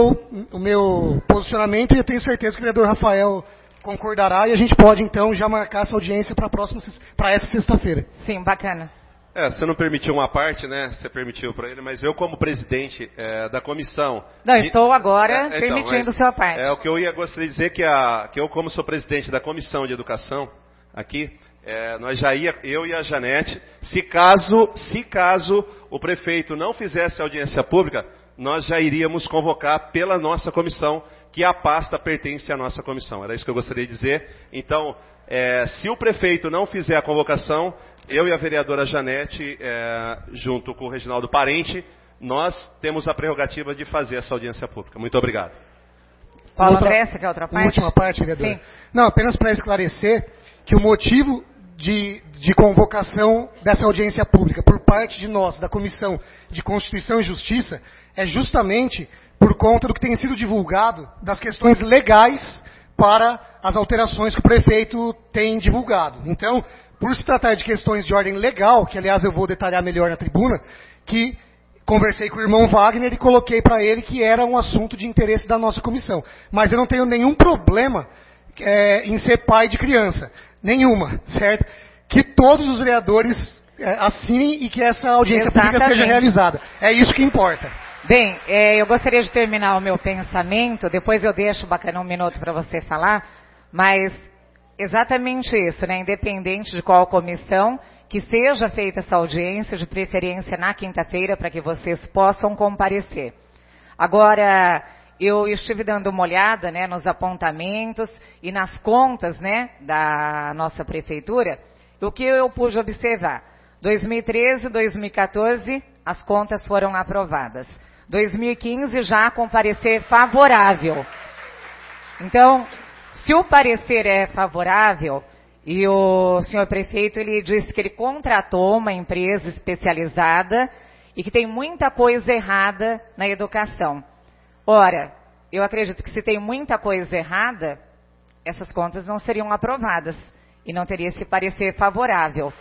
meu posicionamento e eu tenho certeza que o vereador Rafael concordará e a gente pode então já marcar essa audiência para essa sexta-feira. Sim, bacana. Você não permitiu uma parte, né? Você permitiu para ele, mas eu como presidente da comissão... Não, estou agora permitindo sua parte. O que eu gostaria de dizer que eu como sou presidente da comissão de educação aqui, eu e a Janete, se caso o prefeito não fizesse audiência pública, nós já iríamos convocar pela nossa comissão, que a pasta pertence à nossa comissão. Era isso que eu gostaria de dizer. Então, se o prefeito não fizer a convocação, eu e a vereadora Janete, junto com o Reginaldo Parente, nós temos a prerrogativa de fazer essa audiência pública. Muito obrigado. Paulo André, você quer outra parte? Última parte, vereadora. Sim. Não, apenas para esclarecer que o motivo de convocação dessa audiência pública por parte de nós, da Comissão de Constituição e Justiça, é justamente por conta do que tem sido divulgado das questões legais para as alterações que o prefeito tem divulgado. Então, por se tratar de questões de ordem legal, que aliás eu vou detalhar melhor na tribuna, que conversei com o irmão Wagner e coloquei para ele que era um assunto de interesse da nossa comissão. Mas eu não tenho nenhum problema em ser pai de criança. Nenhuma, certo? Que todos os vereadores assinem e que essa audiência pública seja realizada. É isso que importa. Bem, eu gostaria de terminar o meu pensamento, depois eu deixo, Bacana, 1 minuto para você falar, mas exatamente isso, né? Independente de qual comissão, que seja feita essa audiência, de preferência na quinta-feira, para que vocês possam comparecer. Agora, eu estive dando uma olhada, né, nos apontamentos e nas contas, né, da nossa prefeitura. O que eu pude observar? 2013, 2014, as contas foram aprovadas. 2015 já com parecer favorável. Então, se o parecer é favorável, e o senhor prefeito ele disse que ele contratou uma empresa especializada e que tem muita coisa errada na educação. Ora, eu acredito que se tem muita coisa errada, essas contas não seriam aprovadas e não teria esse parecer favorável.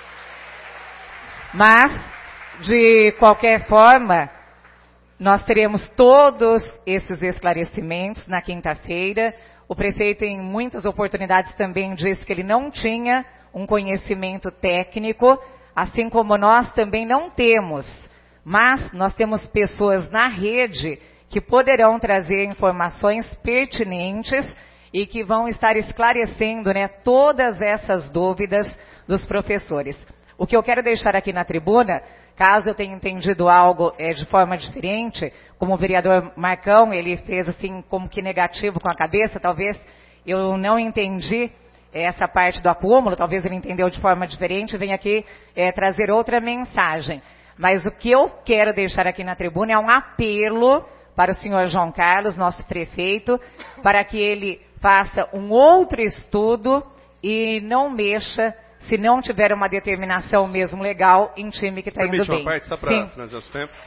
Mas, de qualquer forma, nós teremos todos esses esclarecimentos na quinta-feira. O prefeito, em muitas oportunidades, também disse que ele não tinha um conhecimento técnico, assim como nós também não temos, mas nós temos pessoas na rede que poderão trazer informações pertinentes e que vão estar esclarecendo, né, todas essas dúvidas dos professores. O que eu quero deixar aqui na tribuna, caso eu tenha entendido algo de forma diferente, como o vereador Marcão, ele fez assim como que negativo com a cabeça, talvez eu não entendi essa parte do acúmulo, talvez ele entendeu de forma diferente, venho aqui trazer outra mensagem. Mas o que eu quero deixar aqui na tribuna é um apelo para o senhor João Carlos, nosso prefeito, para que ele faça um outro estudo e não mexa, se não tiver uma determinação mesmo legal, em time que está indo bem. Permite uma parte, só para finalizar o tempo?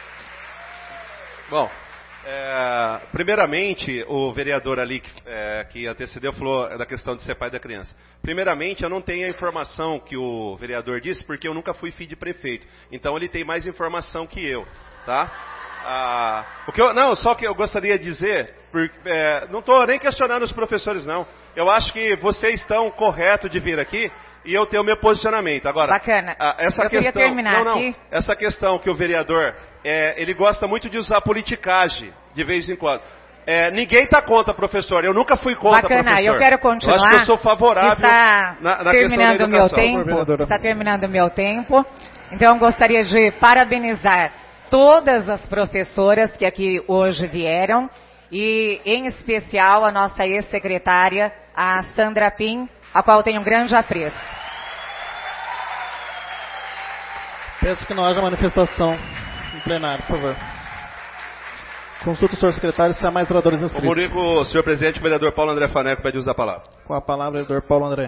Bom, primeiramente, o vereador ali que antecedeu falou da questão de ser pai da criança. Primeiramente, eu não tenho a informação que o vereador disse, porque eu nunca fui filho de prefeito. Então, ele tem mais informação que eu, tá? Só que eu gostaria de dizer, não estou nem questionando os professores, não. Eu acho que vocês estão corretos de vir aqui e eu tenho o meu posicionamento. Agora, bacana. Essa questão que o vereador, ele gosta muito de usar politicagem de vez em quando. Ninguém está contra, professor. Eu nunca fui contra, bacana, professor. Eu quero continuar. Eu acho que eu sou favorável na questão da educação. Está terminando o meu tempo. Então, eu gostaria de parabenizar todas as professoras que aqui hoje vieram e, em especial, a nossa ex-secretária, a Sandra Pim, a qual eu tenho um grande apreço. Peço que não haja manifestação no plenário, por favor. Consulta o senhor secretário se há mais oradores inscritos. Comunico o senhor presidente, o vereador Paulo André Faneco pede uso da palavra. Com a palavra, vereador Paulo André.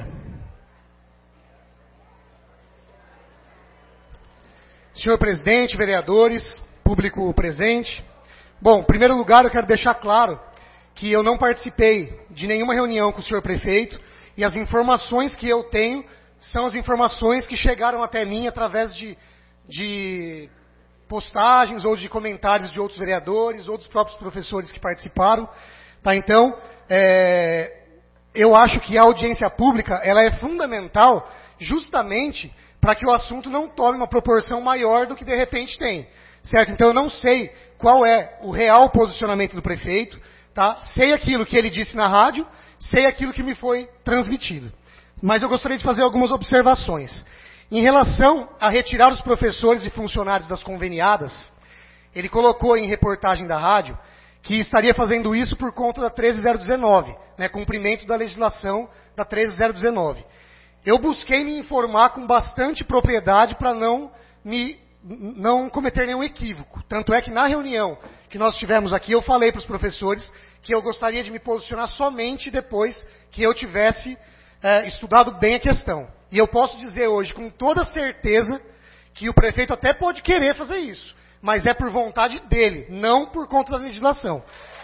Senhor presidente, vereadores, público presente. Bom, em primeiro lugar, eu quero deixar claro que eu não participei de nenhuma reunião com o senhor prefeito e as informações que eu tenho são as informações que chegaram até mim através de postagens ou de comentários de outros vereadores, outros próprios professores que participaram. Tá? Então, eu acho que a audiência pública ela é fundamental justamente para que o assunto não tome uma proporção maior do que de repente tem. Certo? Então eu não sei qual é o real posicionamento do prefeito, tá? Sei aquilo que ele disse na rádio, sei aquilo que me foi transmitido. Mas eu gostaria de fazer algumas observações. Em relação a retirar os professores e funcionários das conveniadas, ele colocou em reportagem da rádio que estaria fazendo isso por conta da 13019, né, cumprimento da legislação da 13019. Eu busquei me informar com bastante propriedade para não cometer nenhum equívoco. Tanto é que na reunião que nós tivemos aqui, eu falei para os professores que eu gostaria de me posicionar somente depois que eu tivesse estudado bem a questão. E eu posso dizer hoje com toda certeza que o prefeito até pode querer fazer isso, mas é por vontade dele, não por conta da legislação.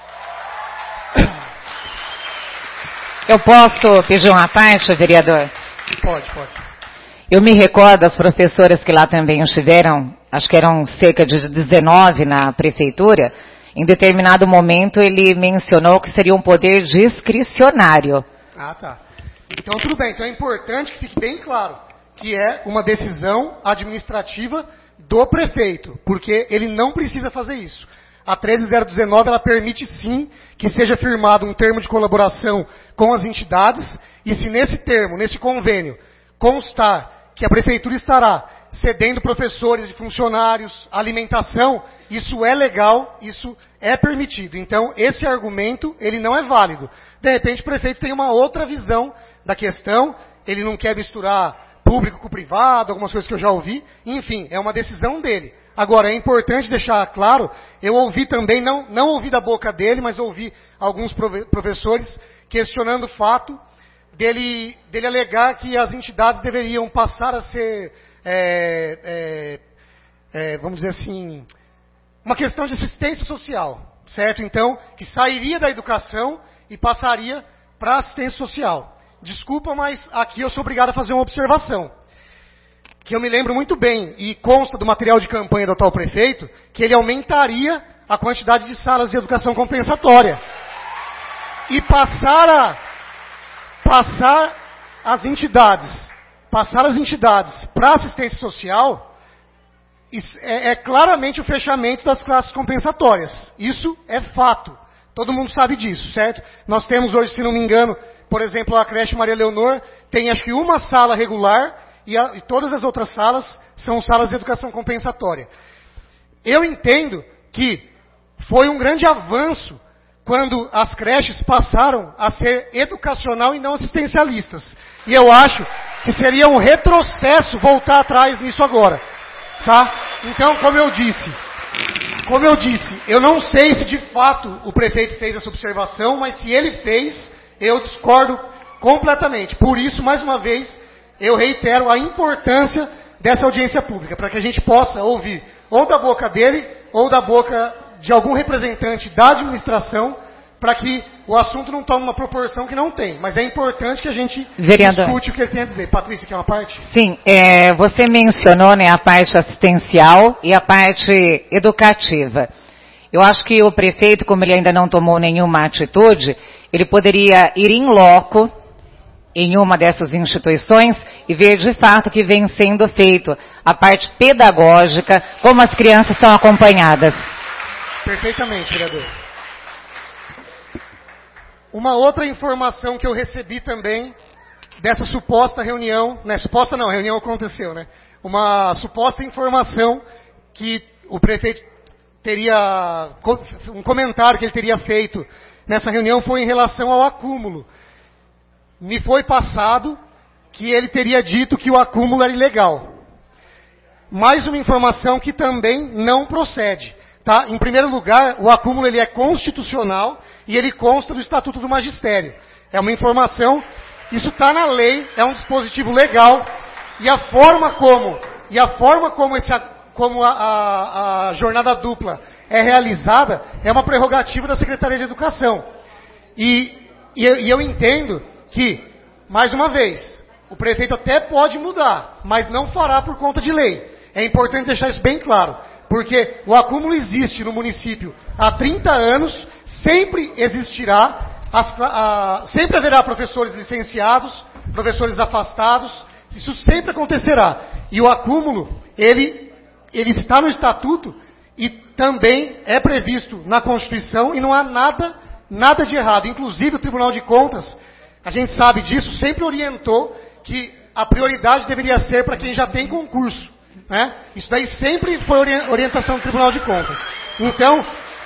Eu posso pedir uma parte, vereador? Pode. Eu me recordo, as professoras que lá também estiveram, acho que eram cerca de 19 na prefeitura, em determinado momento ele mencionou que seria um poder discricionário. Ah, tá. Então tudo bem, então é importante que fique bem claro que é uma decisão administrativa do prefeito, porque ele não precisa fazer isso. A 13019 ela permite sim que seja firmado um termo de colaboração com as entidades e se nesse termo, nesse convênio, constar que a prefeitura estará cedendo professores e funcionários, alimentação, isso é legal, isso é permitido. Então, esse argumento, ele não é válido. De repente, o prefeito tem uma outra visão da questão, ele não quer misturar público com privado, algumas coisas que eu já ouvi, enfim, é uma decisão dele. Agora, é importante deixar claro, eu ouvi também, não ouvi da boca dele, mas ouvi alguns professores questionando o fato dele alegar que as entidades deveriam passar a ser, vamos dizer assim, uma questão de assistência social, certo? Então, que sairia da educação e passaria para a assistência social. Desculpa, mas aqui eu sou obrigado a fazer uma observação. Que eu me lembro muito bem, e consta do material de campanha do atual prefeito, que ele aumentaria a quantidade de salas de educação compensatória. E passar as entidades passar as entidades para assistência social, é claramente o fechamento das classes compensatórias. Isso é fato. Todo mundo sabe disso, certo? Nós temos hoje, se não me engano, por exemplo, a creche Maria Leonor tem acho que uma sala regular e todas as outras salas são salas de educação compensatória. Eu entendo que foi um grande avanço quando as creches passaram a ser educacional e não assistencialistas. E eu acho que seria um retrocesso voltar atrás nisso agora. Tá? Então, como eu disse, eu não sei se de fato o prefeito fez essa observação, mas se ele fez, eu discordo completamente. Por isso, mais uma vez, eu reitero a importância dessa audiência pública, para que a gente possa ouvir ou da boca dele, ou da boca de algum representante da administração, para que o assunto não tome uma proporção que não tem. Mas é importante que a gente discute o que ele tem a dizer. Patrícia, quer uma parte? Sim, você mencionou, né, a parte assistencial e a parte educativa. Eu acho que o prefeito, como ele ainda não tomou nenhuma atitude, ele poderia ir in loco em uma dessas instituições e ver de fato que vem sendo feito a parte pedagógica, como as crianças são acompanhadas. Perfeitamente, vereador. Uma outra informação que eu recebi também dessa suposta reunião, né, suposta não, a reunião aconteceu, né? Uma suposta informação que o prefeito teria, um comentário que ele teria feito nessa reunião foi em relação ao acúmulo. Me foi passado que ele teria dito que o acúmulo era ilegal. Mais uma informação que também não procede. Tá? Em primeiro lugar, o acúmulo ele é constitucional e ele consta do Estatuto do Magistério. É uma informação, isso está na lei, é um dispositivo legal, e a forma como a jornada dupla é realizada é uma prerrogativa da Secretaria de Educação. E eu entendo que, mais uma vez, o prefeito até pode mudar, mas não fará por conta de lei. É importante deixar isso bem claro. Porque o acúmulo existe no município há 30 anos, sempre existirá, sempre haverá professores licenciados, professores afastados, isso sempre acontecerá. E o acúmulo, ele está no Estatuto e também é previsto na Constituição e não há nada de errado. Inclusive o Tribunal de Contas, a gente sabe disso, sempre orientou que a prioridade deveria ser para quem já tem concurso. Né? Isso daí sempre foi orientação do Tribunal de Contas. Então,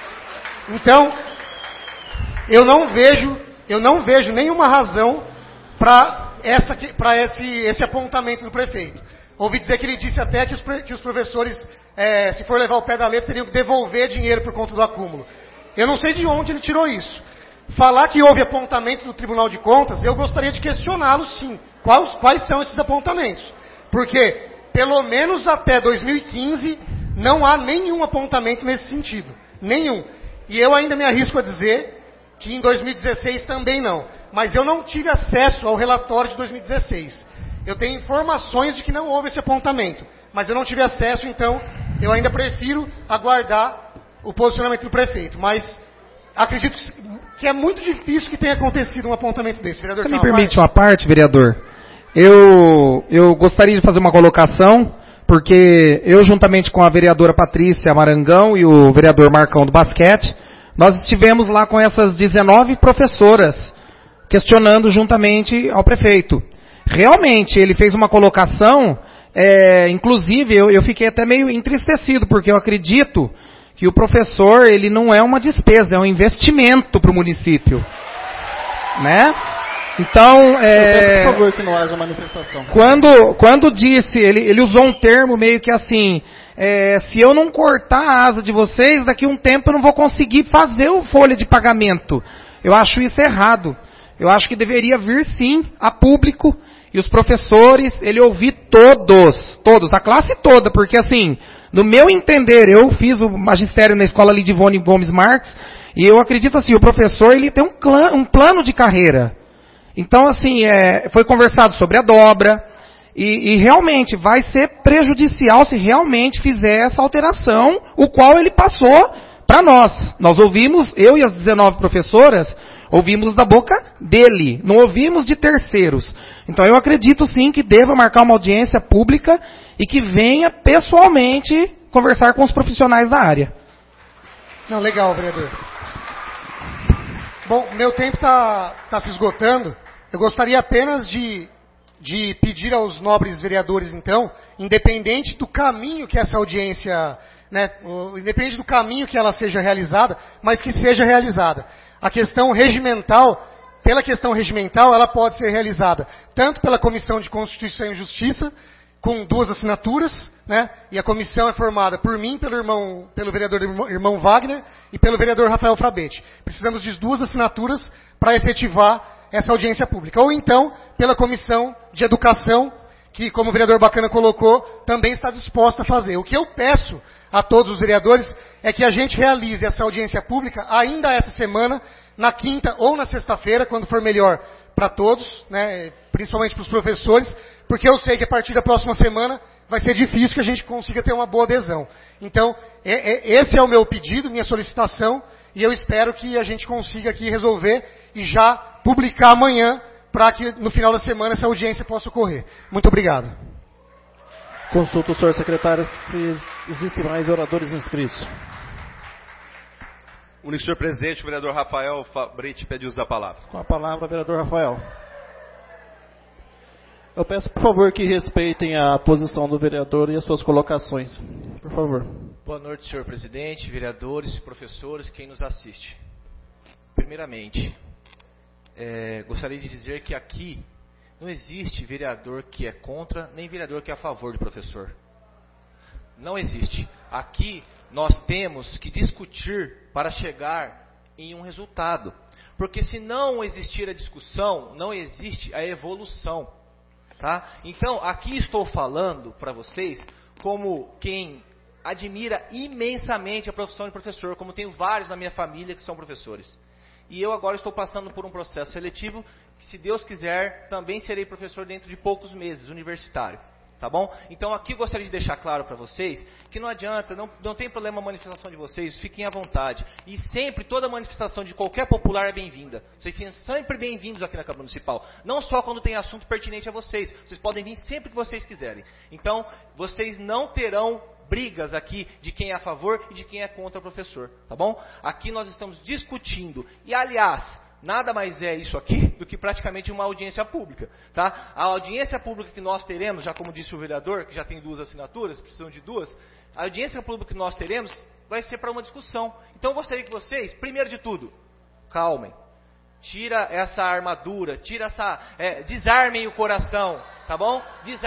eu não vejo nenhuma razão para esse apontamento do prefeito. Ouvi dizer que ele disse até que os professores, se for levar o pé da letra, teriam que devolver dinheiro por conta do acúmulo. Eu não sei de onde ele tirou isso. Falar que houve apontamento do Tribunal de Contas, eu gostaria de questioná-lo sim. Quais são esses apontamentos? Porque pelo menos até 2015, não há nenhum apontamento nesse sentido. Nenhum. E eu ainda me arrisco a dizer que em 2016 também não. Mas eu não tive acesso ao relatório de 2016. Eu tenho informações de que não houve esse apontamento. Mas eu não tive acesso, então eu ainda prefiro aguardar o posicionamento do prefeito. Mas acredito que é muito difícil que tenha acontecido um apontamento desse. Vereador, você me permite uma parte, vereador? Eu gostaria de fazer uma colocação, porque eu, juntamente com a vereadora Patrícia Marangão e o vereador Marcão do basquete, nós estivemos lá com essas 19 professoras, questionando juntamente ao prefeito. Realmente, ele fez uma colocação, inclusive eu fiquei até meio entristecido, porque eu acredito que o professor, ele não é uma despesa, é um investimento para o município. Né? Então, por favor, que não haja manifestação. Quando disse, ele usou um termo meio que assim, se eu não cortar a asa de vocês, daqui a um tempo eu não vou conseguir fazer o folha de pagamento. Eu acho isso errado. Eu acho que deveria vir sim a público e os professores, ele ouvir todos, a classe toda, porque assim, no meu entender, eu fiz o magistério na escola Lidivone Gomes Marques, e eu acredito assim, o professor, ele tem um plano de carreira. Então, assim, foi conversado sobre a dobra, e realmente vai ser prejudicial se realmente fizer essa alteração, o qual ele passou para nós. Nós ouvimos, eu e as 19 professoras, Ouvimos da boca dele, não ouvimos de terceiros. Então eu acredito sim que deva marcar uma audiência pública e que venha pessoalmente conversar com os profissionais da área. Não, legal, vereador. Bom, meu tempo está se esgotando. Eu gostaria apenas de pedir aos nobres vereadores, então, independente do caminho que essa audiência, né, independente do caminho que ela seja realizada, mas que seja realizada. A questão regimental, pela questão regimental, ela pode ser realizada tanto pela Comissão de Constituição e Justiça, com 2 assinaturas, né, e a comissão é formada por mim, pelo vereador irmão Wagner e pelo vereador Rafael Frabetti. Precisamos de 2 assinaturas para efetivar essa audiência pública. Ou então, pela Comissão de Educação, que, como o vereador Bacana colocou, também está disposta a fazer. O que eu peço a todos os vereadores é que a gente realize essa audiência pública ainda essa semana, na quinta ou na sexta-feira, quando for melhor para todos, né, principalmente para os professores, porque eu sei que a partir da próxima semana vai ser difícil que a gente consiga ter uma boa adesão. Então, esse é o meu pedido, minha solicitação, e eu espero que a gente consiga aqui resolver e já publicar amanhã, para que no final da semana essa audiência possa ocorrer. Muito obrigado. Consulta o senhor secretário se existem mais oradores inscritos. O senhor presidente, o vereador Rafael Frabetti pede uso da palavra. Com a palavra, vereador Rafael. Eu peço, por favor, que respeitem a posição do vereador e as suas colocações. Por favor. Boa noite, senhor presidente, vereadores, professores, quem nos assiste. Primeiramente, gostaria de dizer que aqui não existe vereador que é contra, nem vereador que é a favor de professor. Não existe. Aqui nós temos que discutir para chegar em um resultado. Porque se não existir a discussão, não existe a evolução. Tá? Então, aqui estou falando para vocês como quem admira imensamente a profissão de professor, como tenho vários na minha família que são professores. E eu agora estou passando por um processo seletivo, que se Deus quiser, também serei professor dentro de poucos meses, universitário. Tá bom? Então aqui eu gostaria de deixar claro para vocês que não adianta, não tem problema a manifestação de vocês, fiquem à vontade. E sempre, toda manifestação de qualquer popular é bem-vinda. Vocês são sempre bem-vindos aqui na Câmara Municipal. Não só quando tem assunto pertinente a vocês. Vocês podem vir sempre que vocês quiserem. Então, vocês não terão brigas aqui de quem é a favor e de quem é contra o professor. Tá bom? Aqui nós estamos discutindo. E, aliás, nada mais é isso aqui do que praticamente uma audiência pública. Tá? A audiência pública que nós teremos, já como disse o vereador, que já tem 2 assinaturas, precisam de 2, a audiência pública que nós teremos vai ser para uma discussão. Então eu gostaria que vocês, primeiro de tudo, calmem. Tira essa armadura, desarmem o coração, tá bom?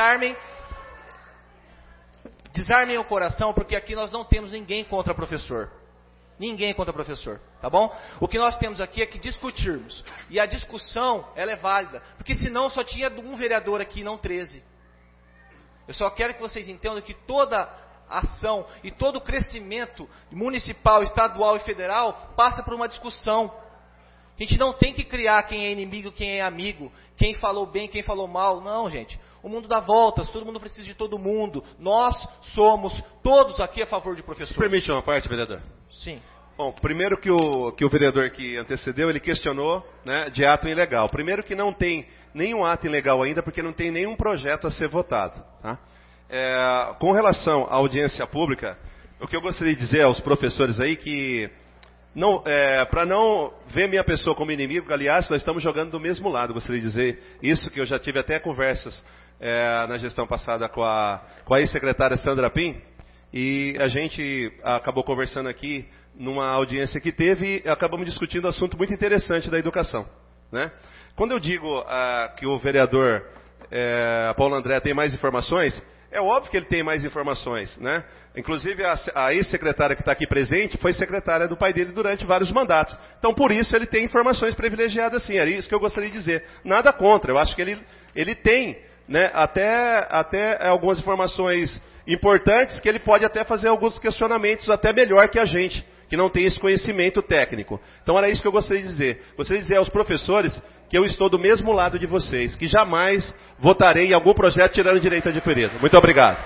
Desarmem o coração, porque aqui nós não temos ninguém contra professor. Ninguém contra professor, tá bom? O que nós temos aqui é que discutirmos. E a discussão, ela é válida. Porque senão só tinha um vereador aqui, não 13. Eu só quero que vocês entendam que toda ação e todo crescimento municipal, estadual e federal passa por uma discussão. A gente não tem que criar quem é inimigo, quem é amigo, quem falou bem, quem falou mal. Não, gente. O mundo dá voltas, todo mundo precisa de todo mundo. Nós somos todos aqui a favor de professores. Se permite uma parte, vereador? Sim. Bom, primeiro que o vereador que antecedeu, ele questionou, né, de ato ilegal. Primeiro que não tem nenhum ato ilegal ainda, porque não tem nenhum projeto a ser votado. Tá? Com relação à audiência pública, o que eu gostaria de dizer aos professores aí que para não ver minha pessoa como inimigo, aliás, nós estamos jogando do mesmo lado, gostaria de dizer isso, que eu já tive até conversas na gestão passada com a ex-secretária Sandra Pim, e a gente acabou conversando aqui numa audiência que teve e acabamos discutindo um assunto muito interessante da educação. Né? Quando eu digo que o vereador Paulo André tem mais informações, é óbvio que ele tem mais informações, né? Inclusive a ex-secretária que está aqui presente foi secretária do pai dele durante vários mandatos. Então por isso ele tem informações privilegiadas sim, era isso que eu gostaria de dizer. Nada contra, eu acho que ele tem, né, até algumas informações importantes que ele pode até fazer alguns questionamentos até melhor que a gente, que não tem esse conhecimento técnico. Então era isso que eu gostaria de dizer. Gostaria de dizer aos professores que eu estou do mesmo lado de vocês, que jamais votarei em algum projeto tirando direito à diferença. Muito obrigado.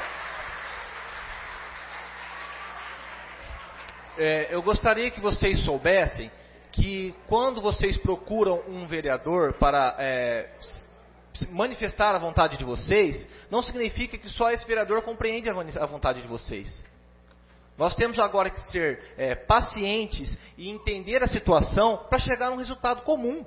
Eu gostaria que vocês soubessem que quando vocês procuram um vereador para manifestar a vontade de vocês, não significa que só esse vereador compreende a vontade de vocês. Nós temos agora que ser pacientes e entender a situação para chegar a um resultado comum.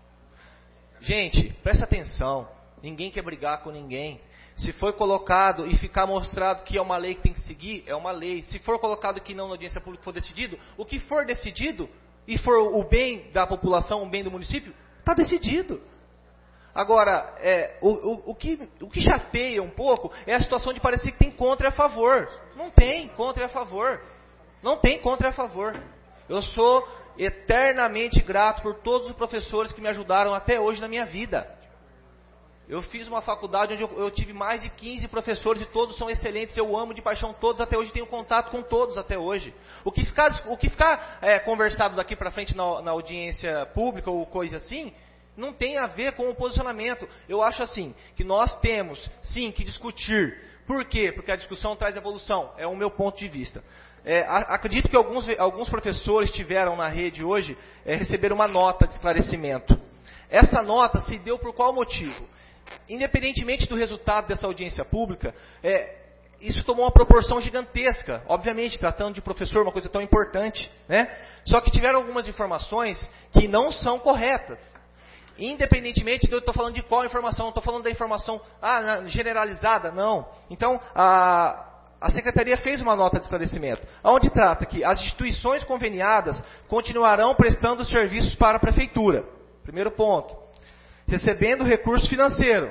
Gente, presta atenção, ninguém quer brigar com ninguém. Se for colocado e ficar mostrado que é uma lei que tem que seguir, é uma lei. Se for colocado que não na audiência pública for decidido, o que for decidido e for o bem da população, o bem do município, está decidido. Agora, o que chateia um pouco é a situação de parecer que tem contra e a favor. Não tem contra e a favor. Não tem contra e a favor. Eu sou eternamente grato por todos os professores que me ajudaram até hoje na minha vida. Eu fiz uma faculdade onde eu tive mais de 15 professores e todos são excelentes. Eu amo de paixão todos até hoje, tenho contato com todos até hoje. O que ficar conversado daqui para frente na audiência pública ou coisa assim, não tem a ver com o posicionamento. Eu acho assim, que nós temos sim que discutir. Por quê? Porque a discussão traz evolução. É o meu ponto de vista. Acredito que alguns professores tiveram na rede hoje, receberam uma nota de esclarecimento. Essa nota se deu por qual motivo? Independentemente do resultado dessa audiência pública, isso tomou uma proporção gigantesca. Obviamente, tratando de professor, uma coisa tão importante, né? Só que tiveram algumas informações que não são corretas. Independentemente de eu estou falando de qual informação, não estou falando da informação generalizada, não. Então, a Secretaria fez uma nota de esclarecimento, onde trata que as instituições conveniadas continuarão prestando serviços para a Prefeitura. Primeiro ponto. Recebendo recurso financeiro.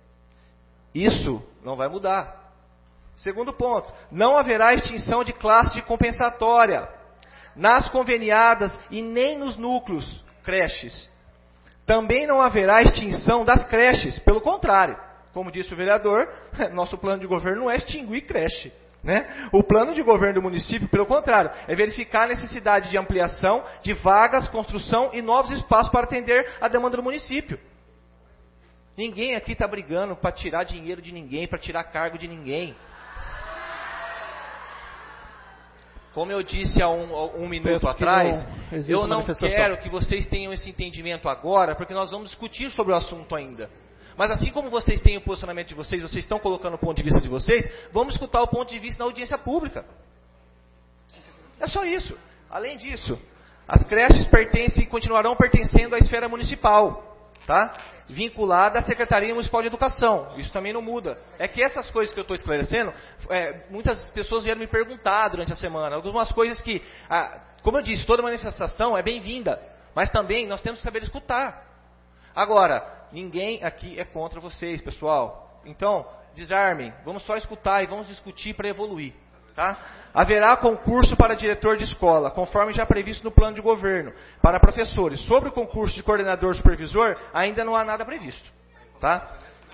Isso não vai mudar. Segundo ponto. Não haverá extinção de classe de compensatória nas conveniadas e nem nos núcleos, creches. Também não haverá extinção das creches, pelo contrário, como disse o vereador, nosso plano de governo não é extinguir creche. Né? O plano de governo do município, pelo contrário, é verificar a necessidade de ampliação de vagas, construção e novos espaços para atender a demanda do município. Ninguém aqui está brigando para tirar dinheiro de ninguém, para tirar cargo de ninguém. Como eu disse há um minuto atrás, eu não quero que vocês tenham esse entendimento agora, porque nós vamos discutir sobre o assunto ainda. Mas assim como vocês têm o posicionamento de vocês, vocês estão colocando o ponto de vista de vocês, vamos escutar o ponto de vista na audiência pública. É só isso. Além disso, as creches pertencem e continuarão pertencendo à esfera municipal. Tá? Vinculada à Secretaria Municipal de Educação. Isso também não muda. É que essas coisas que eu estou esclarecendo, muitas pessoas vieram me perguntar durante a semana. Algumas coisas que, como eu disse, toda manifestação é bem-vinda. Mas também nós temos que saber escutar. Agora, ninguém aqui é contra vocês, pessoal. Então, desarmem. Vamos só escutar e vamos discutir para evoluir. Tá? Haverá concurso para diretor de escola, conforme já previsto no plano de governo, para professores. Sobre o concurso de coordenador supervisor, ainda não há nada previsto. Tá?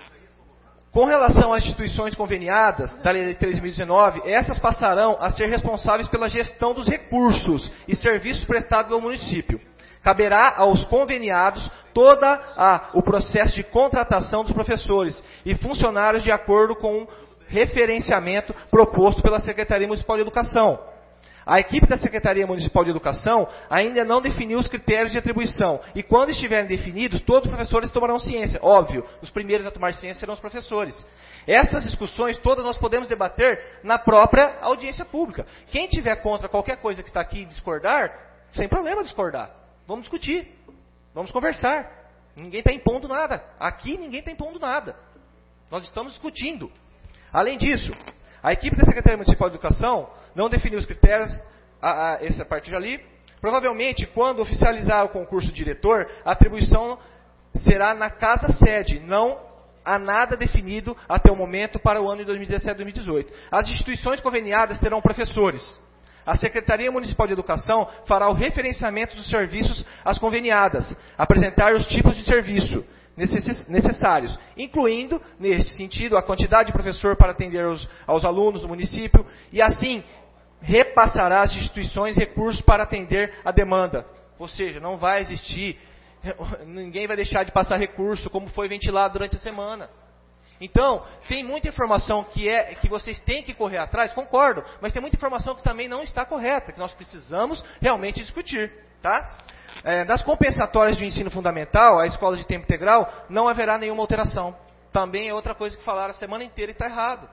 Com relação às instituições conveniadas da Lei de 3.019, essas passarão a ser responsáveis pela gestão dos recursos e serviços prestados ao município. Caberá aos conveniados todo o processo de contratação dos professores e funcionários de acordo com referenciamento proposto pela Secretaria Municipal de Educação. A equipe da Secretaria Municipal de Educação ainda não definiu os critérios de atribuição e quando estiverem definidos, todos os professores tomarão ciência. Óbvio, os primeiros a tomar ciência serão os professores. Essas discussões todas nós podemos debater na própria audiência pública. Quem tiver contra qualquer coisa que está aqui e discordar, sem problema discordar. Vamos discutir, vamos conversar. Ninguém está impondo nada. Aqui ninguém está impondo nada. Nós estamos discutindo. Além disso, a equipe da Secretaria Municipal de Educação não definiu os critérios, essa parte ali. Provavelmente, quando oficializar o concurso de diretor, a atribuição será na casa-sede. Não há nada definido até o momento para o ano de 2017 e 2018. As instituições conveniadas terão professores. A Secretaria Municipal de Educação fará o referenciamento dos serviços às conveniadas, apresentar os tipos de serviço necessários, incluindo, neste sentido, a quantidade de professor para atender aos alunos do município e, assim, repassará às instituições recursos para atender a demanda. Ou seja, não vai existir, ninguém vai deixar de passar recurso, como foi ventilado durante a semana. Então, tem muita informação que vocês têm que correr atrás, concordo, mas tem muita informação que também não está correta, que nós precisamos realmente discutir, tá? Das compensatórias de ensino fundamental, a escola de tempo integral, não haverá nenhuma alteração. Também é outra coisa que falaram a semana inteira e está errado.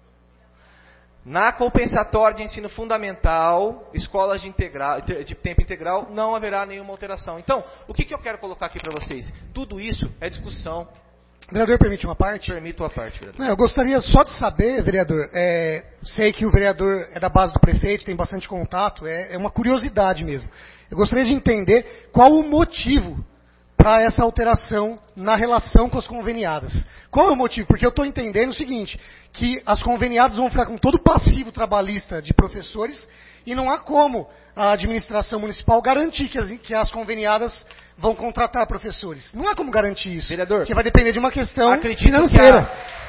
Na compensatória de ensino fundamental, escolas de tempo integral, não haverá nenhuma alteração. Então, o que eu quero colocar aqui para vocês? Tudo isso é discussão. Vereador, permite uma parte? Permito a parte, vereador. Não, eu gostaria só de saber, vereador, sei que o vereador é da base do prefeito, tem bastante contato, é uma curiosidade mesmo. Eu gostaria de entender qual o motivo para essa alteração na relação com as conveniadas. Qual é o motivo? Porque eu estou entendendo o seguinte, que as conveniadas vão ficar com todo o passivo trabalhista de professores e não há como a administração municipal garantir que as conveniadas vão contratar professores. Não há como garantir isso, vereador, porque vai depender de uma questão financeira.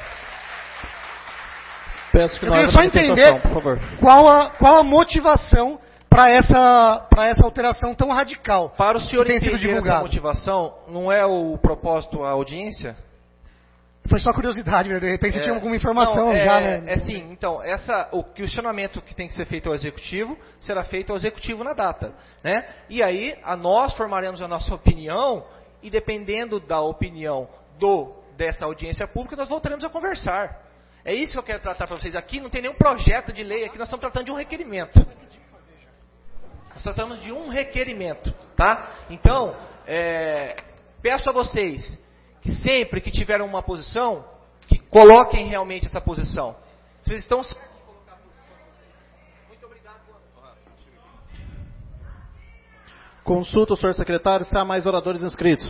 Peço que eu queria só entender por favor. Qual a motivação para essa alteração tão radical. Para o senhor que tem sido entender divulgado. essa motivação, não é o propósito a audiência? Foi só curiosidade, né? De repente tinha alguma informação já, né? Sim, então, o questionamento que tem que ser feito ao executivo, será feito ao executivo na data, né? E aí, nós formaremos a nossa opinião, e dependendo da opinião dessa audiência pública, nós voltaremos a conversar. É isso que eu quero tratar para vocês. Aqui não tem nenhum projeto de lei, aqui nós estamos tratando de um requerimento. Nós tratamos de um requerimento, tá? Então, peço a vocês que sempre que tiverem uma posição, que coloquem realmente essa posição. Vocês estão... Muito obrigado. Consulta o senhor secretário se há mais oradores inscritos.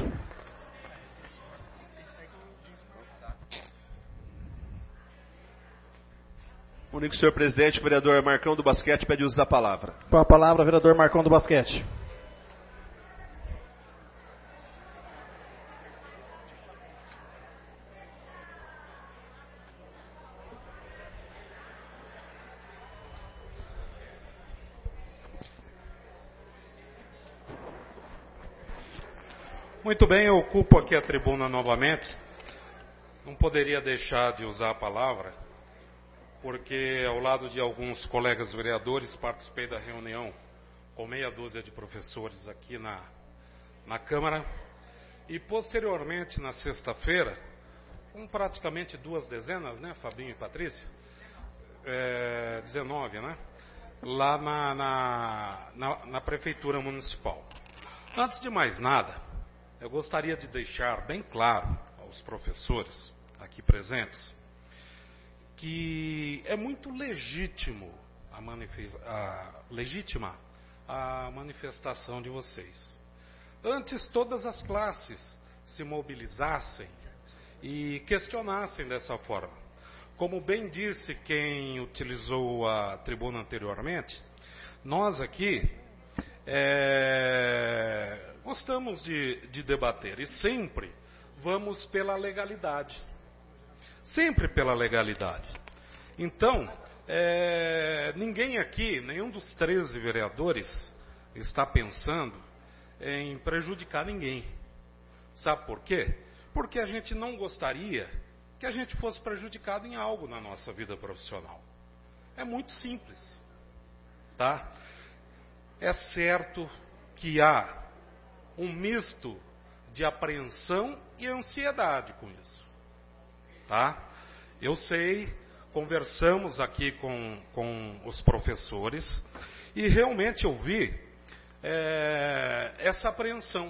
Comunico, senhor presidente, o vereador Marcão do Basquete pede uso da palavra. Com a palavra, o vereador Marcão do Basquete. Muito bem, eu ocupo aqui a tribuna novamente. Não poderia deixar de usar a palavra, porque ao lado de alguns colegas vereadores participei da reunião com meia dúzia de professores aqui na Câmara e posteriormente na sexta-feira, com praticamente 2 dezenas, né, Fabinho e Patrícia? 19, né? Lá na Prefeitura Municipal. Antes de mais nada, eu gostaria de deixar bem claro aos professores aqui presentes que é muito legítima a manifestação de vocês. Antes todas as classes se mobilizassem e questionassem dessa forma. Como bem disse quem utilizou a tribuna anteriormente, nós aqui gostamos de debater e sempre vamos pela legalidade. Sempre pela legalidade. Então, ninguém aqui, nenhum dos 13 vereadores, está pensando em prejudicar ninguém. Sabe por quê? Porque a gente não gostaria que a gente fosse prejudicado em algo na nossa vida profissional. É muito simples. Tá? É certo que há um misto de apreensão e ansiedade com isso. Tá? Eu sei, conversamos aqui com os professores e realmente eu vi essa apreensão.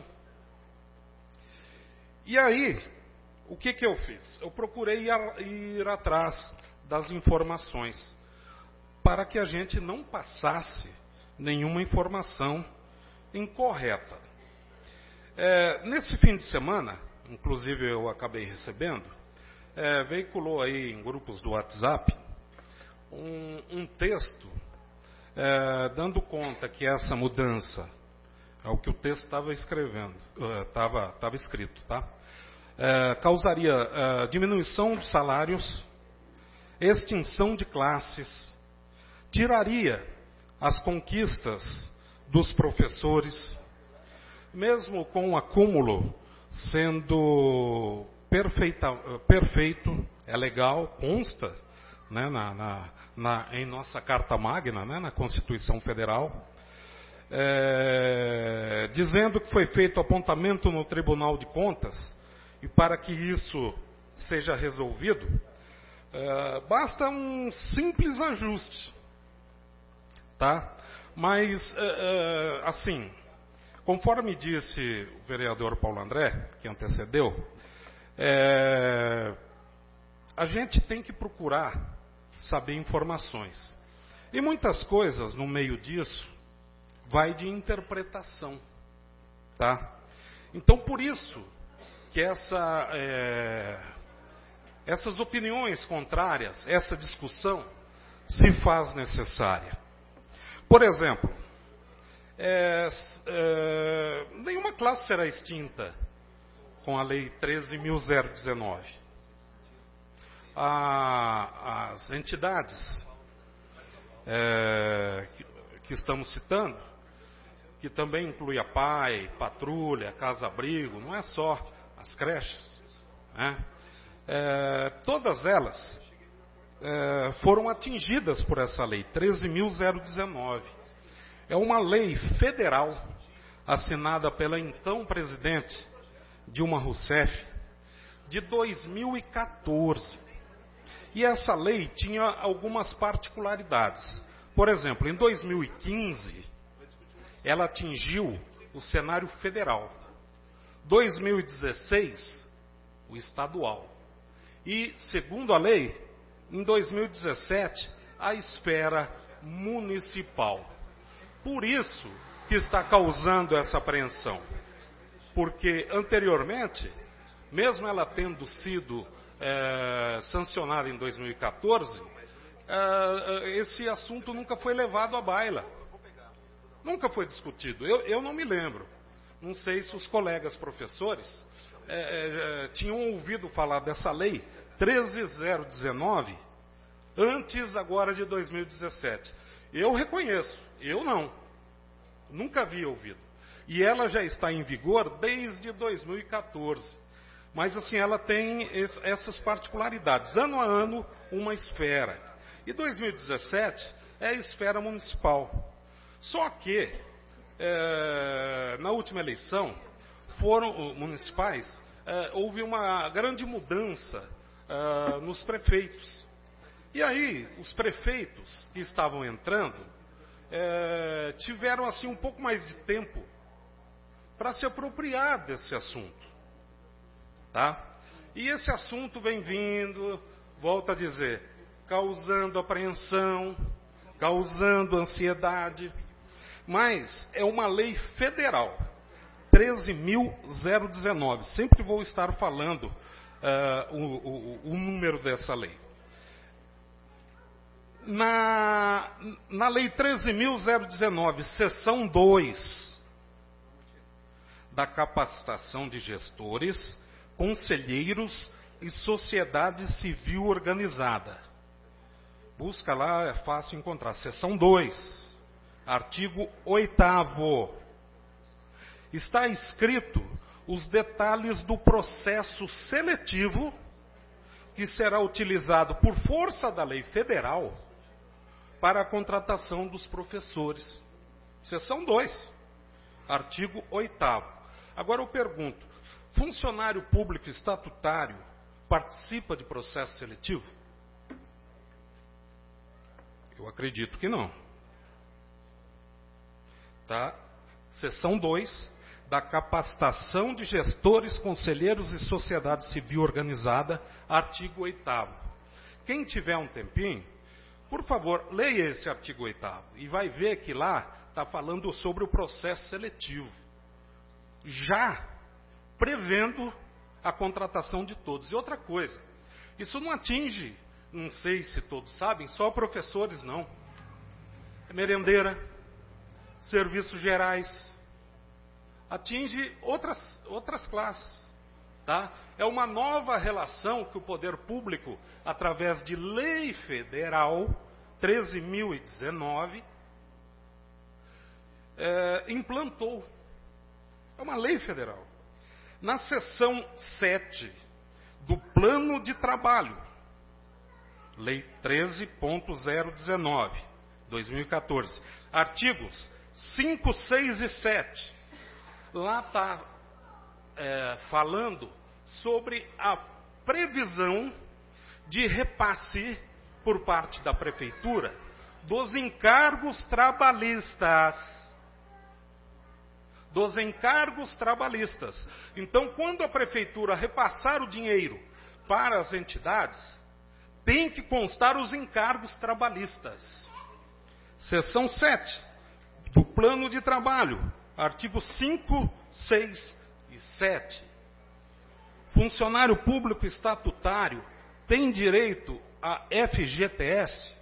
E aí, o que eu fiz? Eu procurei ir atrás das informações para que a gente não passasse nenhuma informação incorreta. Nesse fim de semana, inclusive eu acabei recebendo, veiculou aí em grupos do WhatsApp um texto dando conta que essa mudança, é o que o texto estava escrevendo, estava escrito, tá? Causaria diminuição de salários, extinção de classes, tiraria as conquistas dos professores, mesmo com o acúmulo sendo perfeito, é legal, consta, né, em nossa Carta Magna, né, na Constituição Federal, dizendo que foi feito apontamento no Tribunal de Contas, e para que isso seja resolvido, basta um simples ajuste, tá? Mas, assim, conforme disse o vereador Paulo André, que antecedeu, a gente tem que procurar saber informações. E muitas coisas no meio disso vai de interpretação, tá? Então, por isso que essas opiniões contrárias, essa discussão se faz necessária. Por exemplo, nenhuma classe será extinta com a Lei 13.019. As entidades que estamos citando, que também inclui a PAI, Patrulha, Casa Abrigo, não é só as creches, né? Todas elas foram atingidas por essa lei, 13.019. É uma lei federal assinada pela então presidente Dilma Rousseff, de 2014. E essa lei tinha algumas particularidades. Por exemplo, em 2015, ela atingiu o cenário federal. 2016, o estadual. E, segundo a lei, em 2017, a esfera municipal. Por isso que está causando essa apreensão. Porque, anteriormente, mesmo ela tendo sido sancionada em 2014, esse assunto nunca foi levado à baila. Nunca foi discutido. Eu não me lembro. Não sei se os colegas professores tinham ouvido falar dessa lei 13.019 antes agora de 2017. Eu reconheço, eu não. Nunca havia ouvido. E ela já está em vigor desde 2014. Mas assim, ela tem essas particularidades. Ano a ano, uma esfera. E 2017 é a esfera municipal. Só que, na última eleição, foram municipais, houve uma grande mudança nos prefeitos. E aí, os prefeitos que estavam entrando tiveram assim um pouco mais de tempo para se apropriar desse assunto. Tá? E esse assunto vem vindo, volto a dizer, causando apreensão, causando ansiedade. Mas é uma lei federal, 13.019. Sempre vou estar falando o número dessa lei. Na lei 13.019, seção 2, da capacitação de gestores, conselheiros e sociedade civil organizada. Busca lá, é fácil encontrar. Seção 2, artigo 8º. Está escrito os detalhes do processo seletivo que será utilizado por força da lei federal para a contratação dos professores. Seção 2, artigo 8º. Agora eu pergunto, funcionário público estatutário participa de processo seletivo? Eu acredito que não. Tá? Seção 2, da capacitação de gestores, conselheiros e sociedade civil organizada, artigo 8º. Quem tiver um tempinho, por favor, leia esse artigo 8º e vai ver que lá está falando sobre o processo seletivo, já prevendo a contratação de todos. E outra coisa, isso não atinge, não sei se todos sabem, só professores não. É merendeira, serviços gerais, atinge outras classes. Tá? É uma nova relação que o poder público, através de lei federal 13.019, implantou. É uma lei federal. Na seção 7 do plano de trabalho. Lei 13.019, 2014. Artigos 5, 6 e 7. Lá está falando sobre a previsão de repasse por parte da prefeitura dos encargos trabalhistas. Dos encargos trabalhistas. Então, quando a prefeitura repassar o dinheiro para as entidades, tem que constar os encargos trabalhistas. Seção 7 do Plano de Trabalho, artigos 5, 6 e 7. Funcionário público estatutário tem direito a FGTS?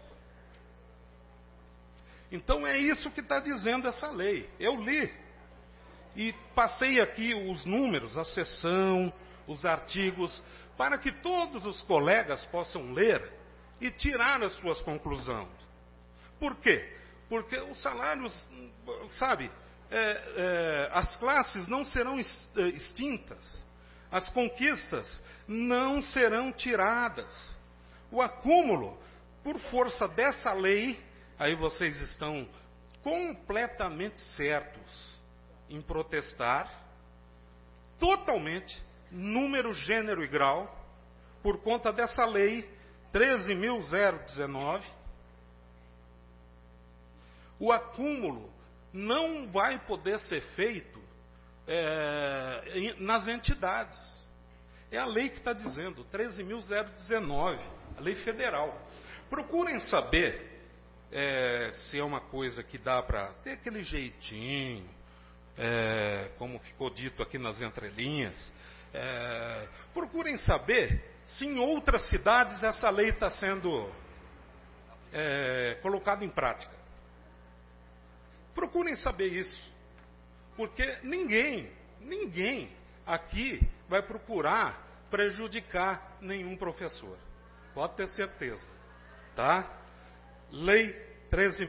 Então é isso que está dizendo essa lei. Eu li e passei aqui os números, a seção, os artigos, para que todos os colegas possam ler e tirar as suas conclusões. Por quê? Porque os salários, sabe, as classes não serão extintas, as conquistas não serão tiradas. O acúmulo, por força dessa lei, aí vocês estão completamente certos em protestar, totalmente, número, gênero e grau, por conta dessa lei 13.019, o acúmulo não vai poder ser feito nas entidades. É a lei que está dizendo, 13.019, a lei federal. Procurem saber se é uma coisa que dá para ter aquele jeitinho, como ficou dito aqui nas entrelinhas. Procurem saber se em outras cidades essa lei está sendo colocada em prática. Procurem saber isso, porque ninguém aqui vai procurar prejudicar nenhum professor. Pode ter certeza, tá? Lei 13.019.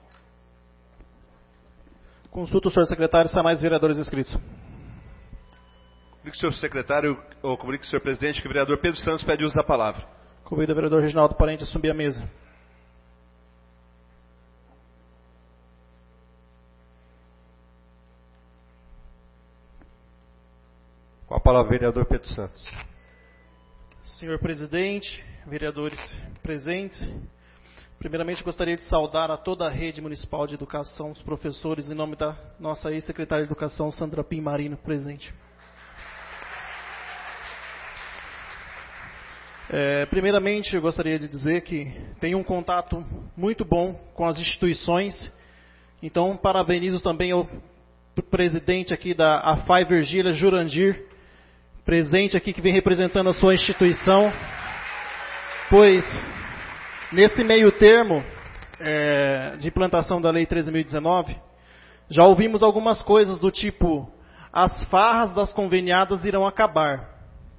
Consulta o senhor secretário se há mais vereadores inscritos. Comunique o senhor secretário, ou comunique o senhor presidente, que o vereador Pedro Santos pede uso da palavra. Convido o vereador Reginaldo Parente a subir à mesa. Com a palavra, vereador Pedro Santos. Senhor presidente, vereadores presentes, primeiramente gostaria de saudar a toda a rede municipal de educação, os professores, em nome da nossa ex-secretária de educação, Sandra Pim Marino, presente. Primeiramente, eu gostaria de dizer que tenho um contato muito bom com as instituições, então parabenizo também ao presidente aqui da AFAI Virgília, Jurandir, presente aqui, que vem representando a sua instituição, pois nesse meio termo de implantação da Lei 13.019, já ouvimos algumas coisas do tipo, as farras das conveniadas irão acabar.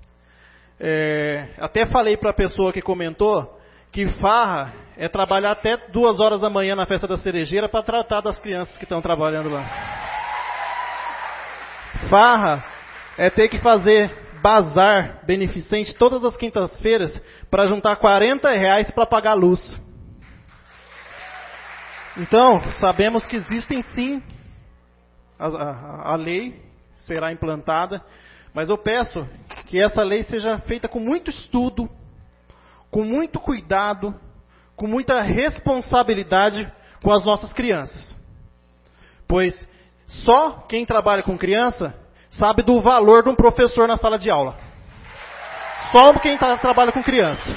Até falei para a pessoa que comentou que farra é trabalhar até 2 horas da manhã na festa da cerejeira para tratar das crianças que estão trabalhando lá. Farra é ter que fazer bazar beneficente todas as quintas-feiras para juntar R$40 para pagar a luz. Então, sabemos que existem sim, a lei será implantada, mas eu peço que essa lei seja feita com muito estudo, com muito cuidado, com muita responsabilidade com as nossas crianças. Pois só quem trabalha com criança sabe do valor de um professor na sala de aula. Só quem trabalha com criança.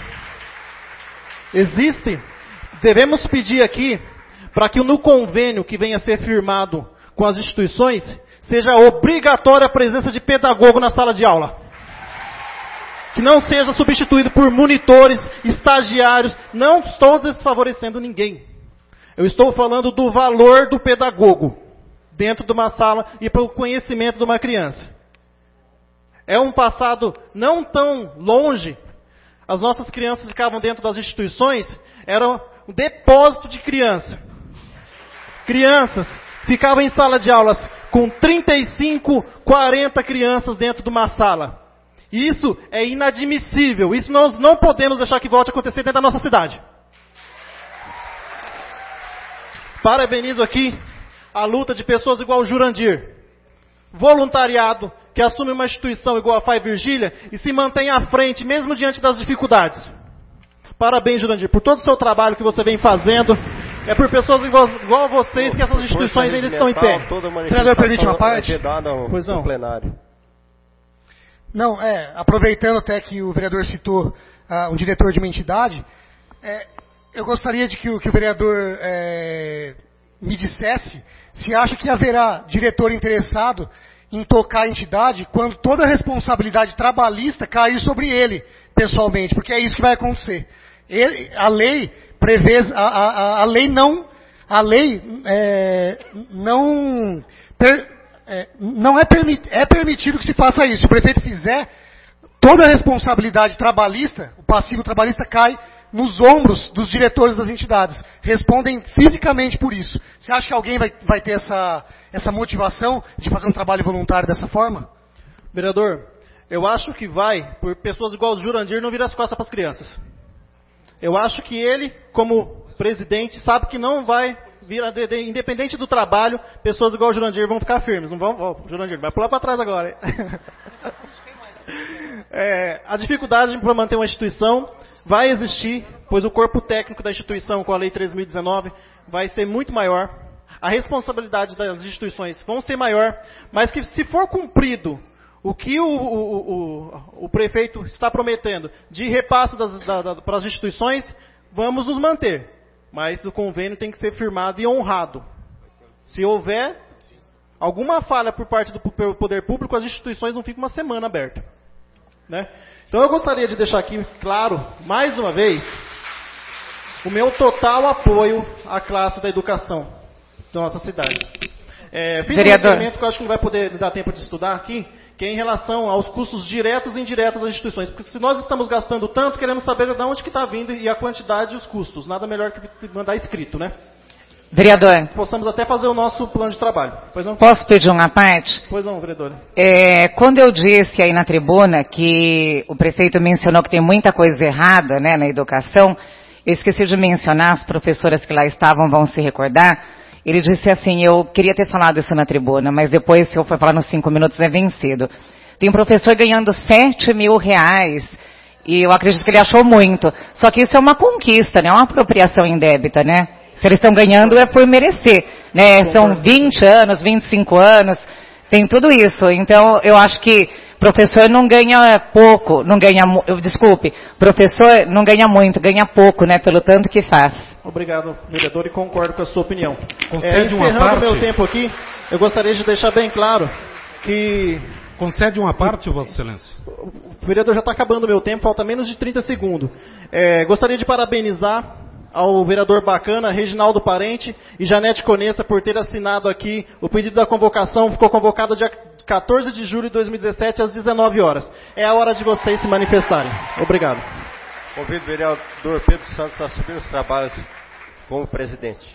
Devemos pedir aqui para que no convênio que venha a ser firmado com as instituições, seja obrigatória a presença de pedagogo na sala de aula. Que não seja substituído por monitores, estagiários. Não estou desfavorecendo ninguém. Eu estou falando do valor do pedagogo dentro de uma sala e para o conhecimento de uma criança. É um passado não tão longe, as nossas crianças ficavam dentro das instituições, era um depósito de criança. Crianças ficavam em sala de aulas com 35, 40 crianças dentro de uma sala. Isso é inadmissível. Isso nós não podemos deixar que volte a acontecer dentro da nossa cidade. Parabenizo aqui a luta de pessoas igual o Jurandir. Voluntariado, que assume uma instituição igual a FAI Virgília e se mantém à frente, mesmo diante das dificuldades. Parabéns, Jurandir, por todo o seu trabalho que você vem fazendo. É por pessoas igual a vocês que essas instituições ainda estão em pé. Treinador, permite uma parte? Pois não. Plenário. Não, aproveitando até que o vereador citou um diretor de uma entidade, eu gostaria de que o vereador me dissesse se acha que haverá diretor interessado em tocar a entidade quando toda a responsabilidade trabalhista cair sobre ele, pessoalmente, porque é isso que vai acontecer. A lei prevê, a lei não é permitido que se faça isso. Se o prefeito fizer, toda a responsabilidade trabalhista, o passivo trabalhista cai nos ombros dos diretores das entidades. Respondem fisicamente por isso. Você acha que alguém vai ter essa motivação de fazer um trabalho voluntário dessa forma? Vereador, eu acho que vai, por pessoas igual o Jurandir, não virar as costas para as crianças. Eu acho que ele, como presidente, sabe que não vai virar, independente do trabalho, pessoas igual o Jurandir vão ficar firmes. Não vão, Jurandir, vai pular para trás agora. Hein? A dificuldade para manter uma instituição vai existir, pois o corpo técnico da instituição, com a Lei 3.019, vai ser muito maior. A responsabilidade das instituições vão ser maior, mas que se for cumprido o que o prefeito está prometendo de repasse para as instituições, vamos nos manter. Mas o convênio tem que ser firmado e honrado. Se houver alguma falha por parte do poder público, as instituições não ficam uma semana abertas. Né? Então eu gostaria de deixar aqui claro, mais uma vez, o meu total apoio à classe da educação da nossa cidade. Fiz um requerimento que eu acho que não vai poder dar tempo de estudar aqui, que é em relação aos custos diretos e indiretos das instituições. Porque se nós estamos gastando tanto, queremos saber de onde que está vindo e a quantidade e os custos. Nada melhor que mandar escrito, né? Vereador. Possamos até fazer o nosso plano de trabalho. Pois não? Posso pedir uma parte? Pois não, vereador. Quando eu disse aí na tribuna que o prefeito mencionou que tem muita coisa errada, né, na educação, eu esqueci de mencionar, as professoras que lá estavam vão se recordar. Ele disse assim, eu queria ter falado isso na tribuna, mas depois, se eu for falar nos 5 minutos, é vencido. Tem um professor ganhando R$7.000, e eu acredito que ele achou muito. Só que isso é uma conquista, né? É uma apropriação indébita, né? Se eles estão ganhando é por merecer, né? São 20 anos, 25 anos, tem tudo isso. Então, eu acho que professor não ganha pouco, professor não ganha muito, ganha pouco, né? Pelo tanto que faz. Obrigado, vereador, e concordo com a sua opinião. Concede uma encerrando parte. Meu tempo aqui, eu gostaria de deixar bem claro que... Concede uma parte, Vossa Excelência. O vereador já está acabando o meu tempo, falta menos de 30 segundos. Gostaria de parabenizar ao vereador Bacana, Reginaldo Parente e Janete Conessa por ter assinado aqui o pedido da convocação. Ficou convocado dia 14 de julho de 2017 às 19 horas. É a hora de vocês se manifestarem. Obrigado. Convido o vereador Pedro Santos a assumir os trabalhos como presidente.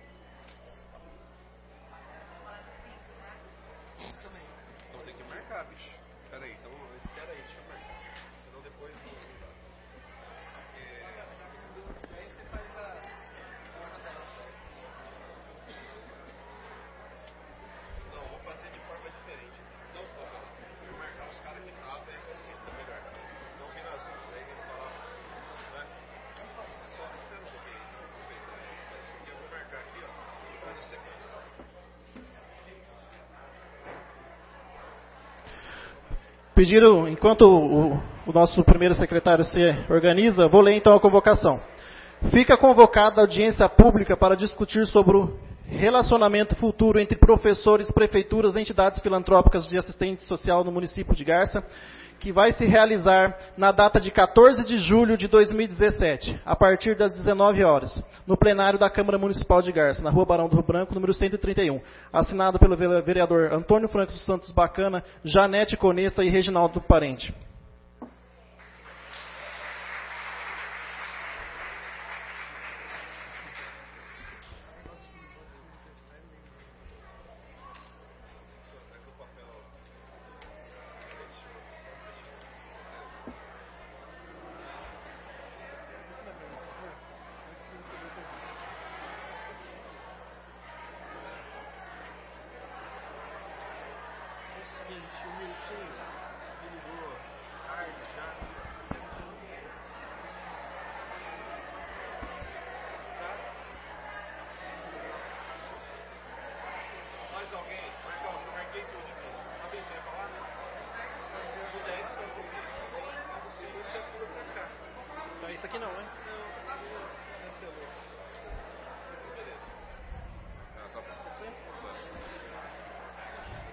Pediram, enquanto o nosso primeiro secretário se organiza, vou ler então a convocação. Fica convocada a audiência pública para discutir sobre o relacionamento futuro entre professores, prefeituras e entidades filantrópicas de assistência social no município de Garça, que vai se realizar na data de 14 de julho de 2017, a partir das 19 horas, no plenário da Câmara Municipal de Garça, na Rua Barão do Rio Branco, número 131, assinado pelo vereador Antônio Franco dos Santos Bacana, Janete Conessa e Reginaldo Parente.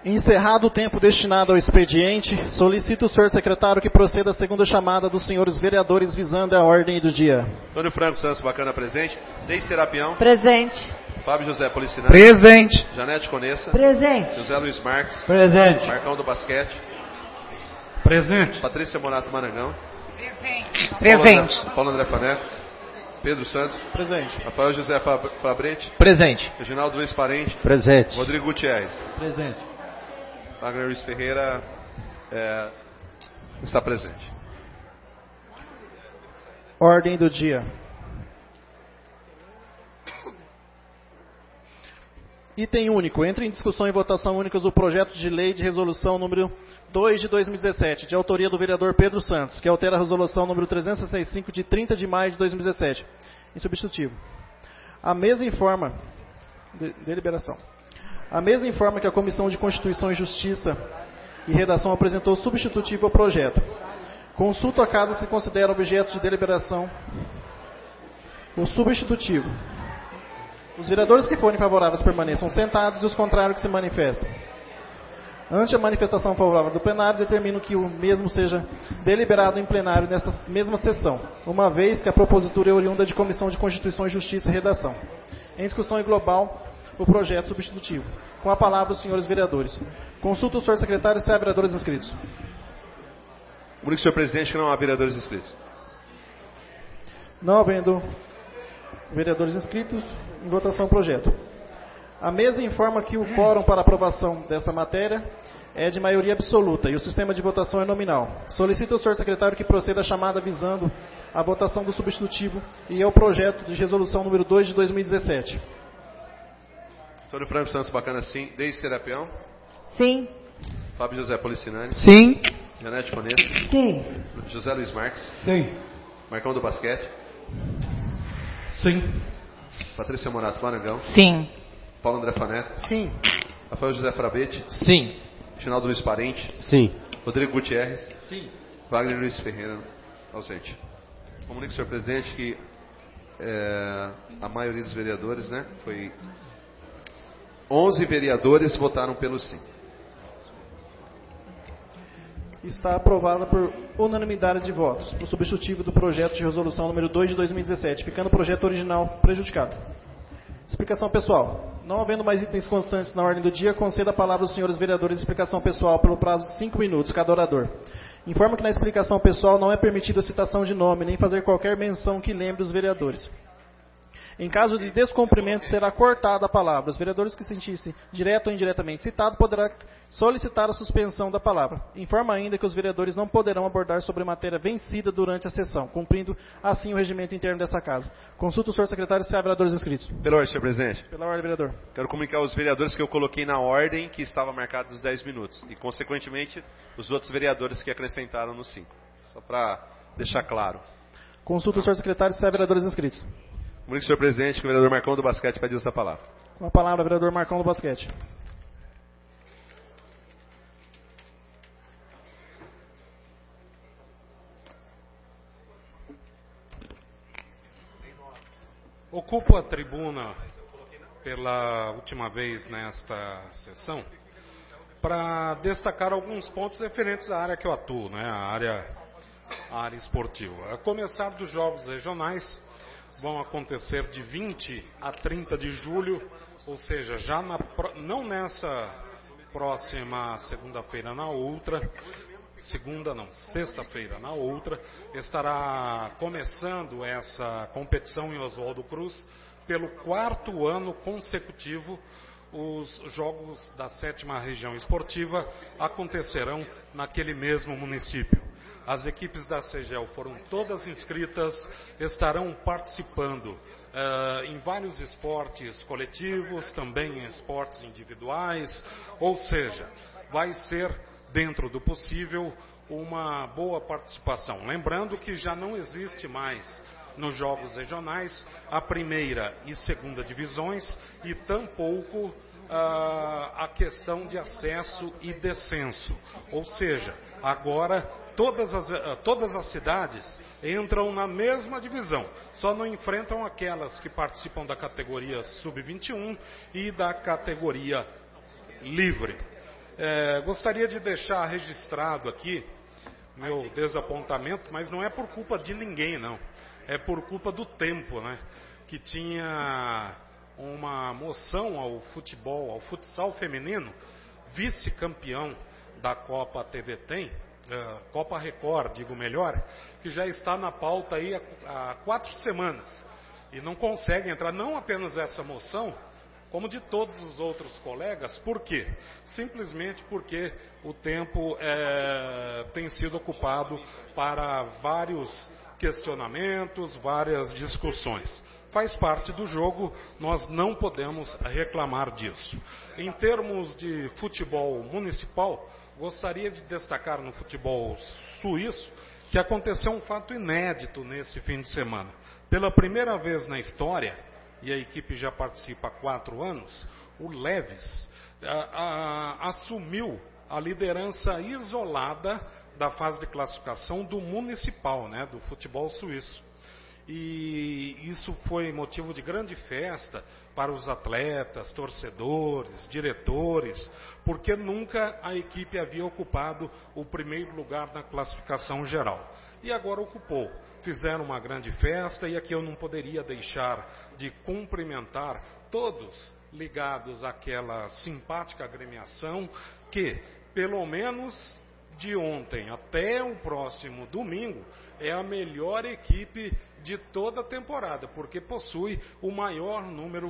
Encerrado o tempo destinado ao expediente, solicito o senhor secretário que proceda a segunda chamada dos senhores vereadores visando a ordem do dia. Antônio Franco Santos Bacana presente. Ney Serapião. Presente. Fábio José Policinante. Presente. Janete Conessa. Presente. José Luiz Marques. Presente. Marcão do Basquete. Presente. Patrícia Morato Marangão. Presente. Paulo André Faneco. Pedro Santos. Presente. Rafael José Fabrete. Presente. Reginaldo Luiz Parente. Presente. Rodrigo Gutierrez. Presente. Wagner Luiz Ferreira está presente. Ordem do dia. Item único. Entra em discussão e votação únicas o projeto de lei de resolução número 2 de 2017, de autoria do vereador Pedro Santos, que altera a resolução número 365 de 30 de maio de 2017, em substitutivo. A mesa informa... deliberação. A mesa informa que a Comissão de Constituição e Justiça e Redação apresentou substitutivo ao projeto. Consulta a casa se considera objeto de deliberação o substitutivo. Os vereadores que forem favoráveis permaneçam sentados e os contrários que se manifestem. Ante a manifestação favorável do plenário, determino que o mesmo seja deliberado em plenário nesta mesma sessão, uma vez que a propositura é oriunda de Comissão de Constituição e Justiça e Redação. Em discussão global, o projeto substitutivo. Com a palavra, os senhores vereadores. Consulta o senhor secretário se há vereadores inscritos. Comunico, senhor presidente, que não há vereadores inscritos. Não havendo vereadores inscritos, em votação o projeto. A mesa informa que o quórum para aprovação dessa matéria é de maioria absoluta e o sistema de votação é nominal. Solicito ao senhor secretário que proceda a chamada visando a votação do substitutivo e ao projeto de resolução número 2 de 2017. Antônio Franco Santos Bacana, sim. Ney Serapião. Sim. Fábio José Policinante. Sim. Janete Conessa. Sim. José Luiz Marques. Sim. Marcão do Basquete. Sim. Patrícia Morato Marangão. Sim. Paulo André Faneco. Sim. Rafael José Frabete. Sim. Reginaldo Luiz Parente. Sim. Rodrigo Gutierrez. Sim. Wagner Luiz Ferreira, ausente. Comunico, senhor presidente, que a maioria dos vereadores, né, foi 11 vereadores votaram pelo sim. Está aprovada por unanimidade de votos o substitutivo do projeto de resolução número 2 de 2017, ficando o projeto original prejudicado. Explicação pessoal. Não havendo mais itens constantes na ordem do dia, conceda a palavra aos senhores vereadores de explicação pessoal pelo prazo de 5 minutos, cada orador. Informa que na explicação pessoal não é permitida a citação de nome, nem fazer qualquer menção que lembre os vereadores. Em caso de descumprimento, será cortada a palavra. Os vereadores que sentissem direto ou indiretamente citado poderá solicitar a suspensão da palavra. Informa ainda que os vereadores não poderão abordar sobre matéria vencida durante a sessão, cumprindo assim o regimento interno dessa casa. Consulta o senhor secretário se há vereadores inscritos. Pela ordem, senhor presidente. Pela ordem, vereador. Quero comunicar aos vereadores que eu coloquei na ordem que estava marcada dos 10 minutos. E, consequentemente, os outros vereadores que acrescentaram no 5. Só para deixar claro. Consulta o senhor secretário se há vereadores inscritos. Comunico, senhor presidente, que o vereador Marcão do Basquete pede uso da palavra. Com a palavra, vereador Marcão do Basquete. Ocupo a tribuna pela última vez nesta sessão para destacar alguns pontos referentes à área que eu atuo, né, a área esportiva. A começar dos jogos regionais, vão acontecer de 20 a 30 de julho, ou seja, já não nessa próxima segunda-feira, na outra, sexta-feira, na outra, estará começando essa competição em Oswaldo Cruz. Pelo 4º ano consecutivo, os jogos da 7ª região esportiva acontecerão naquele mesmo município. As equipes da CEGEL foram todas inscritas, estarão participando em vários esportes coletivos, também em esportes individuais, ou seja, vai ser, dentro do possível, uma boa participação. Lembrando que já não existe mais nos jogos regionais a 1ª e 2ª divisões e tampouco a questão de acesso e descenso. Ou seja, agora todas as cidades entram na mesma divisão, só não enfrentam aquelas que participam da categoria sub-21 e da categoria livre. Gostaria de deixar registrado aqui meu desapontamento, mas não é por culpa de ninguém, não. É por culpa do tempo, né? Que tinha uma moção ao futsal feminino, vice-campeão da Copa TV Tem, Copa Record, digo melhor, que já está na pauta aí há 4 semanas. E não consegue entrar, não apenas essa moção, como de todos os outros colegas. Por quê? Simplesmente porque o tempo tem sido ocupado para vários questionamentos, várias discussões. Faz parte do jogo, nós não podemos reclamar disso. Em termos de futebol municipal, gostaria de destacar no futebol suíço que aconteceu um fato inédito nesse fim de semana. Pela primeira vez na história, e a equipe já participa há 4 anos, o Leves assumiu a liderança isolada da fase de classificação do municipal, né, do futebol suíço. E isso foi motivo de grande festa para os atletas, torcedores, diretores, porque nunca a equipe havia ocupado o primeiro lugar na classificação geral. E agora ocupou. Fizeram uma grande festa e aqui eu não poderia deixar de cumprimentar todos ligados àquela simpática agremiação que, pelo menos de ontem até o próximo domingo, é a melhor equipe de toda a temporada, porque possui o maior número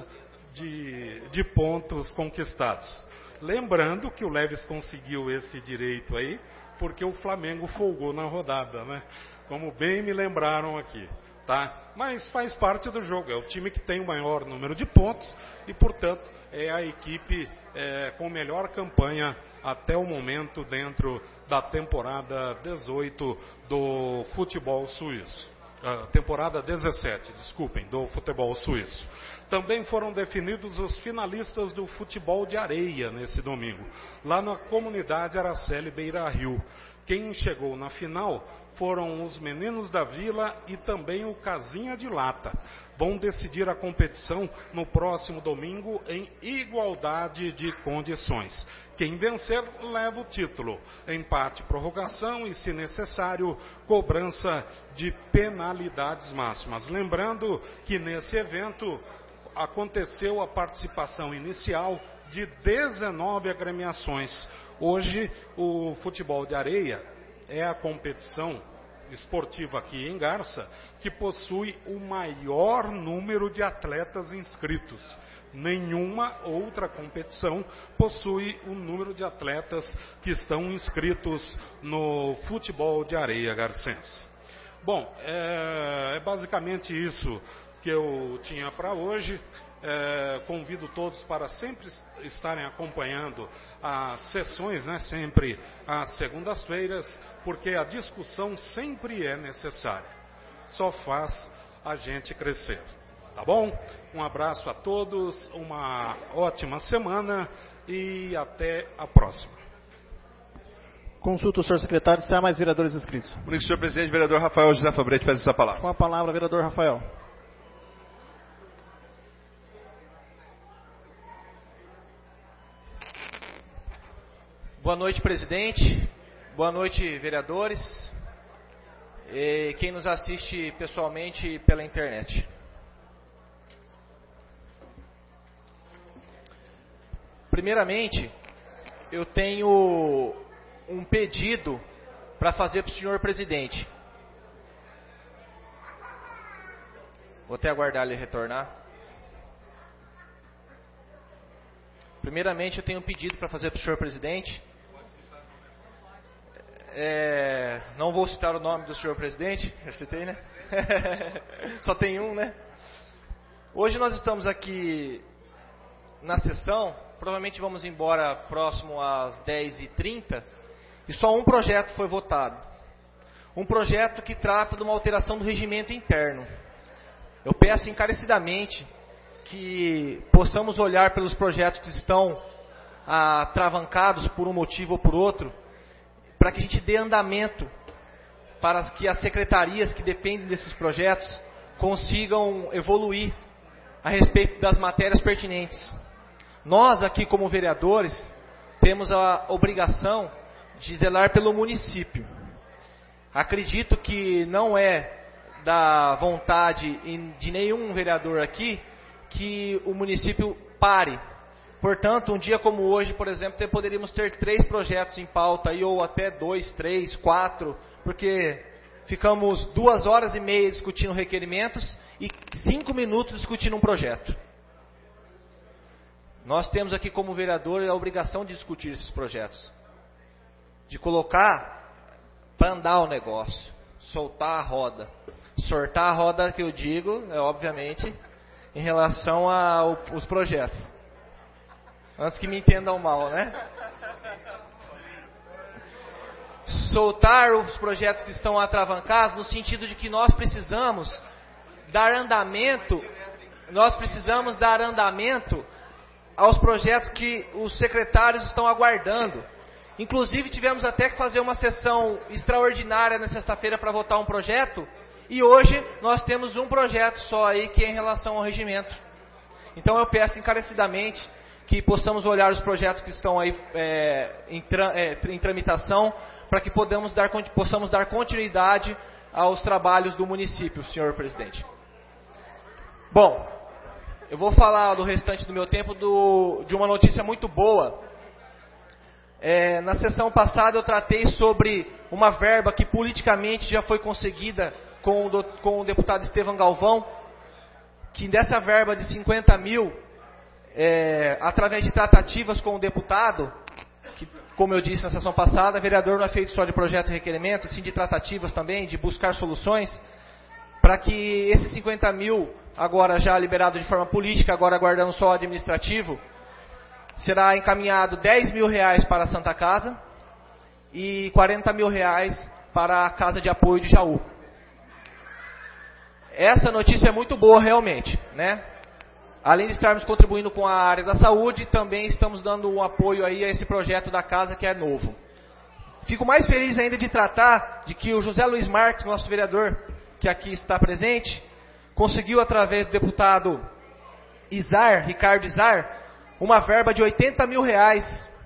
de pontos conquistados. Lembrando que o Leves conseguiu esse direito aí, porque o Flamengo folgou na rodada, né? Como bem me lembraram aqui, tá? Mas faz parte do jogo, é o time que tem o maior número de pontos e, portanto, é a equipe com melhor campanha até o momento dentro da temporada 18 do futebol suíço. Temporada 17, desculpem, do futebol suíço. Também foram definidos os finalistas do futebol de areia nesse domingo, lá na comunidade Araceli Beira Rio. Quem chegou na final foram os meninos da Vila e também o Casinha de Lata. Vão decidir a competição no próximo domingo em igualdade de condições. Quem vencer leva o título. Empate, prorrogação e, se necessário, cobrança de penalidades máximas. Lembrando que nesse evento aconteceu a participação inicial de 19 agremiações. Hoje, o futebol de areia é a competição esportiva aqui em Garça que possui o maior número de atletas inscritos. Nenhuma outra competição possui o número de atletas que estão inscritos no futebol de areia garcense. Bom, é basicamente isso que eu tinha para hoje. Convido todos para sempre estarem acompanhando as sessões, né, sempre às segundas-feiras, porque a discussão sempre é necessária. Só faz a gente crescer. Tá bom? Um abraço a todos, uma ótima semana e até a próxima. Consulta o senhor secretário se há mais vereadores inscritos. Comigo, senhor presidente, vereador Rafael José Fabretti, faz essa palavra. Com a palavra, vereador Rafael. Boa noite, presidente. Boa noite, vereadores. E quem nos assiste pessoalmente pela internet. Primeiramente, eu tenho um pedido para fazer para o senhor presidente. Vou até aguardar ele retornar. Primeiramente, eu tenho um pedido para fazer para o senhor presidente. Não vou citar o nome do senhor presidente, eu citei, né? Só tem um, né? Hoje nós estamos aqui na sessão, provavelmente vamos embora próximo às 10h30, e só um projeto foi votado. Um projeto que trata de uma alteração do regimento interno. Eu peço encarecidamente que possamos olhar pelos projetos que estão atravancados por um motivo ou por outro, para que a gente dê andamento para que as secretarias que dependem desses projetos consigam evoluir a respeito das matérias pertinentes. Nós aqui como vereadores temos a obrigação de zelar pelo município. Acredito que não é da vontade de nenhum vereador aqui que o município pare. Portanto, um dia como hoje, por exemplo, poderíamos ter 3 projetos em pauta, aí, ou até 2, 3, 4, porque ficamos 2h30 discutindo requerimentos e 5 minutos discutindo um projeto. Nós temos aqui como vereador a obrigação de discutir esses projetos, de colocar para andar o negócio, soltar a roda. Sortar a roda que eu digo, é obviamente, em relação aos projetos. Antes que me entendam mal, né? Soltar os projetos que estão atravancados, no sentido de que nós precisamos dar andamento aos projetos que os secretários estão aguardando. Inclusive, tivemos até que fazer uma sessão extraordinária na sexta-feira para votar um projeto, e hoje nós temos um projeto só aí, que é em relação ao regimento. Então eu peço encarecidamente que possamos olhar os projetos que estão aí em tramitação, para que possamos dar continuidade aos trabalhos do município, senhor presidente. Bom, eu vou falar do restante do meu tempo de uma notícia muito boa. Na sessão passada eu tratei sobre uma verba que politicamente já foi conseguida com o deputado Estevão Galvão, que dessa verba de 50 mil, através de tratativas com o deputado, que, como eu disse na sessão passada, vereador não é feito só de projeto e requerimento, sim de tratativas também, de buscar soluções, para que esses 50 mil, agora já liberado de forma política, agora aguardando só o administrativo, será encaminhado 10 mil reais para a Santa Casa e 40 mil reais para a Casa de Apoio de Jaú. Essa notícia é muito boa realmente, né? Além de estarmos contribuindo com a área da saúde, também estamos dando um apoio aí a esse projeto da casa que é novo. Fico mais feliz ainda de tratar de que o José Luiz Marques, nosso vereador, que aqui está presente, conseguiu através do deputado Ricardo Izar, uma verba de 80 mil reais,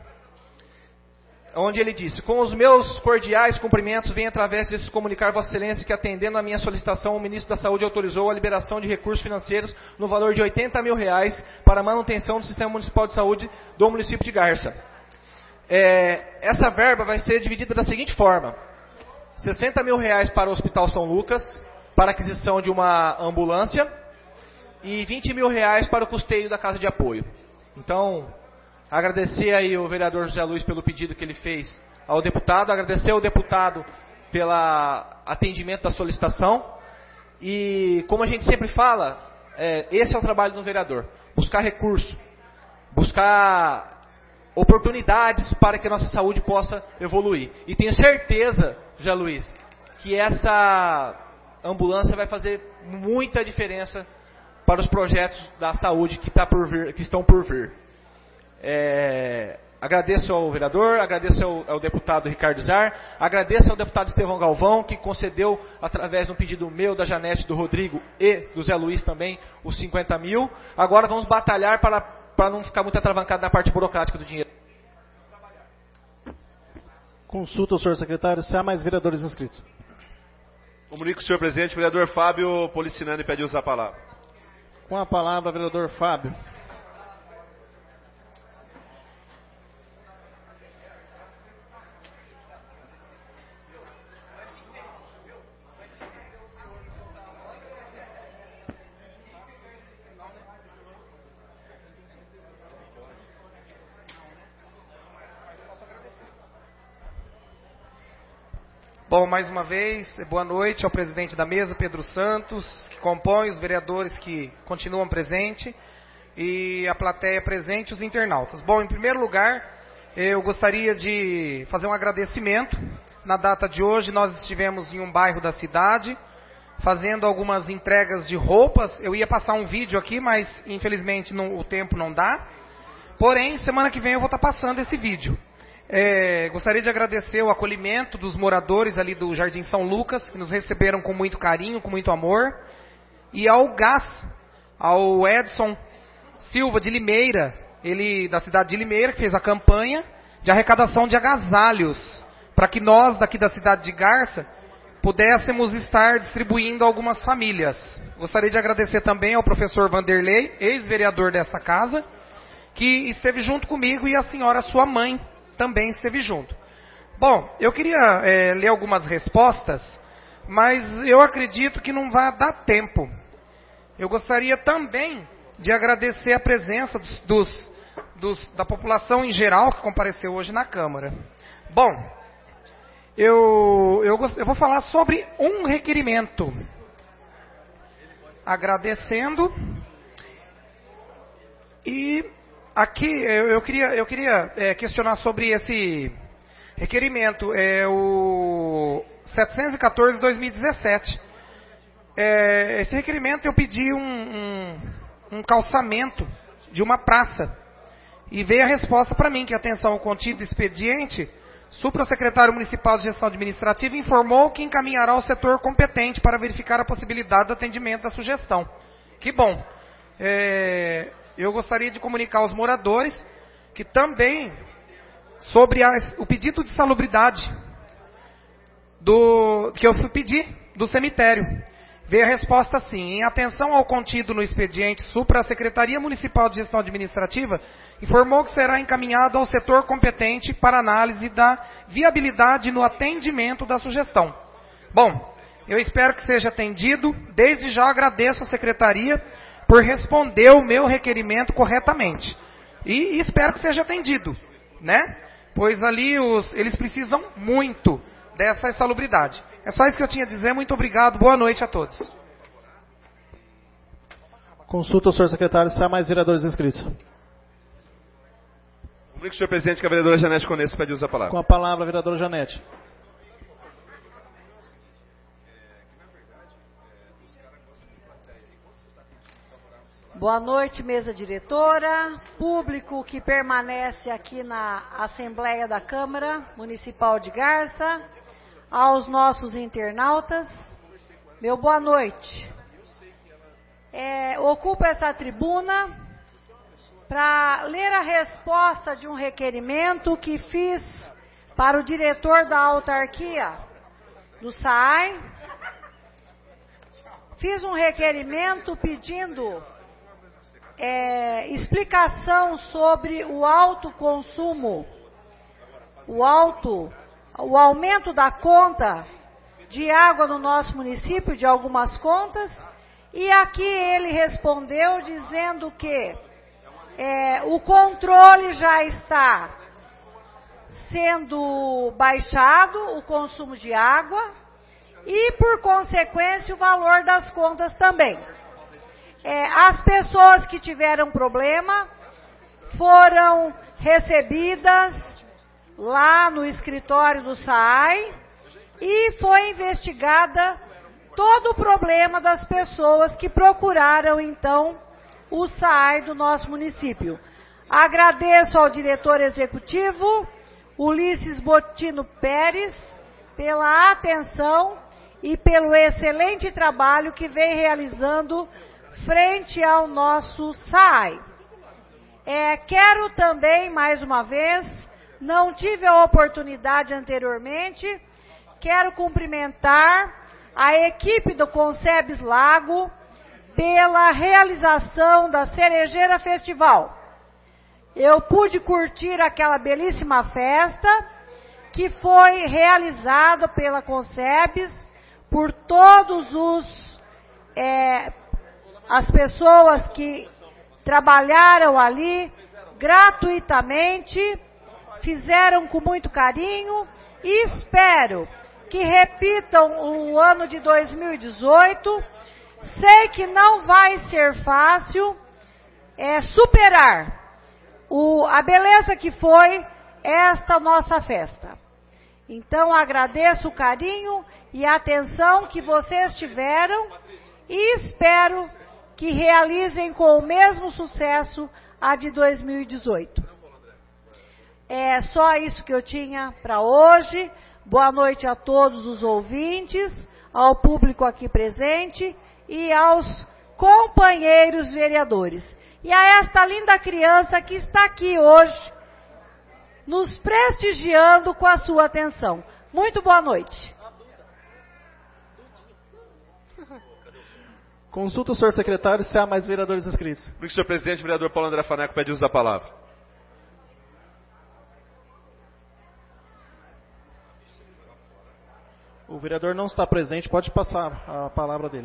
onde ele disse: com os meus cordiais cumprimentos, venho através disso comunicar Vossa Excelência que, atendendo a minha solicitação, o Ministro da Saúde autorizou a liberação de recursos financeiros no valor de 80 mil reais para a manutenção do Sistema Municipal de Saúde do município de Garça. Essa verba vai ser dividida da seguinte forma: 60 mil reais para o Hospital São Lucas, para aquisição de uma ambulância, e 20 mil reais para o custeio da Casa de Apoio. Então, agradecer aí o vereador José Luiz pelo pedido que ele fez ao deputado, agradecer ao deputado pelo atendimento da solicitação, e como a gente sempre fala, esse é o trabalho do vereador: buscar recurso, buscar oportunidades para que a nossa saúde possa evoluir. E tenho certeza, José Luiz, que essa ambulância vai fazer muita diferença para os projetos da saúde que estão por vir. Agradeço ao vereador, agradeço ao deputado Ricardo Izar, agradeço ao deputado Estevão Galvão, que concedeu, através de um pedido meu, da Janete, do Rodrigo e do Zé Luiz também, os 50 mil. Agora vamos batalhar para não ficar muito atravancado na parte burocrática do dinheiro. Consulta o senhor secretário se há mais vereadores inscritos. Comunico, senhor presidente, o vereador Fábio Policinani pede uso da palavra. Com a palavra, vereador Fábio. Bom, mais uma vez, boa noite ao presidente da mesa, Pedro Santos, que compõe, os vereadores que continuam presentes, e a plateia presente, os internautas. Bom, em primeiro lugar, eu gostaria de fazer um agradecimento. Na data de hoje, nós estivemos em um bairro da cidade, fazendo algumas entregas de roupas. Eu ia passar um vídeo aqui, mas infelizmente o tempo não dá. Porém, semana que vem eu vou estar passando esse vídeo. Gostaria de agradecer o acolhimento dos moradores ali do Jardim São Lucas, que nos receberam com muito carinho, com muito amor, e ao Edson Silva de Limeira, ele da cidade de Limeira, que fez a campanha, de arrecadação de agasalhos, para que nós, daqui da cidade de Garça, pudéssemos estar distribuindo a algumas famílias. Gostaria de agradecer também ao professor Vanderlei, ex-vereador dessa casa, que esteve junto comigo, e a senhora, sua mãe, também esteve junto. Bom, eu queria ler algumas respostas, mas eu acredito que não vai dar tempo. Eu gostaria também de agradecer a presença da população em geral que compareceu hoje na Câmara. Bom, eu vou falar sobre um requerimento. Agradecendo. E aqui eu queria questionar sobre esse requerimento. É o 714/2017. Esse requerimento eu pedi um calçamento de uma praça. E veio a resposta para mim, que atenção ao contido do expediente, Suprasecretário Municipal de Gestão Administrativa informou que encaminhará ao setor competente para verificar a possibilidade do atendimento da sugestão. Que bom. Eu gostaria de comunicar aos moradores que também, sobre o pedido de salubridade que eu fui pedir do cemitério, veio a resposta assim: em atenção ao contido no expediente, Suprasecretaria Municipal de Gestão Administrativa informou que será encaminhado ao setor competente para análise da viabilidade no atendimento da sugestão. Bom, eu espero que seja atendido. Desde já agradeço à Secretaria por responder o meu requerimento corretamente. E espero que seja atendido, né? Pois ali eles precisam muito dessa insalubridade. É só isso que eu tinha a dizer. Muito obrigado. Boa noite a todos. Consulta o senhor secretário se há mais vereadores inscritos. Comunico, senhor presidente, que a vereadora Janete Conesso pede uso da palavra. Com a palavra, a vereadora Janete. Boa noite, mesa diretora, público que permanece aqui na Assembleia da Câmara Municipal de Garça, aos nossos internautas, meu boa noite. Ocupo essa tribuna para ler a resposta de um requerimento que fiz para o diretor da autarquia do SAAI. Fiz um requerimento pedindo explicação sobre o alto consumo, o aumento da conta de água no nosso município, de algumas contas, e aqui ele respondeu dizendo que o controle já está sendo baixado, o consumo de água, e por consequência o valor das contas também. As pessoas que tiveram problema foram recebidas lá no escritório do SAAI e foi investigada todo o problema das pessoas que procuraram então o SAAI do nosso município. Agradeço ao diretor executivo, Ulisses Botino Pérez, pela atenção e pelo excelente trabalho que vem realizando frente ao nosso SAAI. Quero também, mais uma vez, não tive a oportunidade anteriormente, quero cumprimentar a equipe do Concebes Lago pela realização da Cerejeira Festival. Eu pude curtir aquela belíssima festa que foi realizada pela Concebes, por todos as pessoas que trabalharam ali gratuitamente, fizeram com muito carinho e espero que repitam o ano de 2018. Sei que não vai ser fácil superar a beleza que foi esta nossa festa. Então agradeço o carinho e a atenção que vocês tiveram e espero que realizem com o mesmo sucesso a de 2018. É só isso que eu tinha para hoje. Boa noite a todos os ouvintes, ao público aqui presente e aos companheiros vereadores. E a esta linda criança que está aqui hoje, nos prestigiando com a sua atenção. Muito boa noite. Consulta o senhor secretário se há mais vereadores inscritos. Senhor presidente, o vereador Paulo André Faneco pede uso da palavra. O vereador não está presente, pode passar a palavra dele.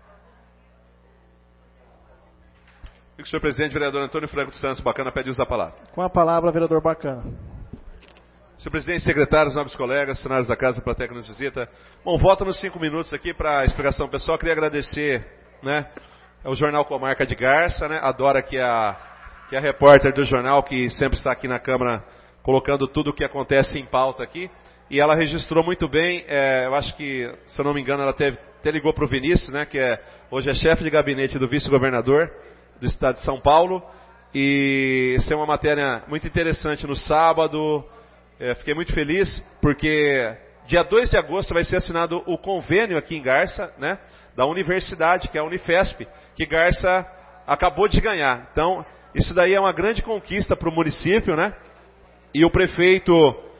Senhor presidente, o vereador Antônio Franco dos Santos Bacana pede uso da palavra. Com a palavra, vereador Bacana. Senhor presidente, secretários, nobres colegas, funcionários da casa, plateia que nos visita. Bom, volto nos 5 minutos aqui para a explicação pessoal. Queria agradecer, né, ao Jornal Comarca de Garça, né, a Dora, que é a repórter do jornal, que sempre está aqui na Câmara colocando tudo o que acontece em pauta aqui. E ela registrou muito bem, eu acho que, se eu não me engano, ela até ligou para o Vinícius, né, que hoje é chefe de gabinete do vice-governador do estado de São Paulo. E isso é uma matéria muito interessante no sábado. Fiquei muito feliz, porque dia 2 de agosto vai ser assinado o convênio aqui em Garça, né, da universidade, que é a Unifesp, que Garça acabou de ganhar. Então, isso daí é uma grande conquista para o município, né? E o prefeito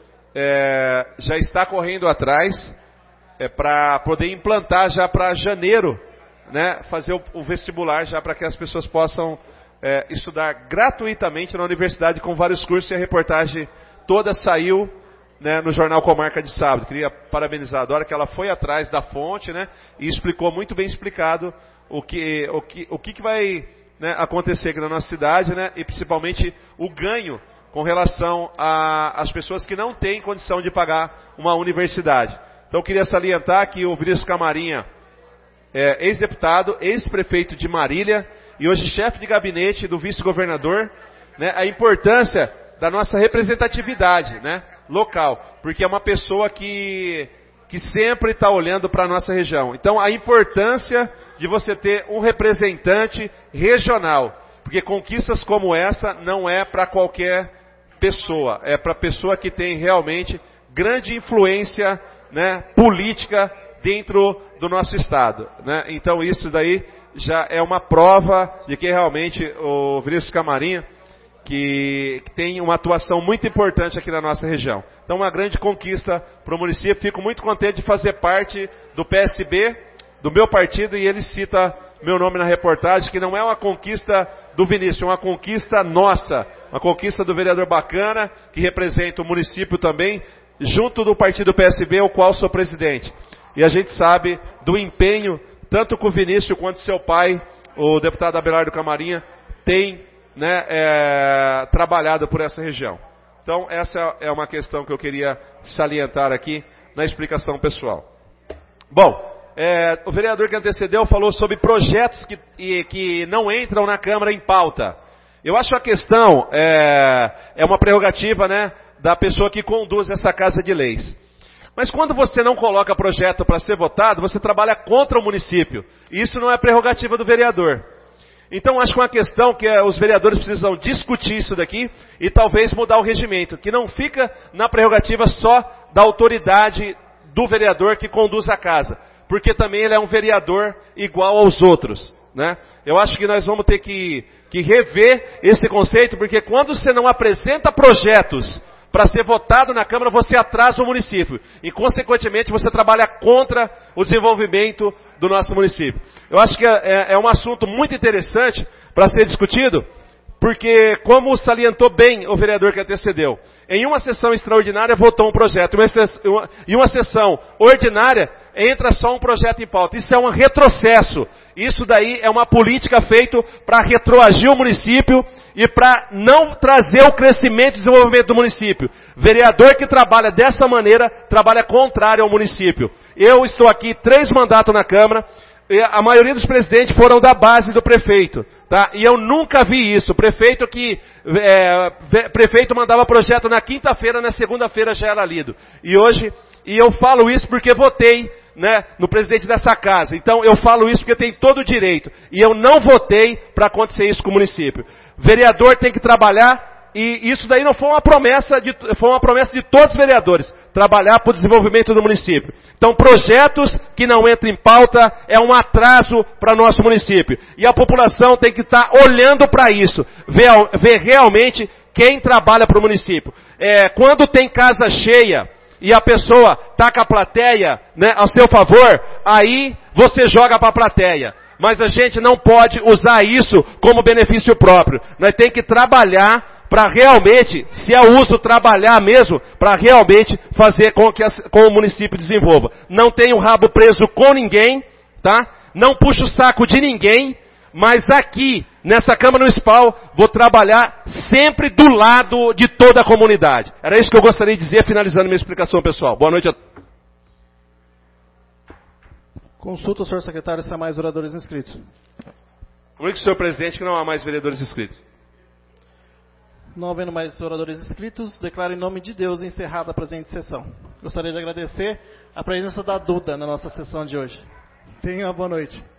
já está correndo atrás para poder implantar já para janeiro, né, fazer o vestibular já para que as pessoas possam estudar gratuitamente na universidade com vários cursos, e a reportagem toda saiu, né, no Jornal Comarca de sábado. Queria parabenizar a Dora, que ela foi atrás da fonte, né, e explicou muito bem explicado o que vai, né, acontecer aqui na nossa cidade, né, e principalmente o ganho com relação às pessoas que não têm condição de pagar uma universidade. Então eu queria salientar que o Vinícius Camarinha, ex-deputado, ex-prefeito de Marília e hoje chefe de gabinete do vice-governador, né, a importância da nossa representatividade, né, local, porque é uma pessoa que sempre está olhando para a nossa região. Então a importância de você ter um representante regional, porque conquistas como essa não é para qualquer pessoa, é para pessoa que tem realmente grande influência, né, política dentro do nosso estado, né? Então isso daí já é uma prova de que realmente o Vinícius Camarinha, que tem uma atuação muito importante aqui na nossa região. Então uma grande conquista para o município. Fico muito contente de fazer parte do PSB, do meu partido, e ele cita meu nome na reportagem, que não é uma conquista do Vinícius, é uma conquista nossa, uma conquista do vereador Bacana, que representa o município também, junto do partido PSB, o qual sou presidente. E a gente sabe do empenho, tanto com o Vinícius quanto seu pai, o deputado Abelardo Camarinha, tem, né, trabalhado por essa região. Então essa é uma questão que eu queria salientar aqui na explicação pessoal. Bom, o vereador que antecedeu falou sobre projetos que não entram na Câmara em pauta. Eu acho a questão é uma prerrogativa, né, da pessoa que conduz essa Casa de Leis. Mas quando você não coloca projeto para ser votado, você trabalha contra o município. E isso não é prerrogativa do vereador. Então acho que é uma questão que os vereadores precisam discutir isso daqui e talvez mudar o regimento, que não fica na prerrogativa só da autoridade do vereador que conduz a casa, porque também ele é um vereador igual aos outros, né? Eu acho que nós vamos ter que rever esse conceito, porque quando você não apresenta projetos para ser votado na Câmara, você atrasa o município. E, consequentemente, você trabalha contra o desenvolvimento do nosso município. Eu acho que é um assunto muito interessante para ser discutido, porque, como salientou bem o vereador que antecedeu, em uma sessão extraordinária votou um projeto, em uma sessão ordinária entra só um projeto em pauta. Isso é um retrocesso. Isso daí é uma política feita para retroagir o município e para não trazer o crescimento e desenvolvimento do município. Vereador que trabalha dessa maneira, trabalha contrário ao município. Eu estou aqui 3 mandatos na Câmara, e a maioria dos presidentes foram da base do prefeito, tá? E eu nunca vi isso. Prefeito mandava projeto na quinta-feira, na segunda-feira já era lido. E eu falo isso porque votei, né, no presidente dessa casa. Então eu falo isso porque tem todo o direito. E eu não votei para acontecer isso com o município. Vereador tem que trabalhar, e isso daí não foi uma promessa de todos os vereadores, trabalhar para o desenvolvimento do município. Então projetos que não entram em pauta é um atraso para nosso município. E a população tem que estar olhando para isso, ver realmente quem trabalha para o município. Quando tem casa cheia e a pessoa está com a plateia, né, a seu favor, aí você joga para a plateia. Mas a gente não pode usar isso como benefício próprio. Nós temos que trabalhar para realmente, se é uso, trabalhar mesmo, para realmente fazer com que o município desenvolva. Não tenho o rabo preso com ninguém, tá? Não puxo o saco de ninguém, mas aqui, nessa Câmara Municipal, vou trabalhar sempre do lado de toda a comunidade. Era isso que eu gostaria de dizer, finalizando minha explicação, pessoal. Boa noite a todos. Consulta o senhor secretário se há mais vereadores inscritos. Comunique, senhor presidente, que não há mais vereadores inscritos. Não havendo mais vereadores inscritos, declaro em nome de Deus encerrada a presente sessão. Gostaria de agradecer a presença da Duda na nossa sessão de hoje. Tenha uma boa noite.